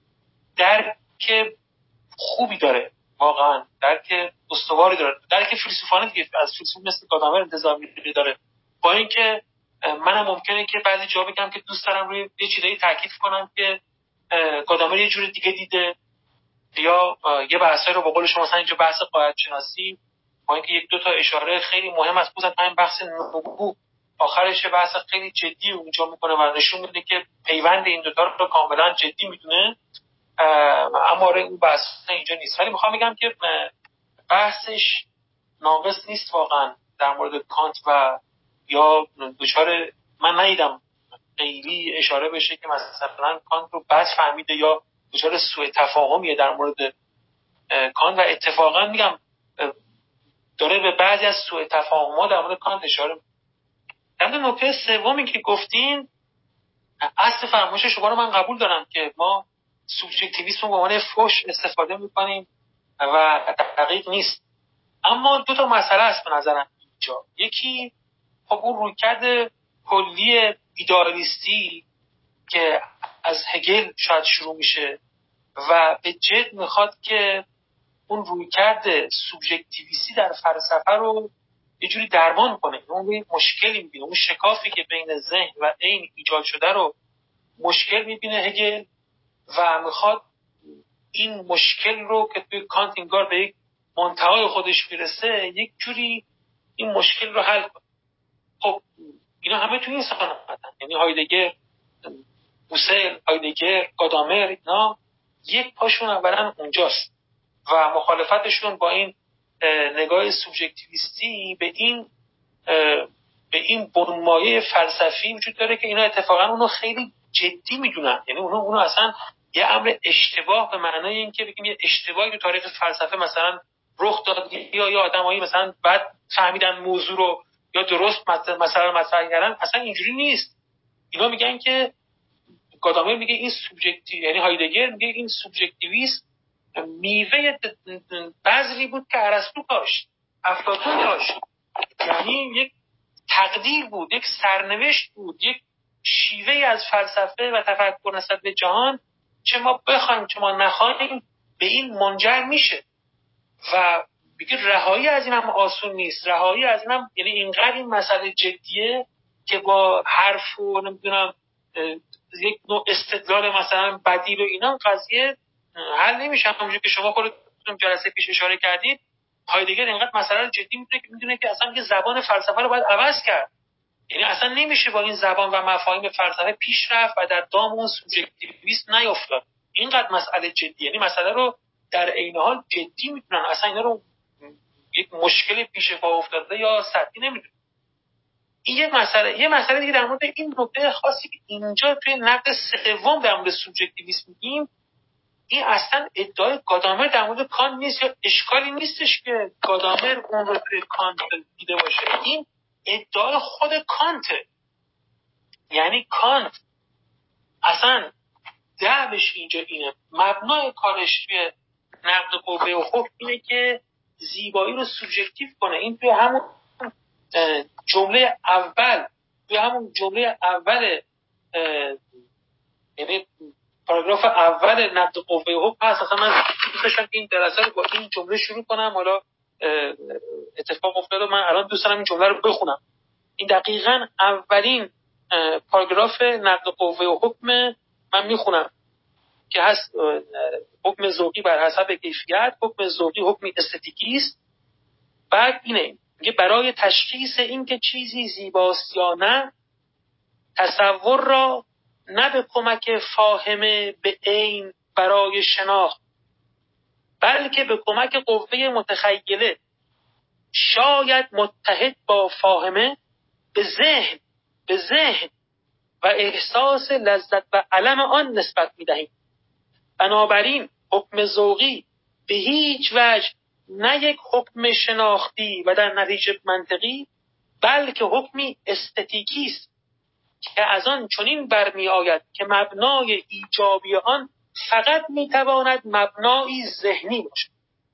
درک خوبی داره، واقعا درک استواری داره، درک فیلسوفانه دیگه از فیلسوف مثل گادامر انتظار داره. با اینکه منم ممکنه که بعضی جا بگم که دوست دارم روی یه چیزایی تاکید کنم که گادامر یه جور دیگه دیده، یا یه بحثایی رو به قول شما مثلا اینجا بحث قاعده شناسی، با اینکه یک دو تا اشاره خیلی مهم از خصوصا همین بحث نبوغ آخرش بحث خیلی جدی اونجا میکنه و نشون میده که پیوند این دو تا رو کاملا جدی میدونه، اما اون بحث اینجا نیست. ولی میخوام بگم که بحثش ناقص نیست واقعا در مورد کانت و یا دوچار من ندیدم خیلی اشاره بشه که مثلا کانت رو بد فهمیده یا دوچار سوء تفاهمیه در مورد کانت، و اتفاقا میگم داره به بعضی از سوء تفاهم‌ها در مورد کانت اشاره میکنه. در نکته سومی که گفتین، اصل فرمایش شما رو من قبول دارم که ما سوبژکتیویسم رو به عنوان فحش استفاده میکنیم و دقیق نیست. اما دو تا مسئله هست به نظرم اینجا. یکی خب اون رویکرد کلی ایدئالیستی که از هگل شاید شروع میشه و به جد میخواد که اون رویکرد سوبژکتیویستی در فلسفه رو یه جوری درمان کنه. اون مشکلی میبینه، اون شکافی که بین ذهن و عین ایجاد شده رو مشکل میبینه هگل و میخواد این مشکل رو که توی کانت انگار به یک منتهای خودش میرسه یک جوری این مشکل رو حل کنه. خب اینا همه توی این سخن هستن، یعنی هایدگر، هوسل، هایدگر، گادامر، اینا یک پاشون اولا اونجاست و مخالفتشون با این نگاه سوبژکتیویستی به این بنمایه فلسفی وجود داره که اینا اتفاقا اونو خیلی جدی میدونن. یعنی اونو اصلا یه امر اشتباه به معنای این که بگیم یه اشتباهی تو تاریخ فلسفه مثلا رخ داد یا آدمایی مثلا بعد فهمیدن موضوع رو یا درست مثلا مطرح کردن، اصلا اینجوری نیست. اینا میگن که گادامر میگه این سوبژکتیو، یعنی هایدگر میگه این سوبژکتیویسم میوه بذری بود که ارسطو کاشت، افلاطون کاشت. یعنی یک تقدیر بود، یک سرنوشت بود، یک شیوه از فلسفه و تفکر نسبت به جهان، چه ما بخوایم چه ما نخوایم به این منجر میشه. و میگه رهایی از این هم آسون نیست. رهایی از این هم یعنی اینقدر این مسئله جدیه که با حرف و نمیدونم یک نوع استدلال مثلا بدیل و اینا قضیه حل نمیشه. همونجوری که شما خودتون جلسه پیش اشاره کردید، هایدگر اینقدر مسئله رو جدی میدونه که اصلا که زبان فلسفه رو باید عوض کرد. یعنی اصلا نمیشه با این زبان و مفاهیم فلسفه پیش رفت و در دام اون سوبژکتیویسم نیافتاد. اینقدر مسئله جدی، یعنی مسئله رو در عین حال جدی میدونن، اصلا اینا رو یک مشکل پیش پا افتاده یا سطحی نمیدونن. این یه مسئله دیگه در مورد این نکته خاصی که اینجا توی نقد سوم در مورد سوبژکتیویسم میگیم، این اصلا ادعای گادامر در مورد کانت نیست یا اشکالی نیستش که گادامر اون رو توی کانت دیده باشه. این ادعای خود کانته. یعنی کانت اصلا دعوش اینجا اینه، مبنای کارش توی نقد قوه و حکم اینه که زیبایی رو سوبژکتیو کنه. این توی همون جمله اول یعنی پاراگراف اول نقد قوه و حکم هست. اصلا من دوست داشتم این جلسه رو با این جمله شروع کنم، حالا اتفاق افتاد و من الان دوست دارم این جمله رو بخونم. این دقیقاً اولین پاراگراف نقد قوه و حکم من میخونم که هست حکم ذوقی بر حسب کیفیت، حکم ذوقی حکمی استتیکی است. بعد اینه میگه برای تشخیص این که چیزی زیباست یا نه، تصور را نه به کمک فاهمه به عین برای شناخت، بلکه به کمک قوه متخیله، شاید متحد با فاهمه، به ذهن و احساس لذت و الم آن نسبت می‌دهیم. بنابراین حکم ذوقی به هیچ وجه نه یک حکم شناختی و در نتیجه منطقی، بلکه حکمی استتیکی است که از آن چنین برمی آید که مبنای ایجابی آن فقط می تواند مبنایی ذهنی باشد.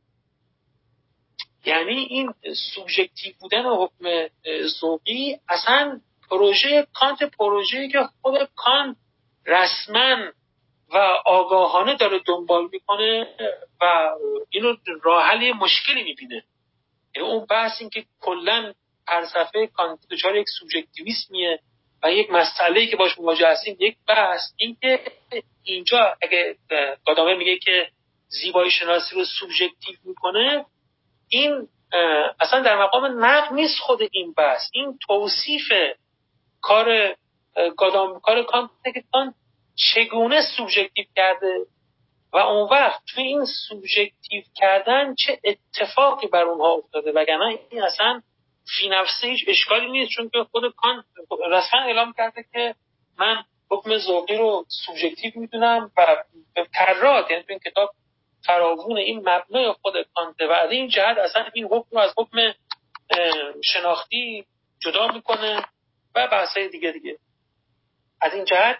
یعنی این سوبژکتیو بودن حکم ذوقی اصلا پروژه کانت، پروژه‌ای که خود کانت رسما و آگاهانه داره دنبال میکنه و اینو راه حل مشکلی میبینه. یعنی اون بحث این که کلا فلسفه کانت دچار یک سوبژکتیویسمیه و یک مسئله‌ای که باش مواجه هستیم، یک بحث این که اینجا اگه گادامر میگه که زیبایی شناسی رو سوبژکتیو میکنه، این اصلا در مقام نقد نیست. خود این بحث این توصیف کار کانت که کانت چگونه سوبژکتیو کرده و اون وقت توی این سوبژکتیو کردن چه اتفاقی بر اونها افتاده، وگرنه این اصلا فی نفسه هیچ اشکالی نیست، چون که خود کانت رسما اعلام کرده که من حکم ذوقی رو سوبژکتیو میدونم و به کرات، یعنی تو این کتاب فراوون این مبنای خود کانت و از این جهت اصلا این حکم رو از حکم شناختی جدا میکنه و بحثای دیگه. از این جهت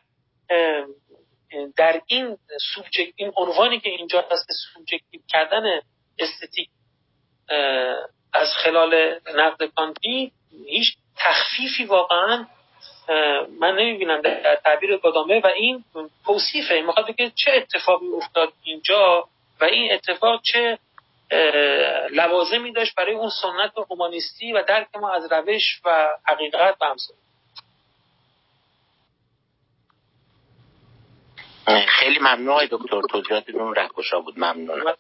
در این این عنوانی که اینجا هست، سوبژکتیو کردن استتیک از خلال نقد کانتی، هیچ تخفیفی واقعا من نمیبینم در تعبیر گادامر و این توصیفه. میخواد بگه چه اتفاقی افتاد اینجا و این اتفاق چه لوازمی داشت برای اون سنت هومانیستی و درک ما از روش و حقیقت و امثال. خیلی ممنون آقای دکتر، توضیحاتتون رهگشا بود. ممنونم.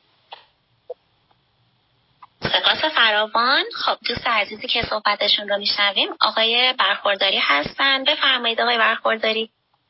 سپاس فراوان. خب دوست عزیزی که صحبتشون رو میشنویم آقای برخورداری هستن. بفرمایید آقای برخورداری.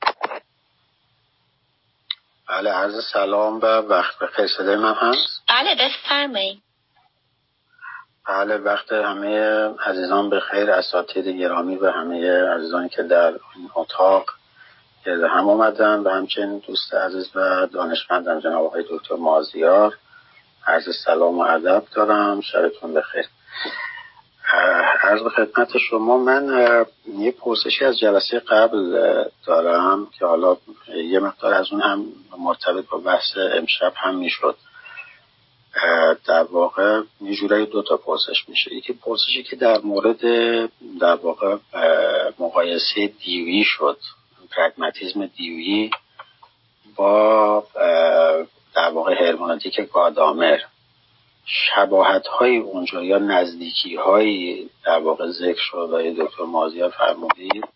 بله، عرض سلام و وقت بخیر. صدای من هست؟ بله بفرمایید. بله، وقت همه عزیزان بخیر، اساتید گرامی و همه عزیزانی که در این اتاق گرد هم اومدن و همچنین دوست عزیز و دانشمندم جناب آقای دکتر مازیار، عرض سلام و ادب دارم. شبتون بخیر. عرض به خدمت شما، من یه پرسشی از جلسه قبل دارم که حالا یه مقدار از اون هم مرتبط با بحث امشب هم میشد. در واقع یه جورایی 2 تا پرسش میشه. یکی پرسشی که در مورد در واقع مقایسه دیویی شد، پرگماتیسم دیویی با در واقع هرمنوتیک گادامر، شباهت‌های اونجا یا نزدیکی‌هایی در واقع ذکر شد و دکتر مازیار فرمودید.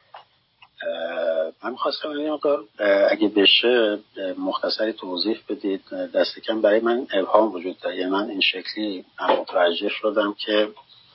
من می‌خواستم اگه بشه مختصری توضیح بدید. دست کم برای من ابهام وجود داره. من این شکلی متوجه شدم که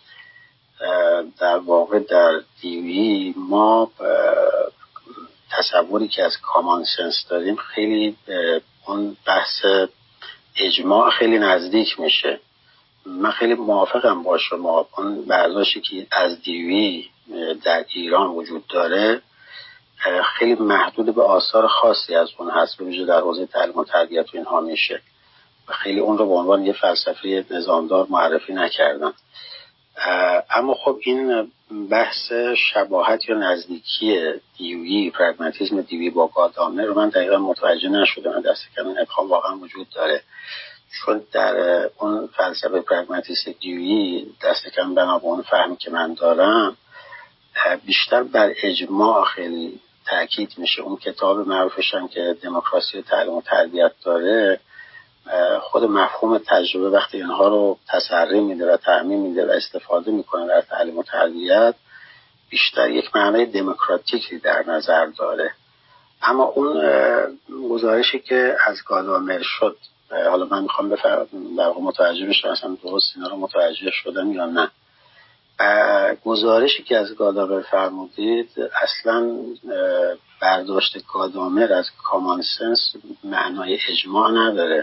در واقع در دیوی ما تصوری که از کامان سنس داریم خیلی اون بحث اجماع خیلی نزدیک میشه. من خیلی موافقم با شما. اون برداشتی که از دیوی در ایران وجود داره خیلی محدود به آثار خاصی از اون هست، به ویژه در حوزه تعلیم و تربیت و اینها میشه و خیلی اون رو به عنوان یه فلسفه نظامدار معرفی نکردن. اما خب این بحث شباهت یا نزدیکی دیویی، پرگماتیسم دیویی با گادامر رو من دقیقا متوجه نشدم. دست کم این ابهام واقعا وجود داره، چون در اون فلسفه پرگماتیسم دیویی دست کم بنا به اون فهمی که من دارم بیشتر بر اجماع خیلی تاکید میشه. اون کتاب معروفش هم که دموکراسی و تعلیم و تربیت داره، خود مفهوم تجربه وقتی اینها رو تسری میده و تعمیم میده و استفاده میکنه در تعلیم و تربیت، بیشتر یک معنای دموکراتیکی در نظر داره. اما اون گزارشی که از گادامر شد، حالا من میخوام در واقع متوجه بشم اصلا درست اینا رو متوجه شدم یا نه. گزارشی که از گادامر فرمودید اصلا برداشت گادامر از کامان سنس معنای اجماع نداره،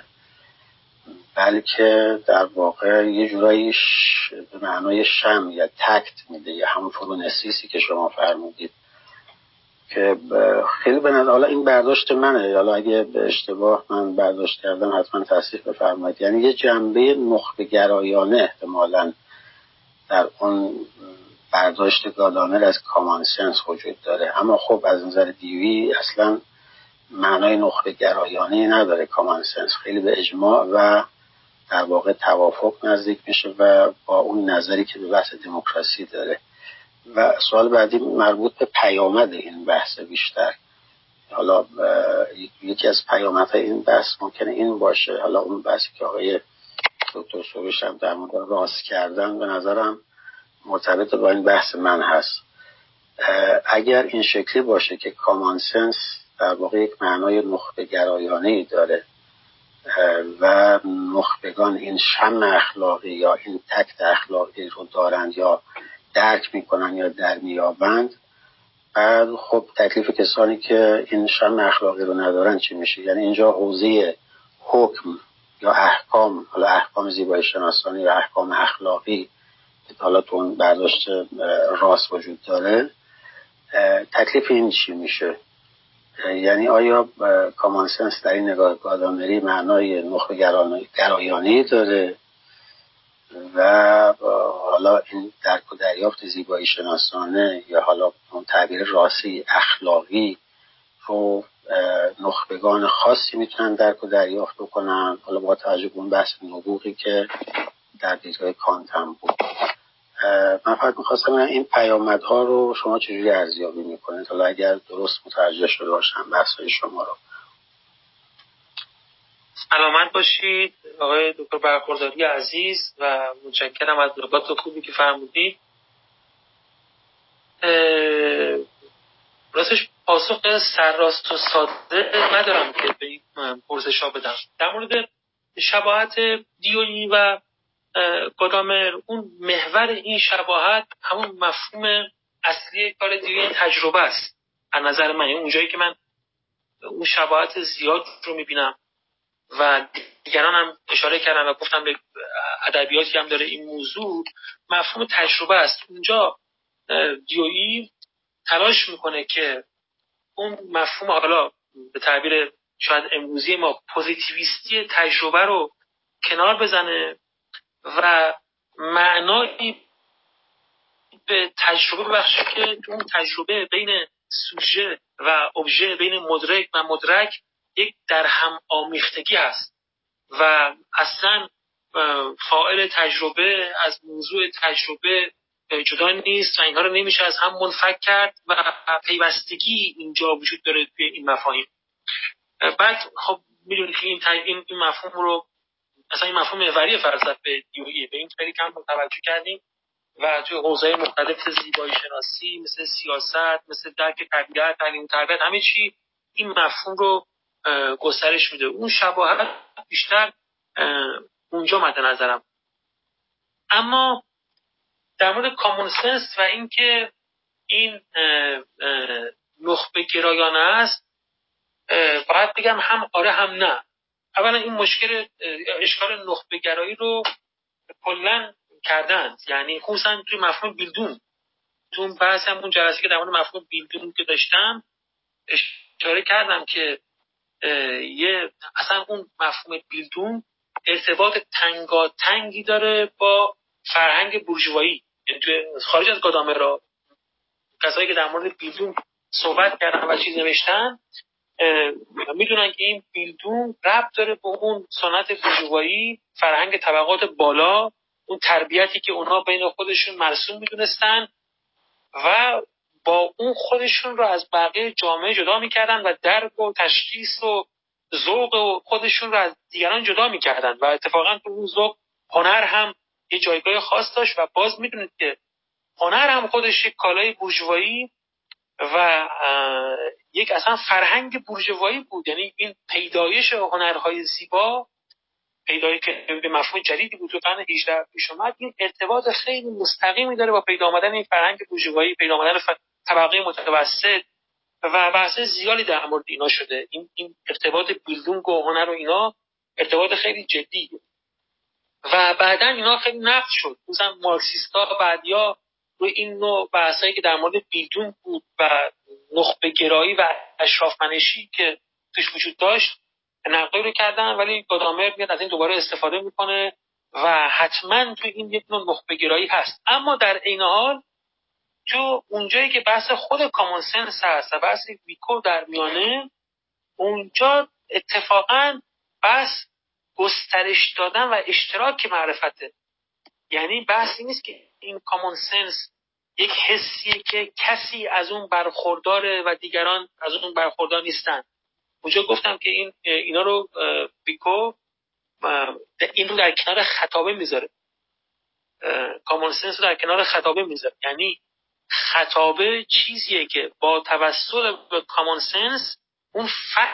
بلکه در واقع یه جورایی به معنای شم یا تکت میده، یا همون فرونسیسی که شما فرمودید. که خیلی به نظر، حالا این برداشت منه، حالا اگه به اشتباه من برداشت کردم حتما تصحیح بفرمایید، یعنی یه جنبه نخبه گرایانه احتمالاً در اون برداشت گادامر از کامان سنس وجود داره. اما خب از نظر دیوی اصلا معنای نخبه گرایانه نداره. کامان سنس خیلی به اجماع و در واقع توافق نزدیک میشه و با اون نظری که به بحث دموکراسی داره. و سوال بعدی مربوط به پیامد این بحث بیشتر. حالا یکی از پیامدهای این بحث ممکنه این باشه، حالا اون بحثی که آقای دکتر سروش هم در مورد راست کردن به نظرم مرتبط با این بحث من هست. اگر این شکلی باشه که کامان سنس در واقع یک معنای نخبه گرایانه‌ای داره و نخبگان این شم اخلاقی یا این تکت اخلاقی رو دارند یا درک میکنن یا در میابند، بعد خب تکلیف کسانی که این شم اخلاقی رو ندارن چی میشه؟ یعنی اینجا حوزه حکم یا احکام، حالا احکام زیبایی شناسانی و احکام اخلاقی که حالا تو اون برداشت راست وجود داره، تکلیف این چی میشه؟ یعنی آیا کامان سنس در این نگاه گادامری معنای نخبه گرایانه‌ای داره و حالا این درک و دریافت زیبایی شناسانه یا حالا اون تعبیر راستی اخلاقی رو نخبگان خاصی میتونن درک و دریافت بکنن، حالا با توجه به اون بحث نبوغی که در دیدگاه کانت هم بود. من فقط میخواستم این پیامدها رو شما چجوری ارزیابی میکنید، حالا اگر درست متوجه شده باشم بحث‌های شما رو. سلامت باشید آقای دکتر برخورداری عزیز و متشکرم از نکات خوبی که فرمودید. راستش پاسخ سرراست و ساده ندارم که به این پرسش‌ها بدم. در مورد شباهت دیویی و گادامر، اون محور این شباهت همون مفهوم اصلی کار دیویی تجربه است از نظر من. اون جایی که من اون شباهت زیاد رو میبینم و دیگران هم اشاره کردن و گفتم به ادبیاتی هم داره این موضوع، مفهوم تجربه است. اونجا دیویی تلاش میکنه که اون مفهوم، حالا به تعبیر شاید امروزی ما پوزیتیویستی تجربه رو کنار بزنه و معنایی به تجربه ببخشه که اون تجربه بین سوژه و ابژه، بین مدرک و مدرک یک در هم آمیختگی هست و اصلا فاعل تجربه از موضوع تجربه جدا نیست و اینها رو نمیشه از هم منفک کرد و پیوستگی اینجا وجود داره توی این مفاهیم. بعد خب میدونید که این مفهوم رو مثلا این مفهوم محوری فلسفه دیویی به این طریق هم متوجه کردیم و توی حوزه‌های مختلف زیبایی شناسی مثل سیاست، مثل درک طبیعت، تعلیم تربیت، همه چی این مفهوم رو گسترش میده. اون شباهت بیشتر اونجا مد نظرم. اما در مورد کامون سنس و اینکه این نخبه گرایانه است، باید بگم هم آره هم نه. اولا این اشکال نخبه گرایی رو کلاً کردند، یعنی خصوصا توی مفهوم بیلدون، تو اون بحث هم اون جلسه که در مورد مفهوم بیلدون که داشتم اشاره کردم که اصلا اون مفهوم بیلدون ارتباط تنگاتنگی داره با فرهنگ بورژوایی. یعنی توی خارج از گادامر کسایی که در مورد بیلدون صحبت کردن و چیز نوشتن میدونن که این بیلدون ربط داره به اون سنت بورژوایی، فرهنگ طبقات بالا، اون تربیتی که اونها بین خودشون مرسوم میدونستن و با اون خودشون رو از بقیه جامعه جدا میکردن و درک و تشخیص و ذوق و خودشون رو از دیگران جدا میکردن و اتفاقا تو اون ذوق هنر هم یه جایگاه خاص داشت و باز میدونید که هنر هم خودش یک کالای بورژوایی و یک اصلا فرهنگ بورژوایی بود. یعنی این پیدایش هنرهای زیبا، پیدایش که به مفهوم جدیدی بود تو قرن 18 پیش اومد، این ارتباط خیلی مستقیمی داره با پیدا آمدن این فرهنگ بورژوایی، پیدا آمدن طبقه متوسط و بحث زیادی در مورد اینا شده. این ارتباط بیلدونگ و هنر و اینا ارتباط خیلی جدی و بعدن اینا خیلی نقد شد. مثلا مارکسیستا بعدیا روی این نوع بحثایی که در مورد بیلدونگ بود و نخبه گرایی و اشرافمنشی که توش وجود داشت نقدی رو کردن، ولی گادامر میاد از این دوباره استفاده میکنه و حتما تو این یک نوع نخبه گرایی هست. اما در عین حال تو اونجایی که بحث خود کامون سنس هست و بحث ویکو در میانه، اونجا اتفاقا بحث گسترش دادن و اشتراک معرفته. یعنی بحثی نیست که این کامون سنس یک حسیه که کسی از اون برخورداره و دیگران از اون برخوردار نیستن. اونجا گفتم که اینا رو ویکو این رو در کنار خطابه میذاره، کامون سنس رو در کنار خطابه میذاره. یعنی خطابه چیزیه که با توسط به کامون سنس اون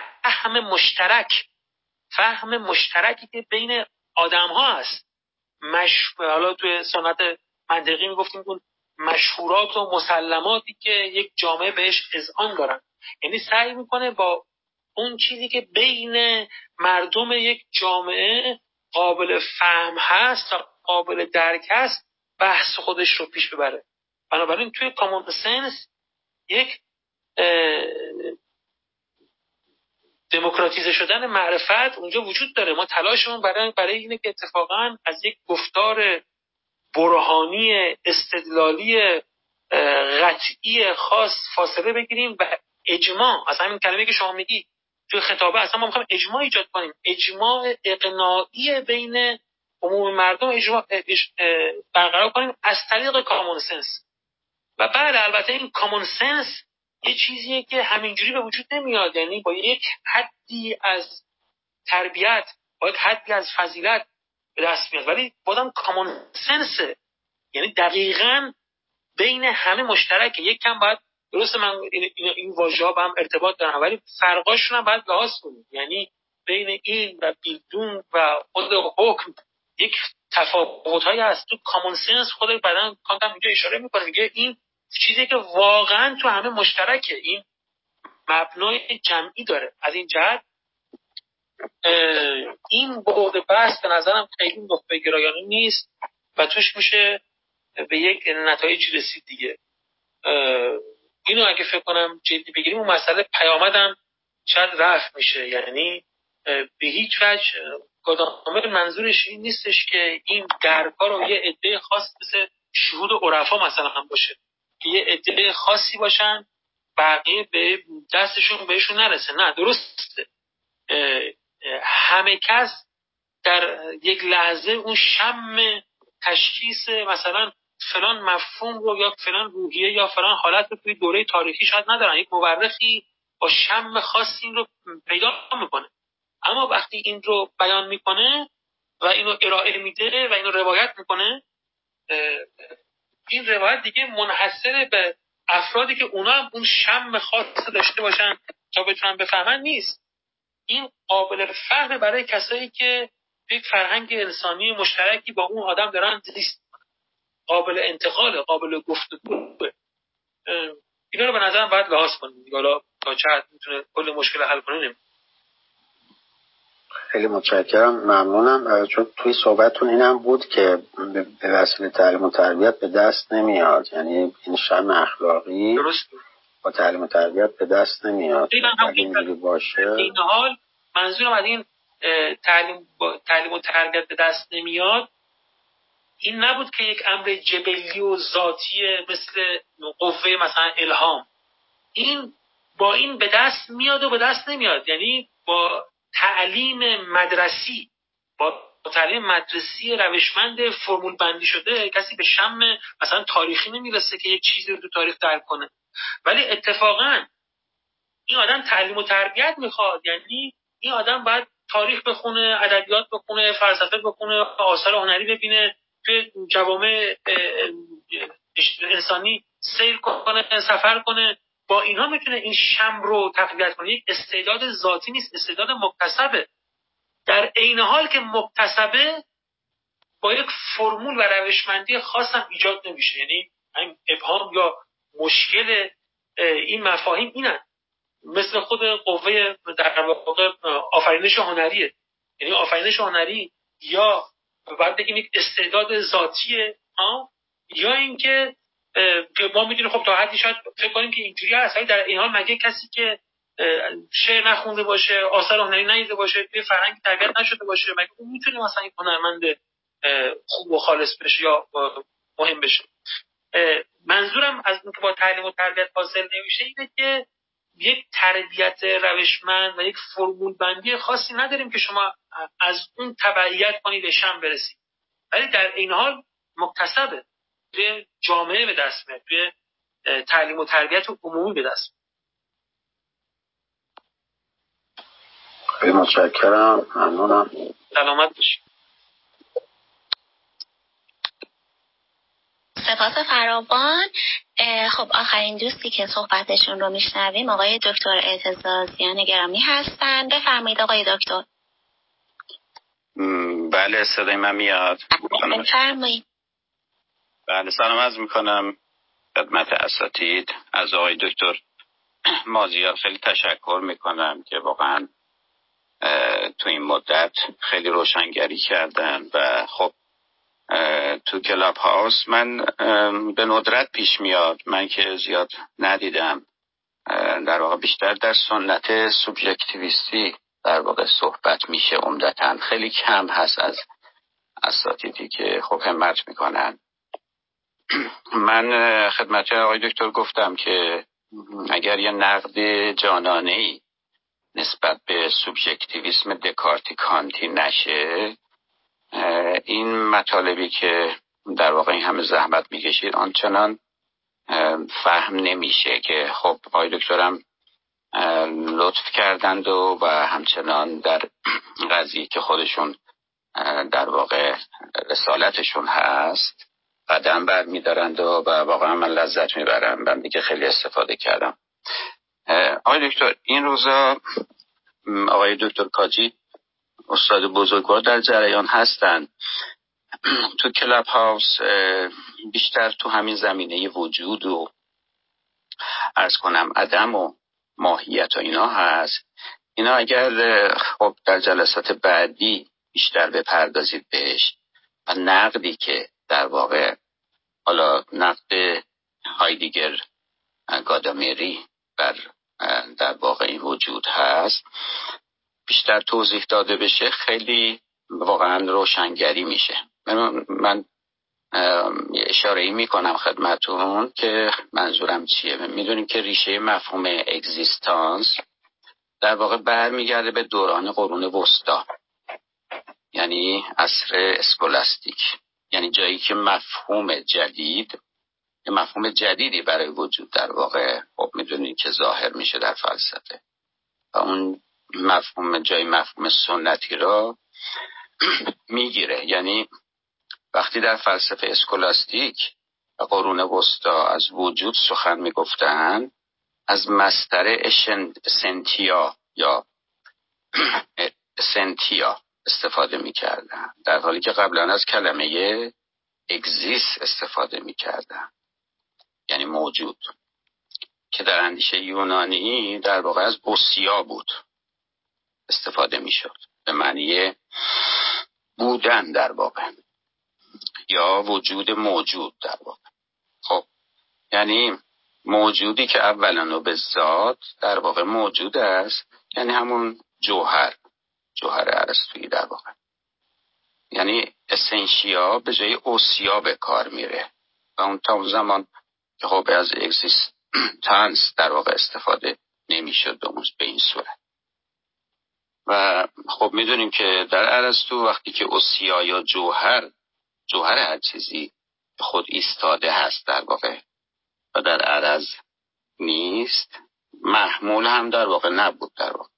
فهم مشترکی که بین آدم ها هست، حالا توی سنت منطقی میگفتیم اون مشهورات و مسلماتی که یک جامعه بهش اذعان دارن، یعنی سعی میکنه با اون چیزی که بین مردم یک جامعه قابل فهم هست و قابل درک هست بحث خودش رو پیش ببره. بنابراین توی کامون سنس یک دموکراتیزه شدن معرفت اونجا وجود داره. ما تلاشمون برای اینه که اتفاقا از یک گفتار برهانی استدلالی قطعی خاص فاصله بگیریم و اجماع، از همین کلمه که شما میگی توی خطابه، اصلا ما میخوایم اجماع ایجاد کنیم، اجماع اقناعی بین عموم مردم، اجماع برقرار کنیم از طریق کامون سنس. و بعد البته این کامون سنس یه چیزیه که همینجوری به وجود نمیاد، یعنی با یک حدی از تربیت، با یک حدی از فضیلت به دست میاد، ولی بازم کامون سنسه، یعنی دقیقاً بین همه مشترکه. یک کم باید درسته من این واژه‌ها با هم ارتباط دارن، ولی فرقاشون هم باید لحاظ کنیم. یعنی بین این و بیلدون و خود حکم یک تفاوت‌هایی هست. تو کامون سنس خود بعداً کانت هم اینجا اشاره میکنه، میگه این چیزی که واقعاً تو همه مشترکه، این مبنای جمعی داره. از این جهت این بعد بحث به نظرم خیلی نخبه گرایانه نیست و توش میشه به یک نتایجی رسید دیگه. اینو اگه فکر کنم جدی بگیریم اون مسئله پیامدم شاید رفع میشه. یعنی به هیچ وجه گادامر منظورش این نیستش که این درک‌ها رو یه عده خاص مثل شهود عرفا مثلا هم باشه که یه عده خاصی باشن بقیه به دستشون بهشون نرسه. نه، درسته همه کس در یک لحظه اون شم تشخیص مثلا فلان مفهوم رو یا فلان روحیه یا فلان حالت رو توی دوره تاریخی شاید ندارن. یک مورخی با شم خاصی این رو پیدا میکنه، اما وقتی این رو بیان میکنه و اینو ارائه میده و اینو روایت میکنه، این روایت دیگه منحصر به افرادی که اونا هم اون شم خاص داشته باشن تا بتونن بفهمن نیست. این قابل فهم برای کسایی که یک فرهنگ انسانی مشترکی با اون آدم دارن زیست، قابل انتقال، قابل گفتگو. اینا رو به نظرم باید لحاظ کنیم. حالا تا چه حد میتونه کل مشکل حل کنه نمی‌دونم. خیلی متشکرم، ممنونم. چون توی صحبتتون اینم بود که به وسیله تعلیم و تربیت به دست نمیاد، یعنی این شرم اخلاقی درست با تعلیم و تربیت به دست نمیاد. اگه اینجوری باشه این حال منظورم از این تعلیم و تربیت به دست نمیاد این نبود که یک امر جبلی و ذاتی مثل قوه مثلا الهام، این با این به دست میاد و به دست نمیاد. یعنی با تعلیم مدرسی، با تعلیم مدرسی روشمند فرمول بندی شده کسی به شم مثلا تاریخی نمیرسه که یک چیزی رو تو تاریخ درک کنه. ولی اتفاقا این آدم تعلیم و تربیت میخواد، یعنی این آدم باید تاریخ بخونه، ادبیات بخونه، فلسفه بخونه، آثار هنری ببینه، توی جوامع انسانی سیر کنه، سفر کنه. با اینها میتونه این شم رو تقویت کنه. یک استعداد ذاتی نیست، استعداد مکتسبه. در عین حال که مکتسبه با یک فرمول و روشمندی خاص هم ایجاد نمیشه. یعنی این ابهام یا مشکل این مفاهیم اینن، مثل خود قوه در واقع آفرینش هنریه. یعنی آفرینش هنری یا باید بگیم یک استعداد ذاتیه یا اینکه که ما میدونیم خب تا حدی شاید فکر کنیم که اینجوری هست، ولی در این حال مگه کسی که شعر نخونده باشه، آثار هنری ندیده باشه، توی فرهنگ تربیت نشده باشه، مگه اون میتونه مثلا یک هنرمند خوب و خالص بشه یا مهم بشه؟ منظورم از اینکه با تعلیم و تربیت حاصل نمیشه اینه که یک تربیت روشمند و یک فرمول بندی خاصی نداریم که شما از اون تبعیت کنید به شم برسید، ولی در این حال مکتسبه، توی جامعه به دست میاد، توی تعلیم و تربیت عمومی به دست میاد. خیلی متشکرم، ممنونم. سلامت باشید. سپاس فراوان. خب آخرین دوستی که صحبتشون رو میشنویم آقای دکتر اعتزازیان گرامی هستن. بفرمایید آقای دکتر. بله صدای من میاد؟ بفرمایید. بله سلام عرض میکنم خدمت اساتید. از آقای دکتر مازیار خیلی تشکر میکنم که واقعا تو این مدت خیلی روشنگری کردن و خب تو کلاب هاوس من به ندرت پیش میاد، من که زیاد ندیدم، در واقع بیشتر در سنت سوبژکتیویستی در واقع صحبت میشه عمدتاً، خیلی کم هست از اساتیدی که خب همت میکنن. من خدمت آقای دکتر گفتم که اگر یه نقد جانانه‌ای نسبت به سوبژکتیویسم دکارتی کانتی نشه، این مطالبی که در واقع این همه زحمت میکشید آنچنان فهم نمیشه که خب آقای دکترم لطف کردند و همچنان در قضیه که خودشون در واقع رسالتشون هست قدم برمیدارند و واقعا من لذت میبرم. من دیگه خیلی استفاده کردم. آقای دکتر این روزا آقای دکتر کاجی استاد بزرگوار در جریان هستن تو کلاب هاوس، بیشتر تو همین زمینه وجود و عرض کنم عدم و ماهیت و اینا هست. اینا اگر خب در جلسات بعدی بیشتر بپردازید بهش و نقدی که در واقع حالا نقد هایدگر گادامری بر در واقع این وجود هست بیشتر توضیح داده بشه، خیلی واقعا روشنگری میشه. من اشاره‌ای میکنم خدمتون که منظورم چیه. میدونیم که ریشه مفهوم اگزیستانس در واقع برمیگرده به دوران قرون وسطا، یعنی عصر اسکولاستیک، یعنی جایی که مفهوم جدیدی برای وجود در واقع خب میدونید که ظاهر میشه در فلسفه و اون مفهوم سنتی را میگیره. یعنی وقتی در فلسفه اسکولاستیک و قرون وسطا از وجود سخن میگفتن از مصدر سنتیا یا سنتیا استفاده میکردن، در حالی که قبلا از کلمه اگزیست استفاده میکردن، یعنی موجود، که در اندیشه یونانی در واقع از اوسیا بود استفاده میشد به معنی بودن در واقع یا وجود موجود در واقع. خب یعنی موجودی که اولا و به ذات در واقع موجود است، یعنی همون جوهر ارسطویی در واقع، یعنی اسنشیا به جای اوسیا به کار میره و اون تا اون زمان که خب از اگزیستانس در واقع استفاده نمیشد به این صورت. و خب میدونیم که در ارسطو وقتی که اوسیا یا جوهر هر چیزی خود ایستاده هست در واقع و در عرض نیست، محمول هم در واقع نبود در واقع.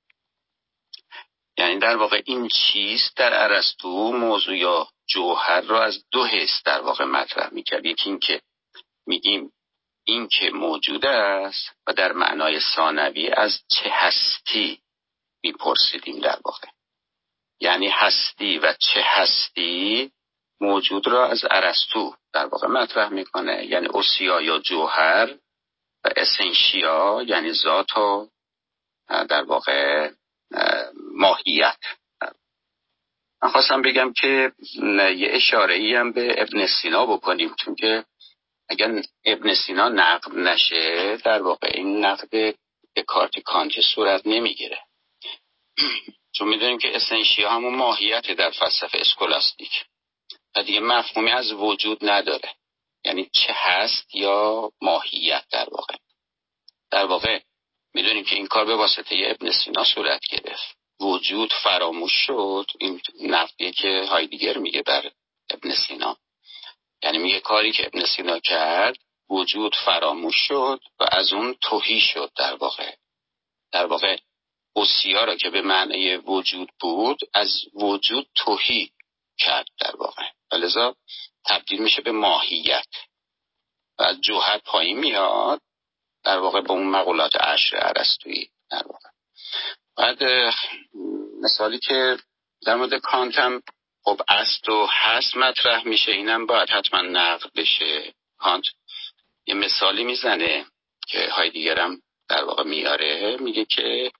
یعنی در واقع این چیز در ارسطو موضوع یا جوهر رو از دو حس در واقع مطرح میکرد. یکی این که میگیم این که موجود است و در معنای ثانوی از چه هستی میپرسیدیم در واقع، یعنی هستی و چه هستی موجود را از ارسطو در واقع مطرح میکنه، یعنی اوسیا یا جوهر و اسنشیا یعنی ذات و در واقع ماهیت. من خواستم بگم که یه اشاره‌ای هم به ابن سینا بکنیم، چون که اگر ابن سینا نقد نشه در واقع این نقد دکارت کانتی صورت نمیگیره. چون میدونیم که اسنشیا همون ماهیت در فلسفه اسکولاستیک و دیگه مفهومی از وجود نداره، یعنی چه هست یا ماهیت. در واقع میدونیم که این کار به واسطه ابن سینا صورت گرفت. وجود فراموش شد، این نقدیه که هایدگر میگه بر ابن سینا، یعنی میگه کاری که ابن سینا کرد وجود فراموش شد و از اون تهی شد. در واقع اوسیا را که به معنی وجود بود از وجود تهی کرد در واقع، لذا تبدیل میشه به ماهیت و از جوهر پایین میاد در واقع به اون مقولات عشر ارسطویی در واقع. بعد مثالی که در مورد کانت هم خب است و هست مطرح میشه، اینم باید حتما نقد بشه. کانت یه مثالی میزنه که هایدگر هم در واقع میاره، میگه که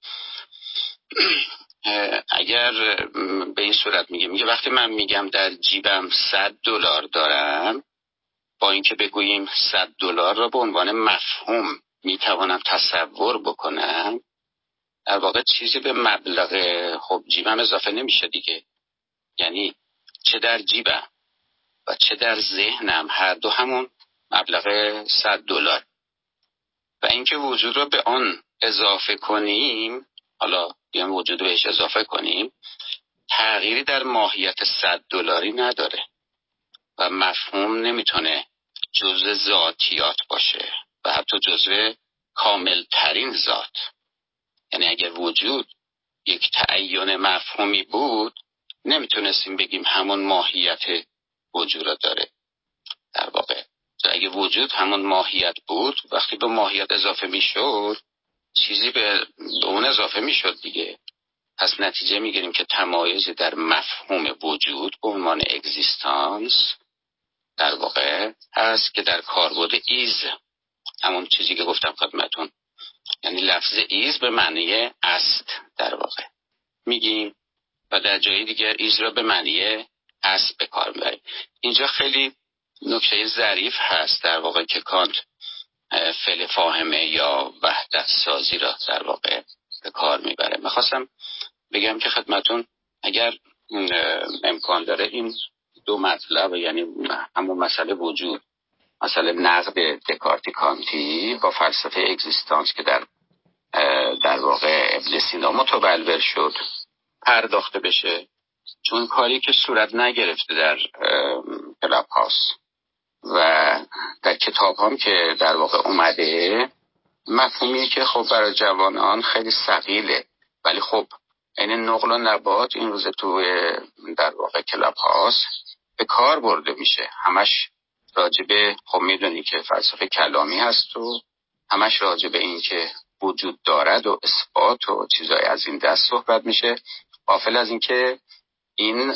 اگر به این صورت میگه وقتی من میگم در جیبم $100 دارم، با اینکه بگوییم $100 را به عنوان مفهوم میتوانم تصور بکنم، در واقع چیزی به مبلغ خب جیبم اضافه نمیشه دیگه. یعنی چه در جیبم و چه در ذهنم هر دو همون مبلغ $100 و اینکه وجود را به آن اضافه کنیم، حالا بیام وجود رو بهش اضافه کنیم، تغییری در ماهیت $100 نداره و مفهوم نمیتونه جزء ذاتیات باشه و حتی جزء کامل ترین ذات. یعنی اگر وجود یک تعین مفهومی بود نمیتونستیم بگیم همون ماهیت وجود را داره. در واقع اگه وجود همون ماهیت بود، وقتی به ماهیت اضافه میشد چیزی به اون اضافه میشد دیگه. پس نتیجه میگیریم که تمایزی در مفهوم وجود به عنوان اگزیستانس در واقع هست که در کاربرد ایز، همون چیزی که گفتم خدمتون، یعنی لفظ ایز به معنی است در واقع میگیم و در جای دیگر ایز را به معنی است به کار میبریم. اینجا خیلی نکته ظریف هست در واقع که کانت فعل فاهمه یا وحدت سازی را در واقع به کار میبره. میخواستم بگم که خدمتون اگر امکان داره این دو مطلب، یعنی همون مسئله وجود، مسئله نقد دکارتی کانتی با فلسفه اگزیستانس که در واقع ابن سینا متبلور شد پرداخته بشه، چون کاری که صورت نگرفته در کلاب هاست و در کتاب هم که در واقع اومده مفهومیه که خب برای جوانان خیلی ثقیله، ولی خب این نقل و نبات این روز تو در واقع کلاب هاست به کار برده میشه. همش راجبه خب میدونی که فلسفه کلامی هست و همش راجبه این که وجود دارد و اثبات و چیزای از این دست صحبت میشه، غافل از این که این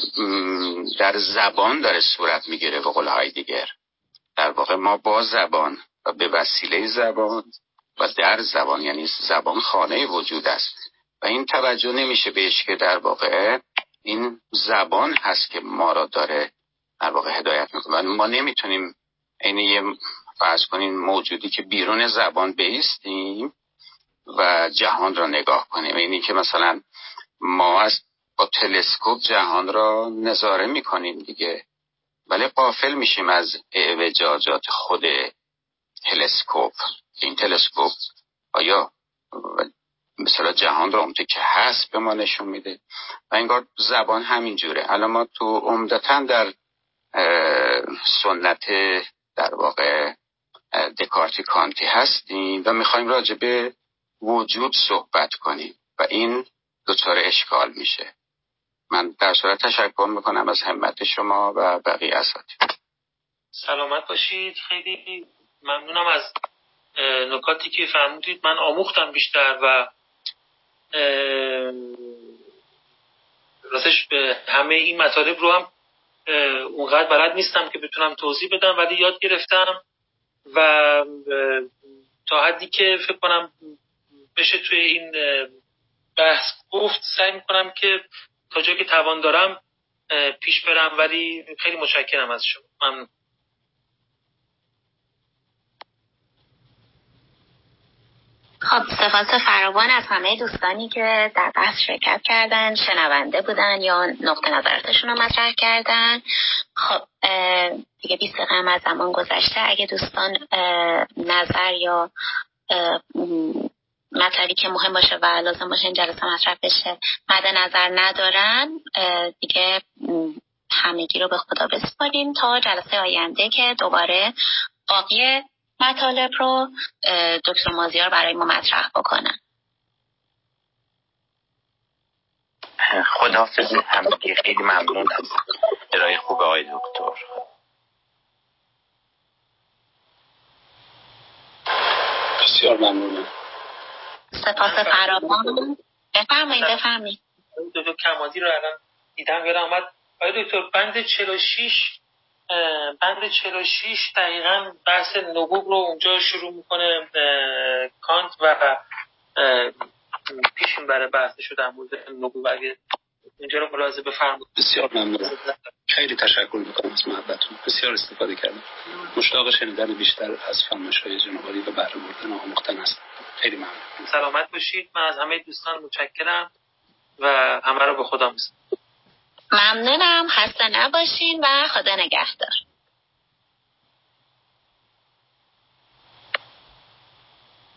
در زبان داره صورت میگیره. به قول هایدگر در واقع ما با زبان و به وسیله زبان و در زبان، یعنی زبان خانه وجود است و این توجه نمیشه بهش که در واقع این زبان هست که ما را داره در واقع هدایت میکنه. ما نمیتونیم این یه فرض کنین موجودی که بیرون زبان بیستیم و جهان را نگاه کنیم، اینی که مثلا ما با تلسکوپ جهان را نظاره میکنیم دیگه، ولی غافل میشیم از اعوجاجات خود تلسکوپ. این تلسکوپ آیا مثلا جهان را اونطور که هست به ما نشون میده و انگار زبان همین جوره. الان ما تو عمدتاً در سنت در واقع دکارتی کانتی هستیم و میخوایم راجع به وجود صحبت کنیم و این دچار اشکال میشه. من در صورت تشکر میکنم از همت شما و بقیه اساتید. سلامت باشید. خیلی ممنونم از نکاتی که فرمودید. من آموختم بیشتر و راستش به همه این مطالب رو هم اونقدر بلد نیستم که بتونم توضیح بدم، ولی یاد گرفتم و تا حدی که فکر کنم بشه توی این بحث گفت سعی میکنم که تا جایی که توان دارم پیش برم، ولی خیلی متشکرم از شما. ممنون. خب سپاس فراوان از همه دوستانی که در بحث شرکت کردن، شنونده بودن یا نقطه نظراتشون رو مطرح کردن. خب دیگه 20 دقیقه از زمان گذشته. اگه دوستان نظر یا مطلبی که مهم باشه و لازم باشه این جلسه مطرح بشه مد نظر ندارن، دیگه همگی رو به خدا بسپاریم تا جلسه آینده که دوباره باقی مطالب رو دکتر مازیار برای ما مطرح بکنن. خداحافظ همگی. خیلی ممنون از ارائه خوب آقای دکتر. بسیار ممنونم. سپاس فراوان. بفرمایید. دکتر کمادی رو الان دیدم یادم اومد. آقای دکتر بند 46 دقیقاً بحث نبوغ رو اونجا شروع میکنه کانت و پیش برای بحثش در مورد نبوغ. اگه اینجا رو ملاحظه بفرمایید. بسیار ممنونم. خیلی تشکر میکنم از محبتتون. بسیار استفاده کردم. مشتاق شنیدن بیشتر از فرمایش‌های جناب عالی و بهره بردن آموختن هستم. خیلی ممنون. سلامت باشید. من از همه دوستان متشکرم و همه رو به خدا میسپارم. ممنونم. خسته نباشین و خدا نگهدار.